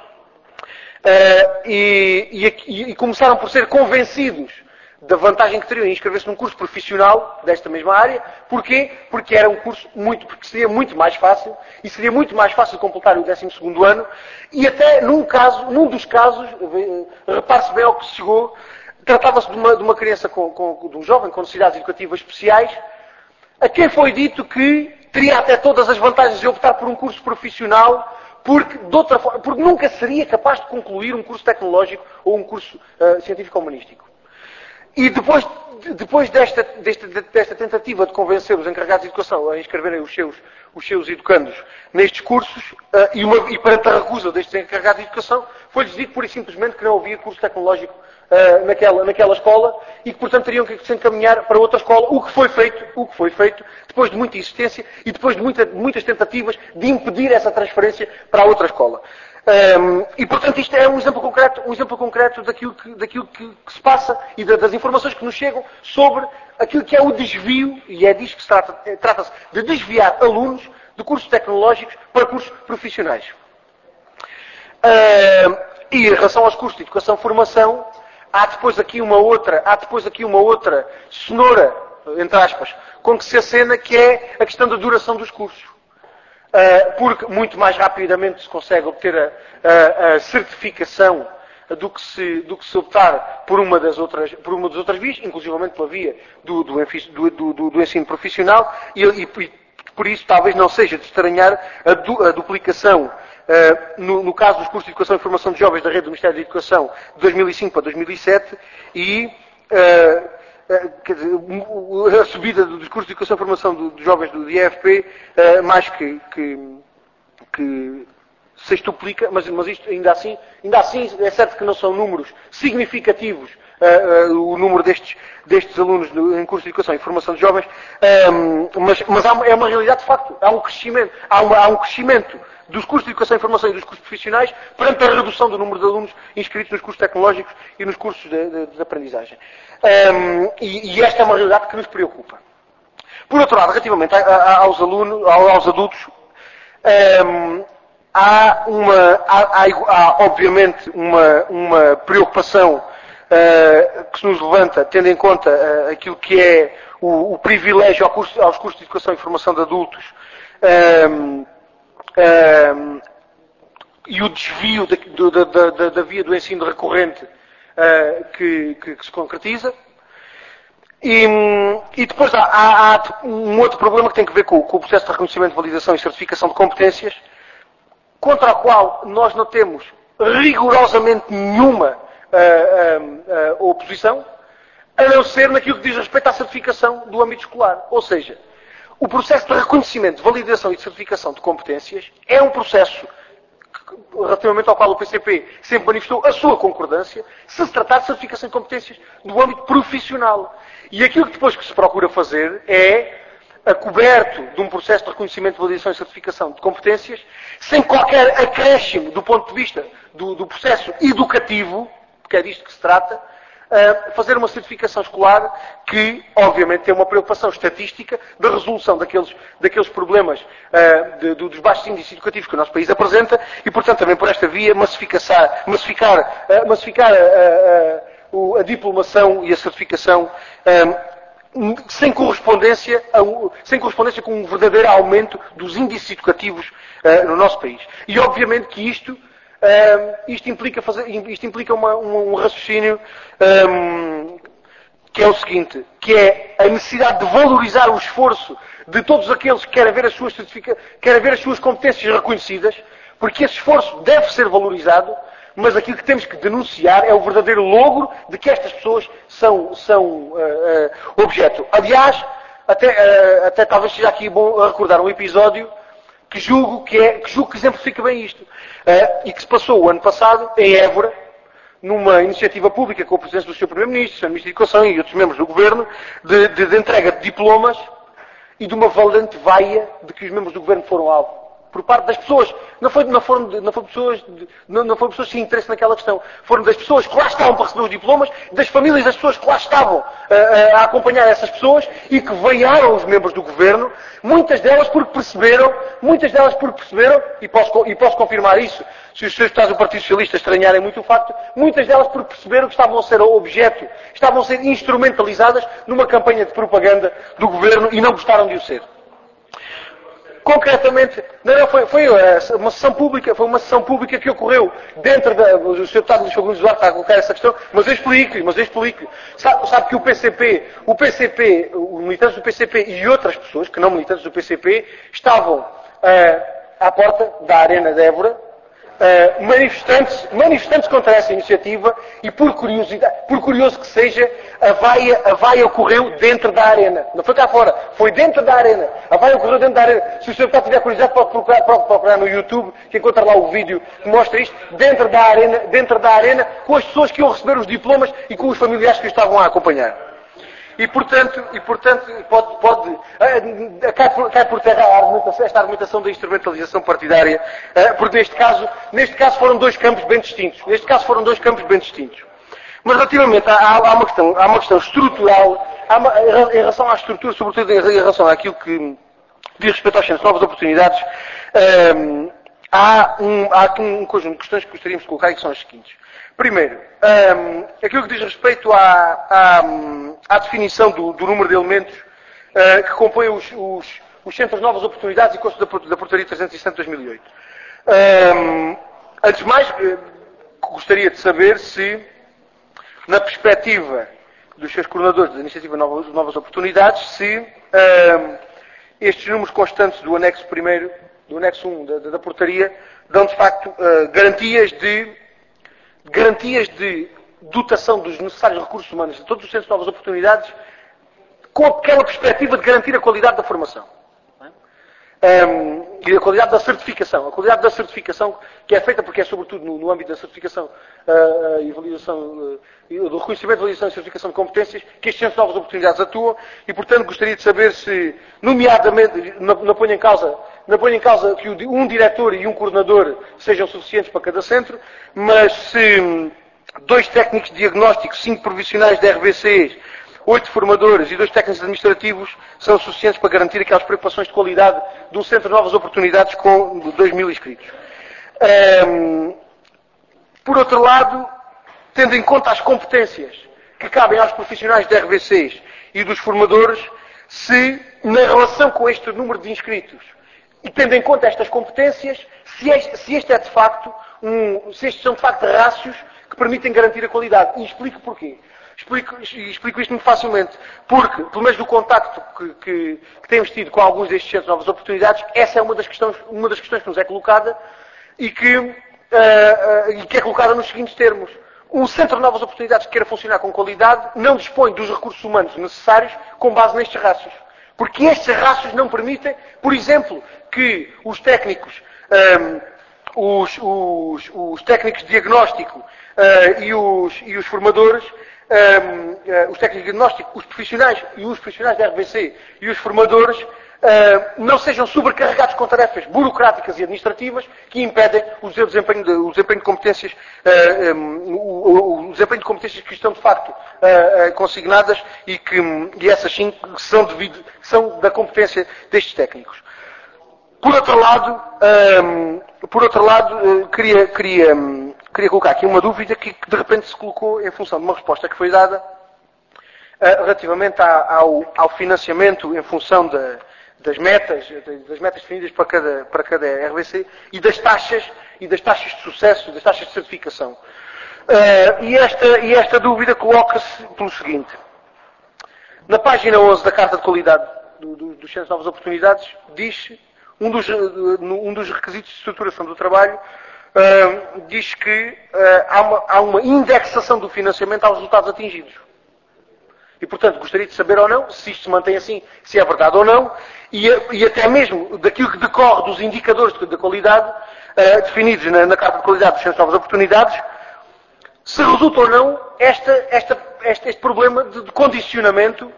e começaram por ser convencidos da vantagem que teriam em inscrever-se num curso profissional desta mesma área. Porquê? Porque era um curso porque seria muito mais fácil, e seria muito mais fácil completar o 12º ano, e até num dos casos, repare-se bem ao que se chegou, tratava-se de uma criança, de um jovem com necessidades educativas especiais, a quem foi dito que teria até todas as vantagens de optar por um curso profissional, porque nunca seria capaz de concluir um curso tecnológico ou um curso científico-humanístico. E depois desta tentativa de convencer os encarregados de educação a inscreverem os seus educandos nestes cursos, e perante a recusa destes encarregados de educação, foi-lhes dito pura e simplesmente que não havia curso tecnológico naquela escola, e que, portanto, teriam que se encaminhar para outra escola, o que foi feito, depois de muita insistência e depois de muitas tentativas de impedir essa transferência para a outra escola. E, portanto, isto é um exemplo concreto daquilo que se passa e das informações que nos chegam sobre aquilo que é o desvio, e é disso que se trata-se de desviar alunos de cursos tecnológicos para cursos profissionais. E em relação aos cursos de educação-formação, há depois aqui uma outra cenoura, entre aspas, com que se acena, que é a questão da duração dos cursos. Porque muito mais rapidamente se consegue obter a certificação do que se optar por uma das outras vias, inclusivamente pela via do ensino profissional, e por isso talvez não seja de estranhar a duplicação, no caso dos cursos de Educação e Formação de Jovens da rede do Ministério da Educação, de 2005 para 2007, e a subida dos cursos de Educação e Formação dos jovens do IFP, mais que se extuplica, mas isto ainda assim é certo que não são números significativos, o número destes alunos em curso de Educação e Formação de jovens, mas é uma realidade de facto, há um crescimento dos cursos de Educação e Formação e dos cursos profissionais perante a redução do número de alunos inscritos nos cursos tecnológicos e nos cursos de aprendizagem. E esta é uma realidade que nos preocupa. Por outro lado, relativamente aos adultos, há obviamente uma preocupação que se nos levanta, tendo em conta aquilo que é o privilégio aos cursos de Educação e Formação de adultos, e o desvio da via do ensino recorrente que se concretiza. E depois há um outro problema que tem que ver com o processo de reconhecimento, validação e certificação de competências, contra o qual nós não temos rigorosamente nenhuma oposição, a não ser naquilo que diz respeito à certificação do âmbito escolar. Ou seja, o processo de reconhecimento, de validação e de certificação de competências é um processo relativamente ao qual o PCP sempre manifestou a sua concordância, se tratar de certificação de competências do âmbito profissional. E aquilo que depois que se procura fazer é, coberto de um processo de reconhecimento, validação e certificação de competências, sem qualquer acréscimo do ponto de vista do processo educativo, porque é disto que se trata, fazer uma certificação escolar que, obviamente, tem uma preocupação estatística da resolução daqueles problemas dos baixos índices educativos que o nosso país apresenta e, portanto, também por esta via massificar a diplomação e a certificação sem correspondência com um verdadeiro aumento dos índices educativos no nosso país. E obviamente que isto implica um raciocínio que é o seguinte, que é a necessidade de valorizar o esforço de todos aqueles que querem ver as suas competências reconhecidas, porque esse esforço deve ser valorizado, mas aquilo que temos que denunciar é o verdadeiro logro de que estas pessoas são objeto. Aliás, até talvez seja aqui bom recordar um episódio que julgo que exemplifica bem isto. E que se passou o ano passado em Évora, numa iniciativa pública com a presença do Sr. Primeiro-Ministro, Sr. Ministro da Educação e outros membros do Governo, de entrega de diplomas e de uma valente vaia de que os membros do Governo foram alvo. Por parte das pessoas. Não foi pessoas sem interesse naquela questão. Foram das pessoas que lá estavam para receber os diplomas, das famílias das pessoas que lá estavam a acompanhar essas pessoas e que veiaram os membros do Governo, muitas delas porque perceberam, e posso confirmar isso, se os seus deputados do Partido Socialista estranharem muito o facto, muitas delas porque perceberam que estavam a ser objeto, estavam a ser instrumentalizadas numa campanha de propaganda do Governo e não gostaram de o ser. Concretamente, foi uma sessão pública que ocorreu dentro da... O Sr. Deputado Luís Fagundes Duarte está a colocar essa questão, mas eu explico. Sabe que o PCP, os militantes do PCP e outras pessoas, que não militantes do PCP, estavam à porta da Arena de Évora, manifestantes contra essa iniciativa e por curioso que seja, a vaia ocorreu dentro da Arena. Não foi cá fora, foi dentro da Arena. A vaia ocorreu dentro da Arena. Se o senhor tiver curiosidade, pode procurar no YouTube, que encontra lá o vídeo que mostra isto, dentro da Arena, com as pessoas que iam receber os diplomas e com os familiares que os estavam a acompanhar. E portanto cai por terra esta argumentação da instrumentalização partidária, porque neste caso foram dois campos bem distintos. Mas relativamente há uma questão estrutural, em relação à estrutura, sobretudo em relação àquilo que diz respeito aos centros de novas oportunidades, há aqui um conjunto de questões que gostaríamos de colocar e que são as seguintes. Primeiro, aquilo que diz respeito à definição do número de elementos que compõem os Centros de Novas Oportunidades e custos da Portaria 307 de 2008. Antes de mais, gostaria de saber se, na perspectiva dos seus coordenadores da Iniciativa Novas Oportunidades, se estes números constantes do anexo 1 da Portaria dão, de facto, garantias de dotação dos necessários recursos humanos de todos os centros de novas oportunidades, com aquela perspectiva de garantir a qualidade da formação. E a qualidade da certificação. A qualidade da certificação que é feita, porque é sobretudo no âmbito da certificação e validação, do reconhecimento, validação e certificação de competências, que estes centros de novas oportunidades atuam, e portanto gostaria de saber se, nomeadamente, não ponho em causa que um diretor e um coordenador sejam suficientes para cada centro, mas se 2 técnicos de diagnóstico, 5 profissionais de RBCs, 8 formadores e 2 técnicos administrativos são suficientes para garantir aquelas preocupações de qualidade de um centro de novas oportunidades com 2.000 inscritos. Por outro lado, tendo em conta as competências que cabem aos profissionais de RBCs e dos formadores, se, na relação com este número de inscritos, e tendo em conta estas competências, se estes são de facto rácios que permitem garantir a qualidade. E explico porquê. Explico isto muito facilmente. Porque, pelo menos do contacto que temos tido com alguns destes centros de novas oportunidades, essa é uma das questões que nos é colocada e que é colocada nos seguintes termos. Um centro de novas oportunidades que queira funcionar com qualidade não dispõe dos recursos humanos necessários com base nestes rácios. Porque estes rácios não permitem, por exemplo, que os técnicos, os técnicos de diagnóstico e os formadores, os técnicos de diagnóstico, os profissionais da RBC e os formadores não sejam sobrecarregados com tarefas burocráticas e administrativas que impedem o desempenho de competências, o desempenho de competências que estão de facto consignadas e essas sim são da competência destes técnicos. Por outro lado, queria colocar aqui uma dúvida que de repente se colocou em função de uma resposta que foi dada relativamente ao financiamento em função das metas definidas para cada RBC e das taxas de sucesso, das taxas de certificação. E esta dúvida coloca-se pelo seguinte. Na página 11 da Carta de Qualidade dos Centros de Novas Oportunidades, diz um dos requisitos de estruturação do trabalho, diz que há uma indexação do financiamento aos resultados atingidos. E, portanto, gostaria de saber ou não se isto se mantém assim, se é verdade ou não, e até mesmo daquilo que decorre dos indicadores de qualidade definidos na Carta de Qualidade dos Centros de Novas Oportunidades, se resulta ou não este problema de condicionamento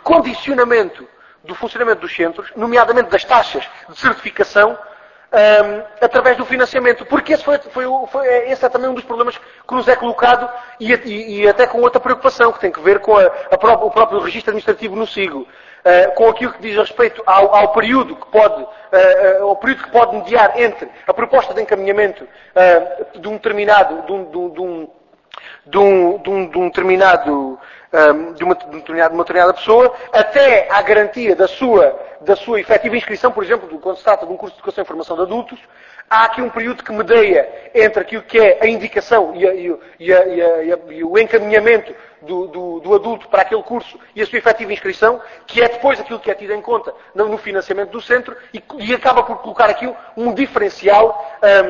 do funcionamento dos centros, nomeadamente das taxas de certificação, através do financiamento. Porque esse é também um dos problemas que nos é colocado e até com outra preocupação, que tem que ver com o próprio registro administrativo no SIGO, com aquilo que diz respeito ao período que pode mediar entre a proposta de encaminhamento de uma determinada pessoa, até à garantia da sua efetiva inscrição, por exemplo, quando se trata de um curso de Educação e Formação de Adultos, há aqui um período que medeia entre aquilo que é a indicação e o encaminhamento do adulto para aquele curso e a sua efetiva inscrição, que é depois aquilo que é tido em conta no financiamento do centro e acaba por colocar aqui um diferencial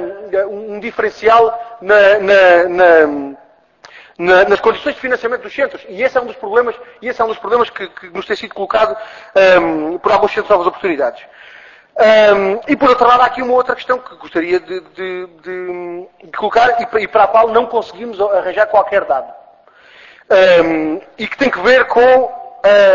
nas condições de financiamento dos centros. E esse é um dos problemas que nos tem sido colocado por alguns centros de novas oportunidades. E por outro lado, há aqui uma outra questão que gostaria de colocar e para a qual não conseguimos arranjar qualquer dado. E que tem que ver com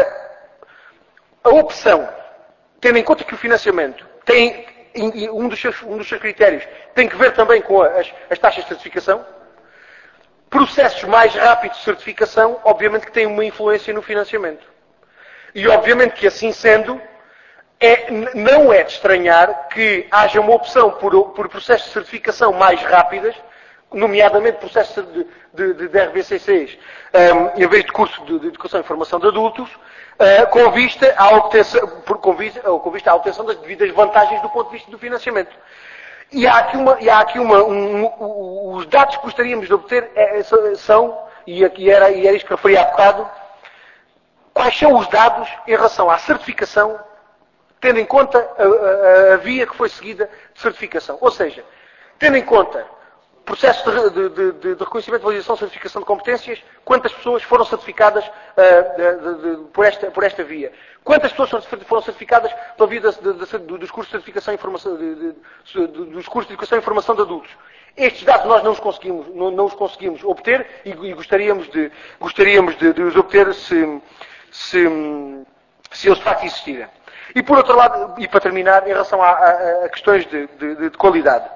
a opção, tendo em conta que o financiamento tem um dos seus critérios, tem que ver também com as taxas de certificação. Processos mais rápidos de certificação, obviamente que têm uma influência no financiamento. E obviamente que assim sendo, não é de estranhar que haja uma opção por processos de certificação mais rápidas, nomeadamente processos de RBCCs, em vez de curso de Educação e Formação de Adultos, com vista à obtenção das devidas vantagens do ponto de vista do financiamento. E há aqui os dados que gostaríamos de obter são, e era isto que eu referi há bocado, quais são os dados em relação à certificação, tendo em conta a via que foi seguida de certificação. Ou seja, tendo em conta processo de reconhecimento, validação e certificação de competências, quantas pessoas foram certificadas por esta via? Quantas pessoas foram certificadas pela via dos cursos de certificação e informação, dos cursos de educação e formação de adultos? Estes dados nós não os conseguimos obter e gostaríamos de os obter se eles de facto existirem. E por outro lado, e para terminar, em relação a questões de qualidade.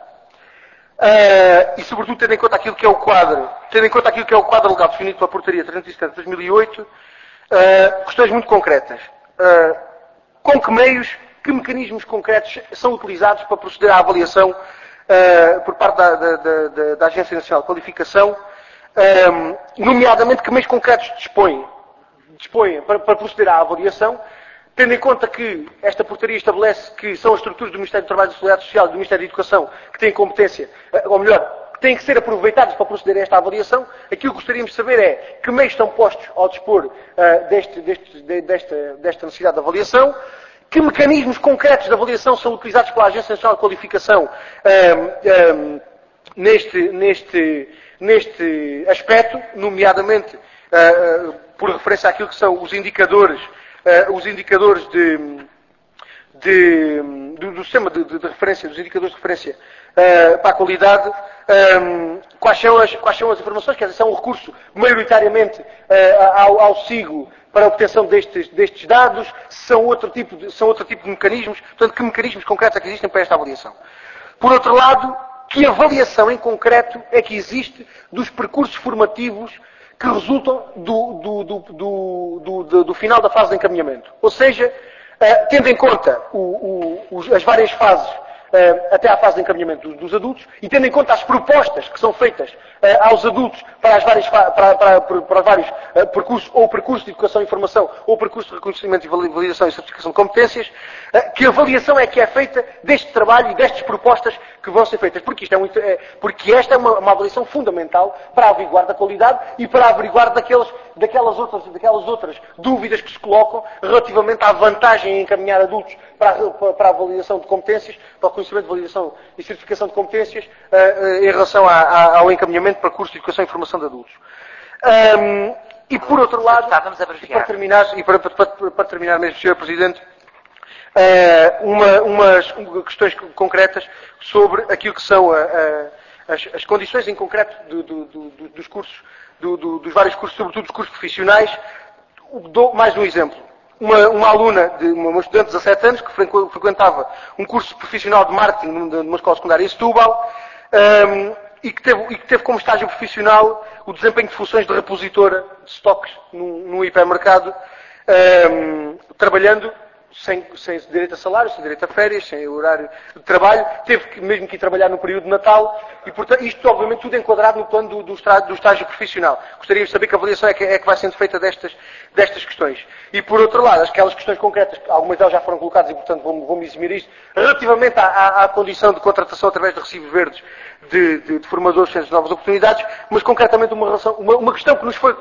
E sobretudo tendo em conta aquilo que é o quadro legal definido pela Portaria 370 de 2008, questões muito concretas. Com que meios, que mecanismos concretos são utilizados para proceder à avaliação por parte da Agência Nacional de Qualificação, nomeadamente que meios concretos dispõem para proceder à avaliação, tendo em conta que esta portaria estabelece que são as estruturas do Ministério do Trabalho e da Seguridade Social e do Ministério da Educação que têm competência, ou melhor, que têm que ser aproveitados para proceder a esta avaliação, aquilo que gostaríamos de saber é que meios estão postos ao dispor desta necessidade de avaliação, que mecanismos concretos de avaliação são utilizados pela Agência Nacional de Qualificação neste aspecto, nomeadamente por referência àquilo que são os indicadores do sistema de referência, dos indicadores de referência para a qualidade, quais são as informações, quer dizer, são um recurso maioritariamente ao SIGO para a obtenção destes dados, são outro tipo de mecanismos, portanto, que mecanismos concretos é que existem para esta avaliação. Por outro lado, que avaliação em concreto é que existe dos percursos formativos que resultam do final da fase de encaminhamento. Ou seja, tendo em conta as várias fases até à fase de encaminhamento dos adultos, e tendo em conta as propostas que são feitas aos adultos para os vários percursos, ou percurso de educação e formação, ou percurso de reconhecimento e validação e certificação de competências, que avaliação é que é feita deste trabalho e destas propostas que vão ser feitas. Porque, porque esta é uma avaliação fundamental para averiguar da qualidade e para averiguar daquelas outras dúvidas que se colocam relativamente à vantagem em encaminhar adultos para a validação de competências, para o conhecimento de validação e certificação de competências, em relação ao encaminhamento para curso de educação e formação de adultos. E por outro lado, para terminar mesmo, Sr. Presidente, umas questões concretas sobre aquilo que são as condições em concreto dos cursos, dos vários cursos, sobretudo dos cursos profissionais. Dou mais um exemplo. Uma aluna, uma estudante de 17 anos, que frequentava um curso profissional de marketing numa escola secundária em Setúbal, e que teve como estágio profissional o desempenho de funções de repositora de estoques num hipermercado, trabalhando sem direito a salário, sem direito a férias, sem horário de trabalho. Teve mesmo que ir trabalhar no período de Natal e, portanto, isto obviamente tudo enquadrado no plano do estágio profissional. Gostaria de saber que avaliação é que vai sendo feita destas questões. E, por outro lado, aquelas questões concretas, algumas delas já foram colocadas e, portanto, vou-me eximir isto, relativamente à condição de contratação através de recibos verdes de formadores de novas oportunidades, mas concretamente uma questão que nos foi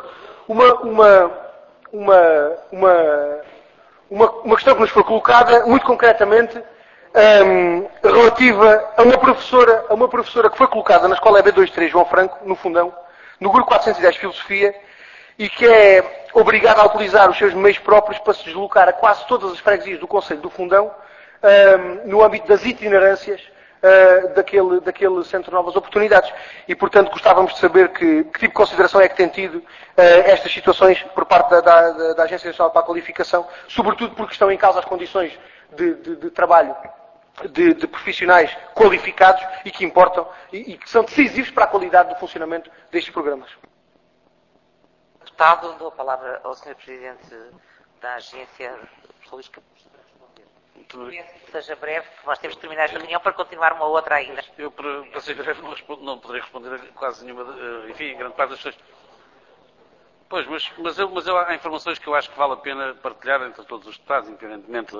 uma questão que nos foi colocada, muito concretamente, relativa a uma professora que foi colocada na escola EB23 João Franco, no Fundão, no grupo 410 Filosofia, e que é obrigada a utilizar os seus meios próprios para se deslocar a quase todas as freguesias do Conselho do Fundão, no âmbito das itinerâncias daquele Centro de Novas Oportunidades. E, portanto, gostávamos de saber que tipo de consideração é que tem tido estas situações por parte da Agência Nacional para a Qualificação, sobretudo porque estão em causa as condições de trabalho de profissionais qualificados e que importam e que são decisivos para a qualidade do funcionamento destes programas. Deputado, dou a palavra ao Sr. Presidente da Agência, Professor Luís Campos. Seja breve, nós temos de terminar esta reunião para continuar uma outra ainda. Eu, para ser breve, não poderei responder a quase nenhuma, enfim, grande parte das questões. Pois, mas há informações que eu acho que vale a pena partilhar entre todos os deputados, independentemente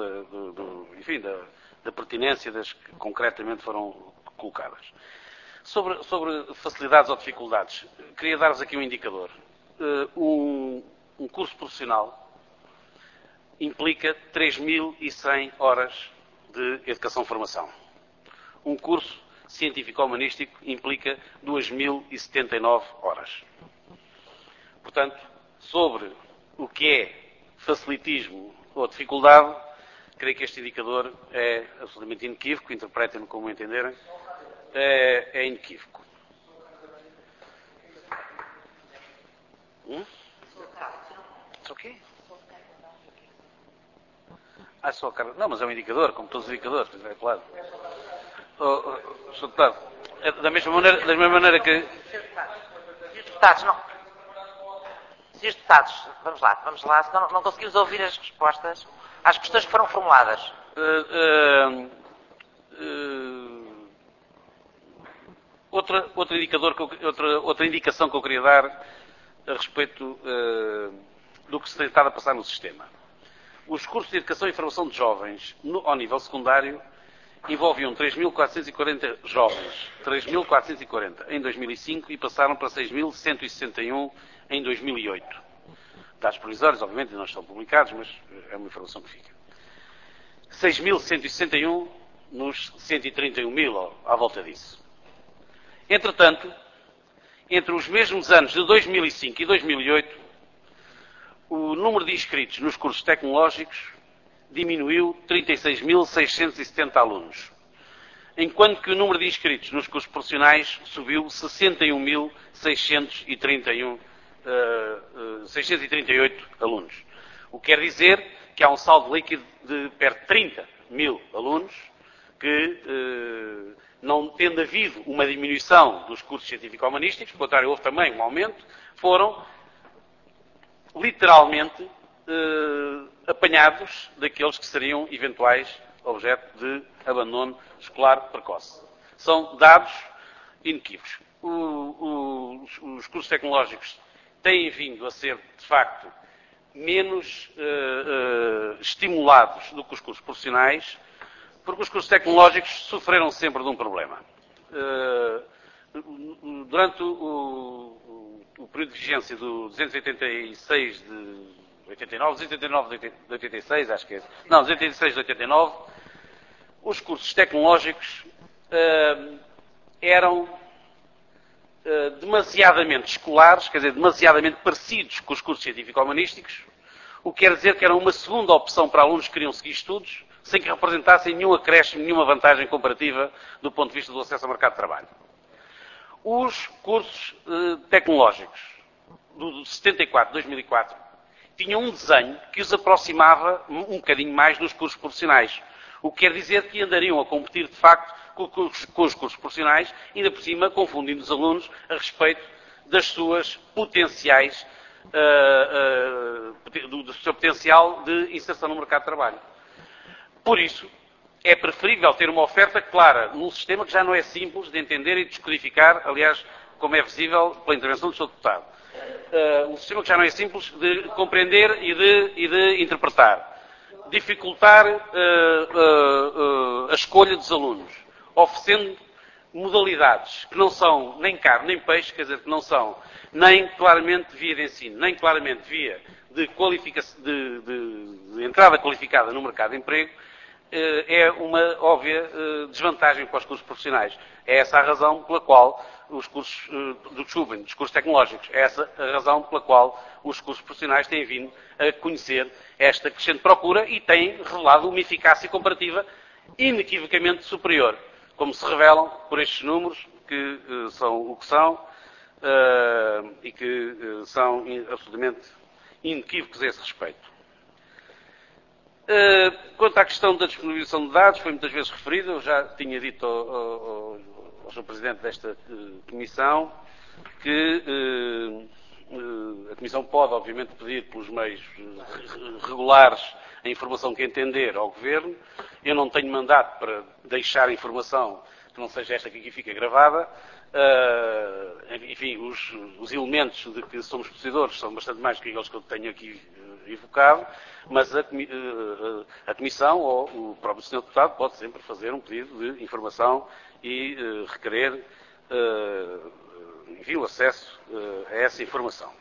da pertinência das que concretamente foram colocadas. Sobre facilidades ou dificuldades, queria dar-vos aqui um indicador. Um curso profissional implica 3.100 horas de educação-formação. Um curso científico-humanístico implica 2.079 horas. Portanto, sobre o que é facilitismo ou dificuldade, creio que este indicador é absolutamente inequívoco, interpretem-no como entenderem, é inequívoco. It's okay. Só cara. Não, mas é um indicador, como todos os indicadores, é claro. Sr. Deputado, da mesma maneira que... Srs. Deputados, não. Srs. Deputados, vamos lá, senão não conseguimos ouvir as respostas às questões que foram formuladas. Outra indicação que eu queria dar a respeito do que se tem estado a passar no sistema. Os cursos de educação e formação de jovens ao nível secundário envolviam 3.440 jovens, 3.440 em 2005 e passaram para 6.161 em 2008. Dados provisórios, obviamente, não estão publicados, mas é uma informação que fica. 6.161 nos 131.000, à volta disso. Entretanto, entre os mesmos anos de 2005 e 2008, o número de inscritos nos cursos tecnológicos diminuiu 36.670 alunos, enquanto que o número de inscritos nos cursos profissionais subiu 61.638 alunos. O que quer dizer que há um saldo líquido de perto de 30.000 alunos que, não tendo havido uma diminuição dos cursos científico-humanísticos, pelo contrário, houve também um aumento, foram literalmente apanhados daqueles que seriam eventuais objeto de abandono escolar precoce. São dados inequívocos. Os cursos tecnológicos têm vindo a ser, de facto, menos estimulados do que os cursos profissionais, porque os cursos tecnológicos sofreram sempre de um problema. Durante o período de vigência do 286 de 89, 289 de 86, acho que é. Não, 286 de 89, os cursos tecnológicos eram demasiadamente escolares, quer dizer, demasiadamente parecidos com os cursos científico-humanísticos, o que quer dizer que eram uma segunda opção para alunos que queriam seguir estudos, sem que representassem nenhum acréscimo, nenhuma vantagem comparativa do ponto de vista do acesso ao mercado de trabalho. Os cursos tecnológicos do 74, 2004, tinham um desenho que os aproximava um bocadinho mais dos cursos profissionais, o que quer dizer que andariam a competir, de facto, com os cursos profissionais, ainda por cima confundindo os alunos a respeito das suas potenciais, do seu potencial de inserção no mercado de trabalho. Por isso, é preferível ter uma oferta clara num sistema que já não é simples de entender e de descodificar, aliás, como é visível pela intervenção do Sr. Deputado. Um sistema que já não é simples de compreender e de interpretar. Dificultar a escolha dos alunos, oferecendo modalidades que não são nem carne nem peixe, quer dizer, que não são nem claramente via de ensino, nem claramente via de entrada qualificada no mercado de emprego, é uma óbvia desvantagem para os cursos profissionais. É essa a razão pela qual os cursos dos cursos tecnológicos, é essa a razão pela qual os cursos profissionais têm vindo a conhecer esta crescente procura e têm revelado uma eficácia comparativa inequivocamente superior, como se revelam por estes números, que são o que são e que são absolutamente inequívocos a esse respeito. Quanto à questão da disponibilização de dados, foi muitas vezes referida, eu já tinha dito ao Sr. Presidente desta Comissão que a Comissão pode, obviamente, pedir pelos meios regulares a informação que entender ao Governo. Eu não tenho mandato para deixar a informação que não seja esta que aqui fica gravada. Enfim, os elementos de que somos possuidores são bastante mais que aqueles que eu tenho aqui evocado, mas a Comissão ou o próprio Sr. Deputado pode sempre fazer um pedido de informação e requerer enfim, o acesso a essa informação.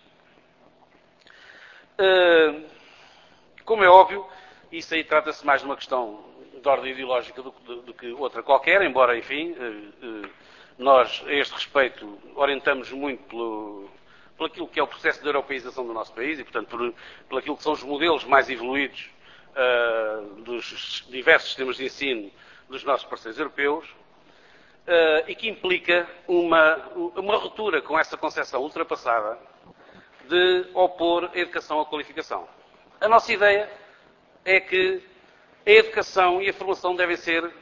Como é óbvio, isso aí trata-se mais de uma questão de ordem ideológica do que outra qualquer, embora, enfim, nós, a este respeito, orientamos muito por aquilo que é o processo de europeização do nosso país e, portanto, por aquilo que são os modelos mais evoluídos dos diversos sistemas de ensino dos nossos parceiros europeus e que implica uma ruptura com essa concepção ultrapassada de opor a educação à qualificação. A nossa ideia é que a educação e a formação devem ser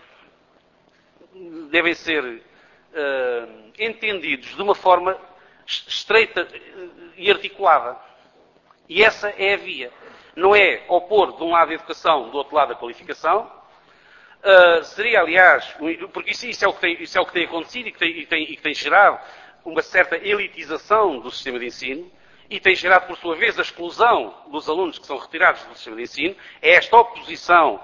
entendidos de uma forma estreita e articulada. E essa é a via. Não é opor de um lado a educação, do outro lado a qualificação. Seria, aliás, porque isso é o que tem acontecido e que tem gerado uma certa elitização do sistema de ensino e tem gerado, por sua vez, a exclusão dos alunos que são retirados do sistema de ensino. É esta oposição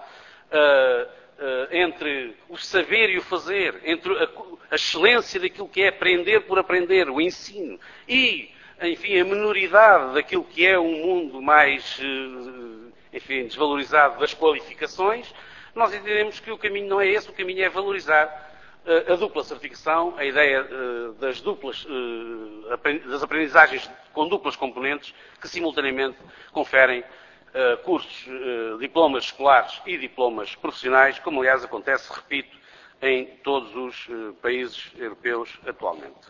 entre o saber e o fazer, entre a excelência daquilo que é aprender por aprender, o ensino, e, enfim, a minoridade daquilo que é um mundo mais, enfim, desvalorizado das qualificações. Nós entendemos que o caminho não é esse, o caminho é valorizar a dupla certificação, a ideia das aprendizagens com duplas componentes que simultaneamente conferem cursos, diplomas escolares e diplomas profissionais, como aliás acontece, repito, em todos os países europeus atualmente.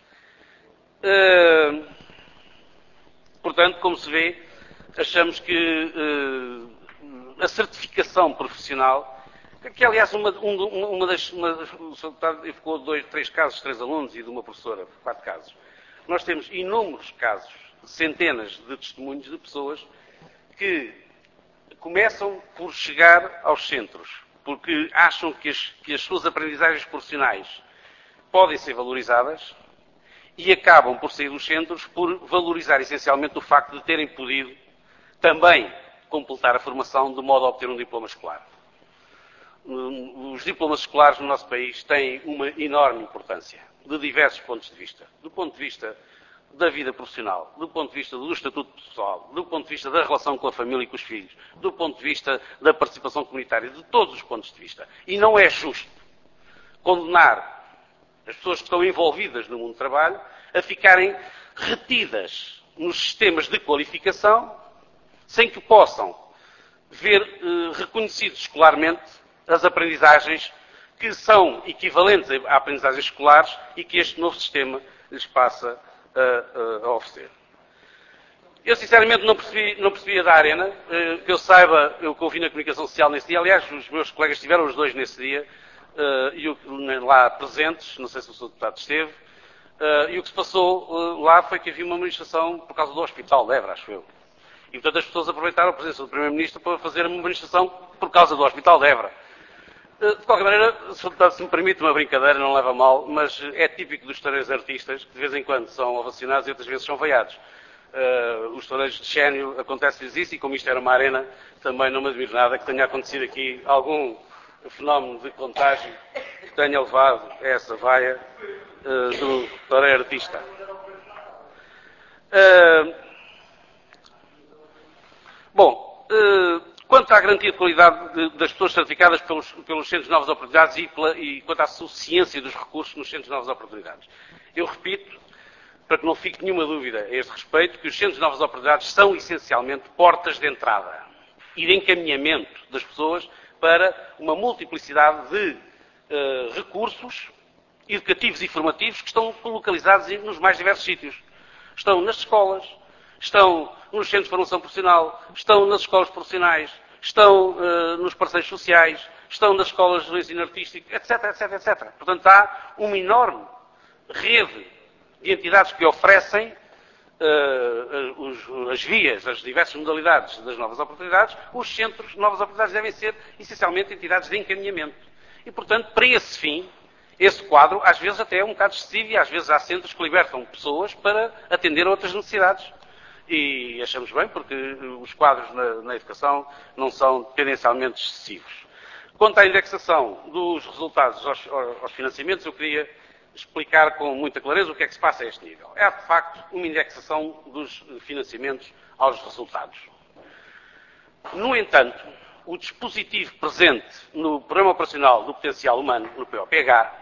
Portanto, como se vê, achamos que a certificação profissional, que aliás o Sr. Deputado evocou 3 casos, 3 alunos e de uma professora, 4 casos. Nós temos inúmeros casos, centenas de testemunhos de pessoas que começam por chegar aos centros, porque acham que as suas aprendizagens profissionais podem ser valorizadas e acabam por sair dos centros por valorizar essencialmente o facto de terem podido também completar a formação de modo a obter um diploma escolar. Os diplomas escolares no nosso país têm uma enorme importância, de diversos pontos de vista. Do ponto de vista da vida profissional, do ponto de vista do estatuto pessoal, do ponto de vista da relação com a família e com os filhos, do ponto de vista da participação comunitária, de todos os pontos de vista. E não é justo condenar as pessoas que estão envolvidas no mundo do trabalho a ficarem retidas nos sistemas de qualificação sem que possam ver reconhecidos escolarmente as aprendizagens que são equivalentes a aprendizagens escolares e que este novo sistema lhes passa a oferecer. Eu, sinceramente, não percebi da Arena. Que eu saiba, eu que ouvi na comunicação social nesse dia, aliás, os meus colegas estiveram os dois nesse dia, lá presentes, não sei se o Sr. Deputado esteve, e o que se passou lá foi que havia uma manifestação por causa do Hospital de Évora, acho eu. E, portanto, as pessoas aproveitaram a presença do Primeiro-Ministro para fazer uma manifestação por causa do Hospital de Évora. De qualquer maneira, se me permite uma brincadeira, não leva a mal, mas é típico dos toureiros artistas, que de vez em quando são ovacionados e outras vezes são vaiados. Os toureiros de Xénio acontece-lhes isso, e como isto era uma arena, também não me admiro nada que tenha acontecido aqui algum fenómeno de contágio que tenha levado a essa vaia do toureiro artista. Quanto à garantia de qualidade das pessoas certificadas pelos Centros de Novas Oportunidades e quanto à suficiência dos recursos nos Centros de Novas Oportunidades, eu repito, para que não fique nenhuma dúvida a este respeito, que os Centros de Novas Oportunidades são essencialmente portas de entrada e de encaminhamento das pessoas para uma multiplicidade de recursos educativos e formativos que estão localizados nos mais diversos sítios. Estão nas escolas, estão nos centros de formação profissional, estão nas escolas profissionais, estão nos parceiros sociais, estão nas escolas do ensino artístico, etc, etc, etc. Portanto, há uma enorme rede de entidades que oferecem as vias, as diversas modalidades das novas oportunidades. Os centros de novas oportunidades devem ser, essencialmente, entidades de encaminhamento. E, portanto, para esse fim, esse quadro, às vezes até é um bocado excessivo e às vezes há centros que libertam pessoas para atender a outras necessidades. E achamos bem, porque os quadros na educação não são tendencialmente excessivos. Quanto à indexação dos resultados aos financiamentos, eu queria explicar com muita clareza o que é que se passa a este nível. É, de facto, uma indexação dos financiamentos aos resultados. No entanto, o dispositivo presente no Programa Operacional do Potencial Humano, no POPH,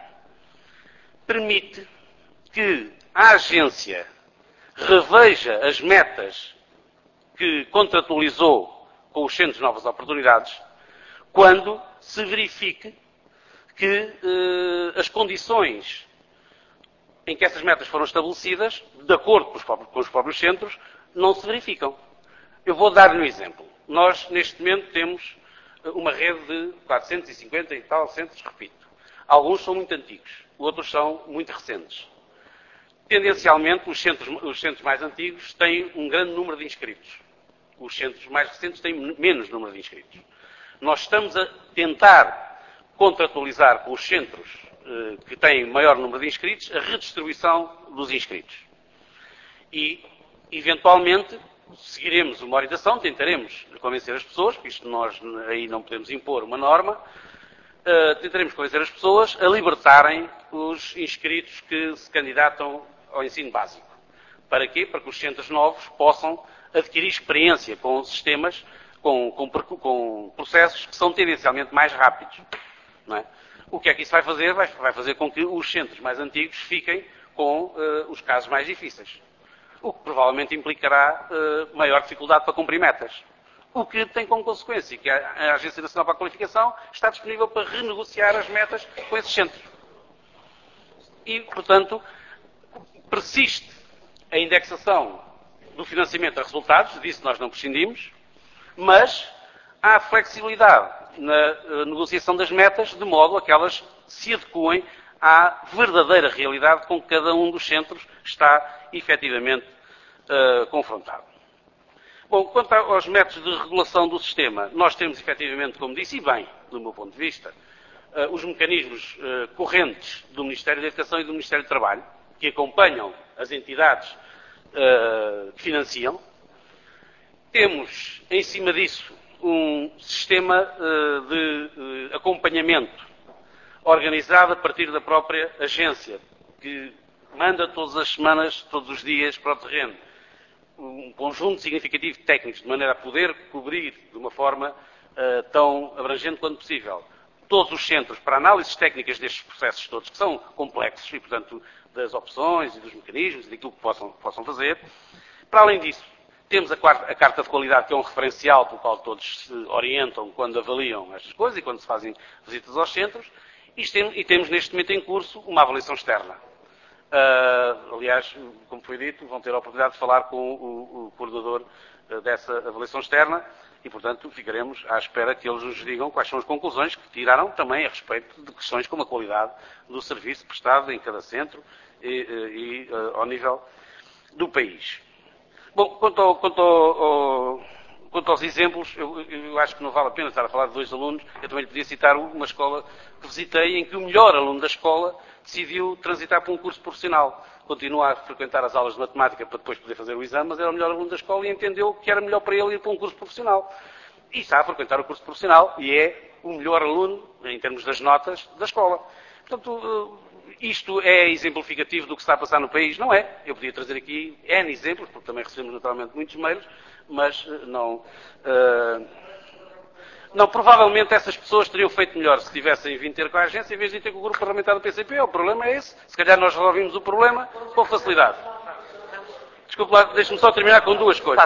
permite que a agência reveja as metas que contratualizou com os Centros de Novas Oportunidades quando se verifique que as condições em que essas metas foram estabelecidas, de acordo com os próprios centros, não se verificam. Eu vou dar-lhe um exemplo. Nós, neste momento, temos uma rede de 450 e tal centros, repito. Alguns são muito antigos, outros são muito recentes. Tendencialmente, os centros mais antigos têm um grande número de inscritos. Os centros mais recentes têm menos número de inscritos. Nós estamos a tentar contratualizar com os centros que têm maior número de inscritos a redistribuição dos inscritos. E, eventualmente, seguiremos uma orientação, tentaremos convencer as pessoas, porque isto nós aí não podemos impor uma norma, tentaremos convencer as pessoas a libertarem os inscritos que se candidatam ao ensino básico. Para quê? Para que os centros novos possam adquirir experiência com sistemas, com processos que são tendencialmente mais rápidos. Não é? O que é que isso vai fazer? Vai fazer com que os centros mais antigos fiquem com os casos mais difíceis. O que provavelmente implicará maior dificuldade para cumprir metas. O que tem como consequência que a Agência Nacional para a Qualificação está disponível para renegociar as metas com esses centros. E, portanto, persiste a indexação do financiamento a resultados, disso nós não prescindimos, mas há flexibilidade na negociação das metas, de modo a que elas se adequem à verdadeira realidade com que cada um dos centros está efetivamente confrontado. Bom, quanto aos métodos de regulação do sistema, nós temos efetivamente, como disse, e bem, do meu ponto de vista, os mecanismos correntes do Ministério da Educação e do Ministério do Trabalho, que acompanham as entidades que financiam. Temos, em cima disso, um sistema de acompanhamento organizado a partir da própria agência, que manda todas as semanas, todos os dias, para o terreno, um conjunto significativo de técnicos, de maneira a poder cobrir de uma forma tão abrangente quanto possível todos os centros para análises técnicas destes processos todos, que são complexos, e, portanto, das opções e dos mecanismos e daquilo que possam fazer. Para além disso, temos a Carta de Qualidade, que é um referencial pelo qual todos se orientam quando avaliam estas coisas e quando se fazem visitas aos centros, e temos neste momento em curso uma avaliação externa. Aliás, como foi dito, vão ter a oportunidade de falar com o coordenador dessa avaliação externa e, portanto, ficaremos à espera que eles nos digam quais são as conclusões que tiraram também a respeito de questões como a qualidade do serviço prestado em cada centro e ao nível do país. Bom, quanto aos exemplos, eu acho que não vale a pena estar a falar de 2 alunos. Eu também lhe podia citar uma escola que visitei em que o melhor aluno da escola decidiu transitar para um curso profissional. Continua a frequentar as aulas de matemática para depois poder fazer o exame, mas era o melhor aluno da escola e entendeu que era melhor para ele ir para um curso profissional. E está a frequentar o curso profissional e é o melhor aluno, em termos das notas, da escola. Portanto, isto é exemplificativo do que está a passar no país? Não é. Eu podia trazer aqui N exemplos, porque também recebemos naturalmente muitos mails, mas provavelmente essas pessoas teriam feito melhor se tivessem vindo ter com a agência em vez de ter com o grupo parlamentar do PCP. O problema é esse. Se calhar nós resolvimos o problema com facilidade. Desculpe lá, deixe-me só terminar com 2 coisas.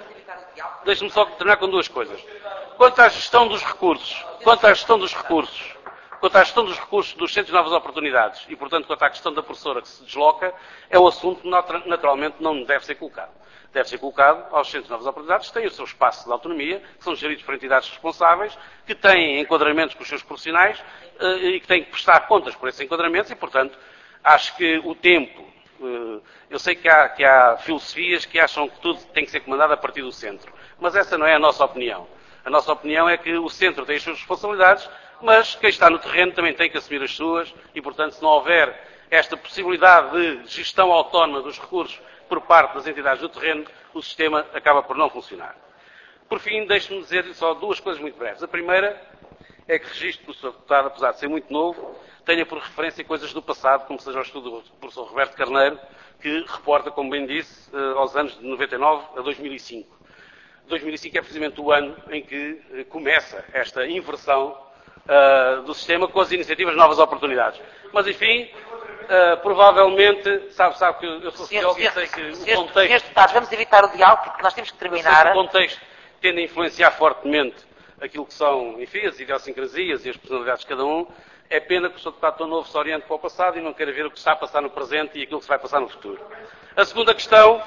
Quanto à gestão dos recursos, quanto à gestão dos recursos dos Centros de Novas Oportunidades e, portanto, quanto à questão da professora que se desloca, é um assunto que naturalmente não deve ser colocado. Deve ser colocado aos Centros de Novas Oportunidades, que têm o seu espaço de autonomia, que são geridos por entidades responsáveis, que têm enquadramentos com os seus profissionais e que têm que prestar contas por esses enquadramentos e, portanto, acho que o tempo... Eu sei que há filosofias que acham que tudo tem que ser comandado a partir do centro, mas essa não é a nossa opinião. A nossa opinião é que o centro tem as suas responsabilidades, mas quem está no terreno também tem que assumir as suas e, portanto, se não houver esta possibilidade de gestão autónoma dos recursos por parte das entidades do terreno, o sistema acaba por não funcionar. Por fim, deixe-me dizer-lhe só 2 coisas muito breves. A primeira é que registro que o Sr. Deputado, apesar de ser muito novo, tenha por referência coisas do passado, como seja o estudo do professor Roberto Carneiro, que reporta, como bem disse, aos anos de 99 a 2005. 2005 é precisamente o ano em que começa esta inversão do sistema com as iniciativas de novas oportunidades. Mas, enfim, provavelmente, sabe que eu sou sociólogo e sei que o contexto... Senhores deputados, vamos evitar o diálogo porque nós temos que terminar. O contexto tende a influenciar fortemente aquilo que são, enfim, as idiosincrasias e as personalidades de cada um. É pena que o Sr. Deputado tão novo se oriente para o passado e não queira ver o que está a passar no presente e aquilo que se vai passar no futuro. A segunda questão,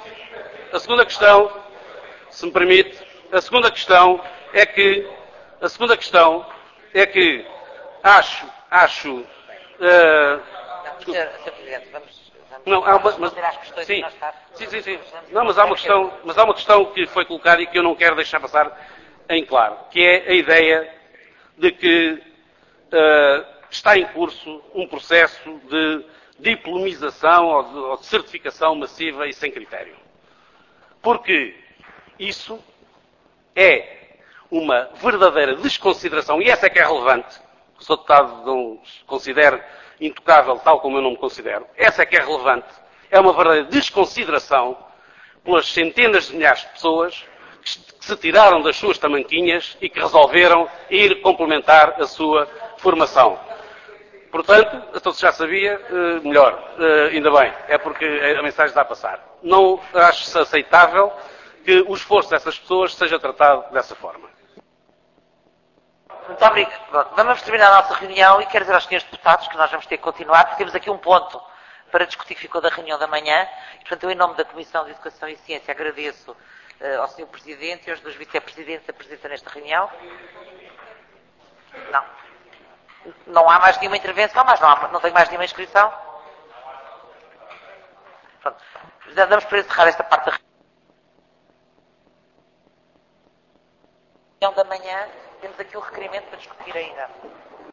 se me permite, a segunda questão é que acho Sr. Presidente, vamos responder às questões que nós está. Sim. Não, mas há uma questão que foi colocada e que eu não quero deixar passar em claro, que é a ideia de que está em curso um processo de diplomização ou de certificação massiva e sem critério. Porque isso é uma verdadeira desconsideração, e essa é que é relevante, o Sr. Deputado não se considera intocável, tal como eu não me considero, essa é que é relevante, é uma verdadeira desconsideração pelas centenas de milhares de pessoas que se tiraram das suas tamanquinhas e que resolveram ir complementar a sua formação. Portanto, então se já sabia, melhor, ainda bem, é porque a mensagem está a passar. Não acho-se aceitável que o esforço dessas pessoas seja tratado dessa forma. Muito obrigado. Vamos terminar a nossa reunião e quero dizer aos senhores deputados que nós vamos ter que continuar, porque temos aqui um ponto para discutir que ficou da reunião da manhã. E, portanto, eu, em nome da Comissão de Educação e Ciência, agradeço ao Sr. Presidente e aos 2 vice-presidentes a presença nesta reunião. Não há mais nenhuma intervenção, mas não tenho mais nenhuma inscrição. Pronto. Damos para encerrar esta parte da reunião. manhã temos aqui o requerimento para discutir ainda.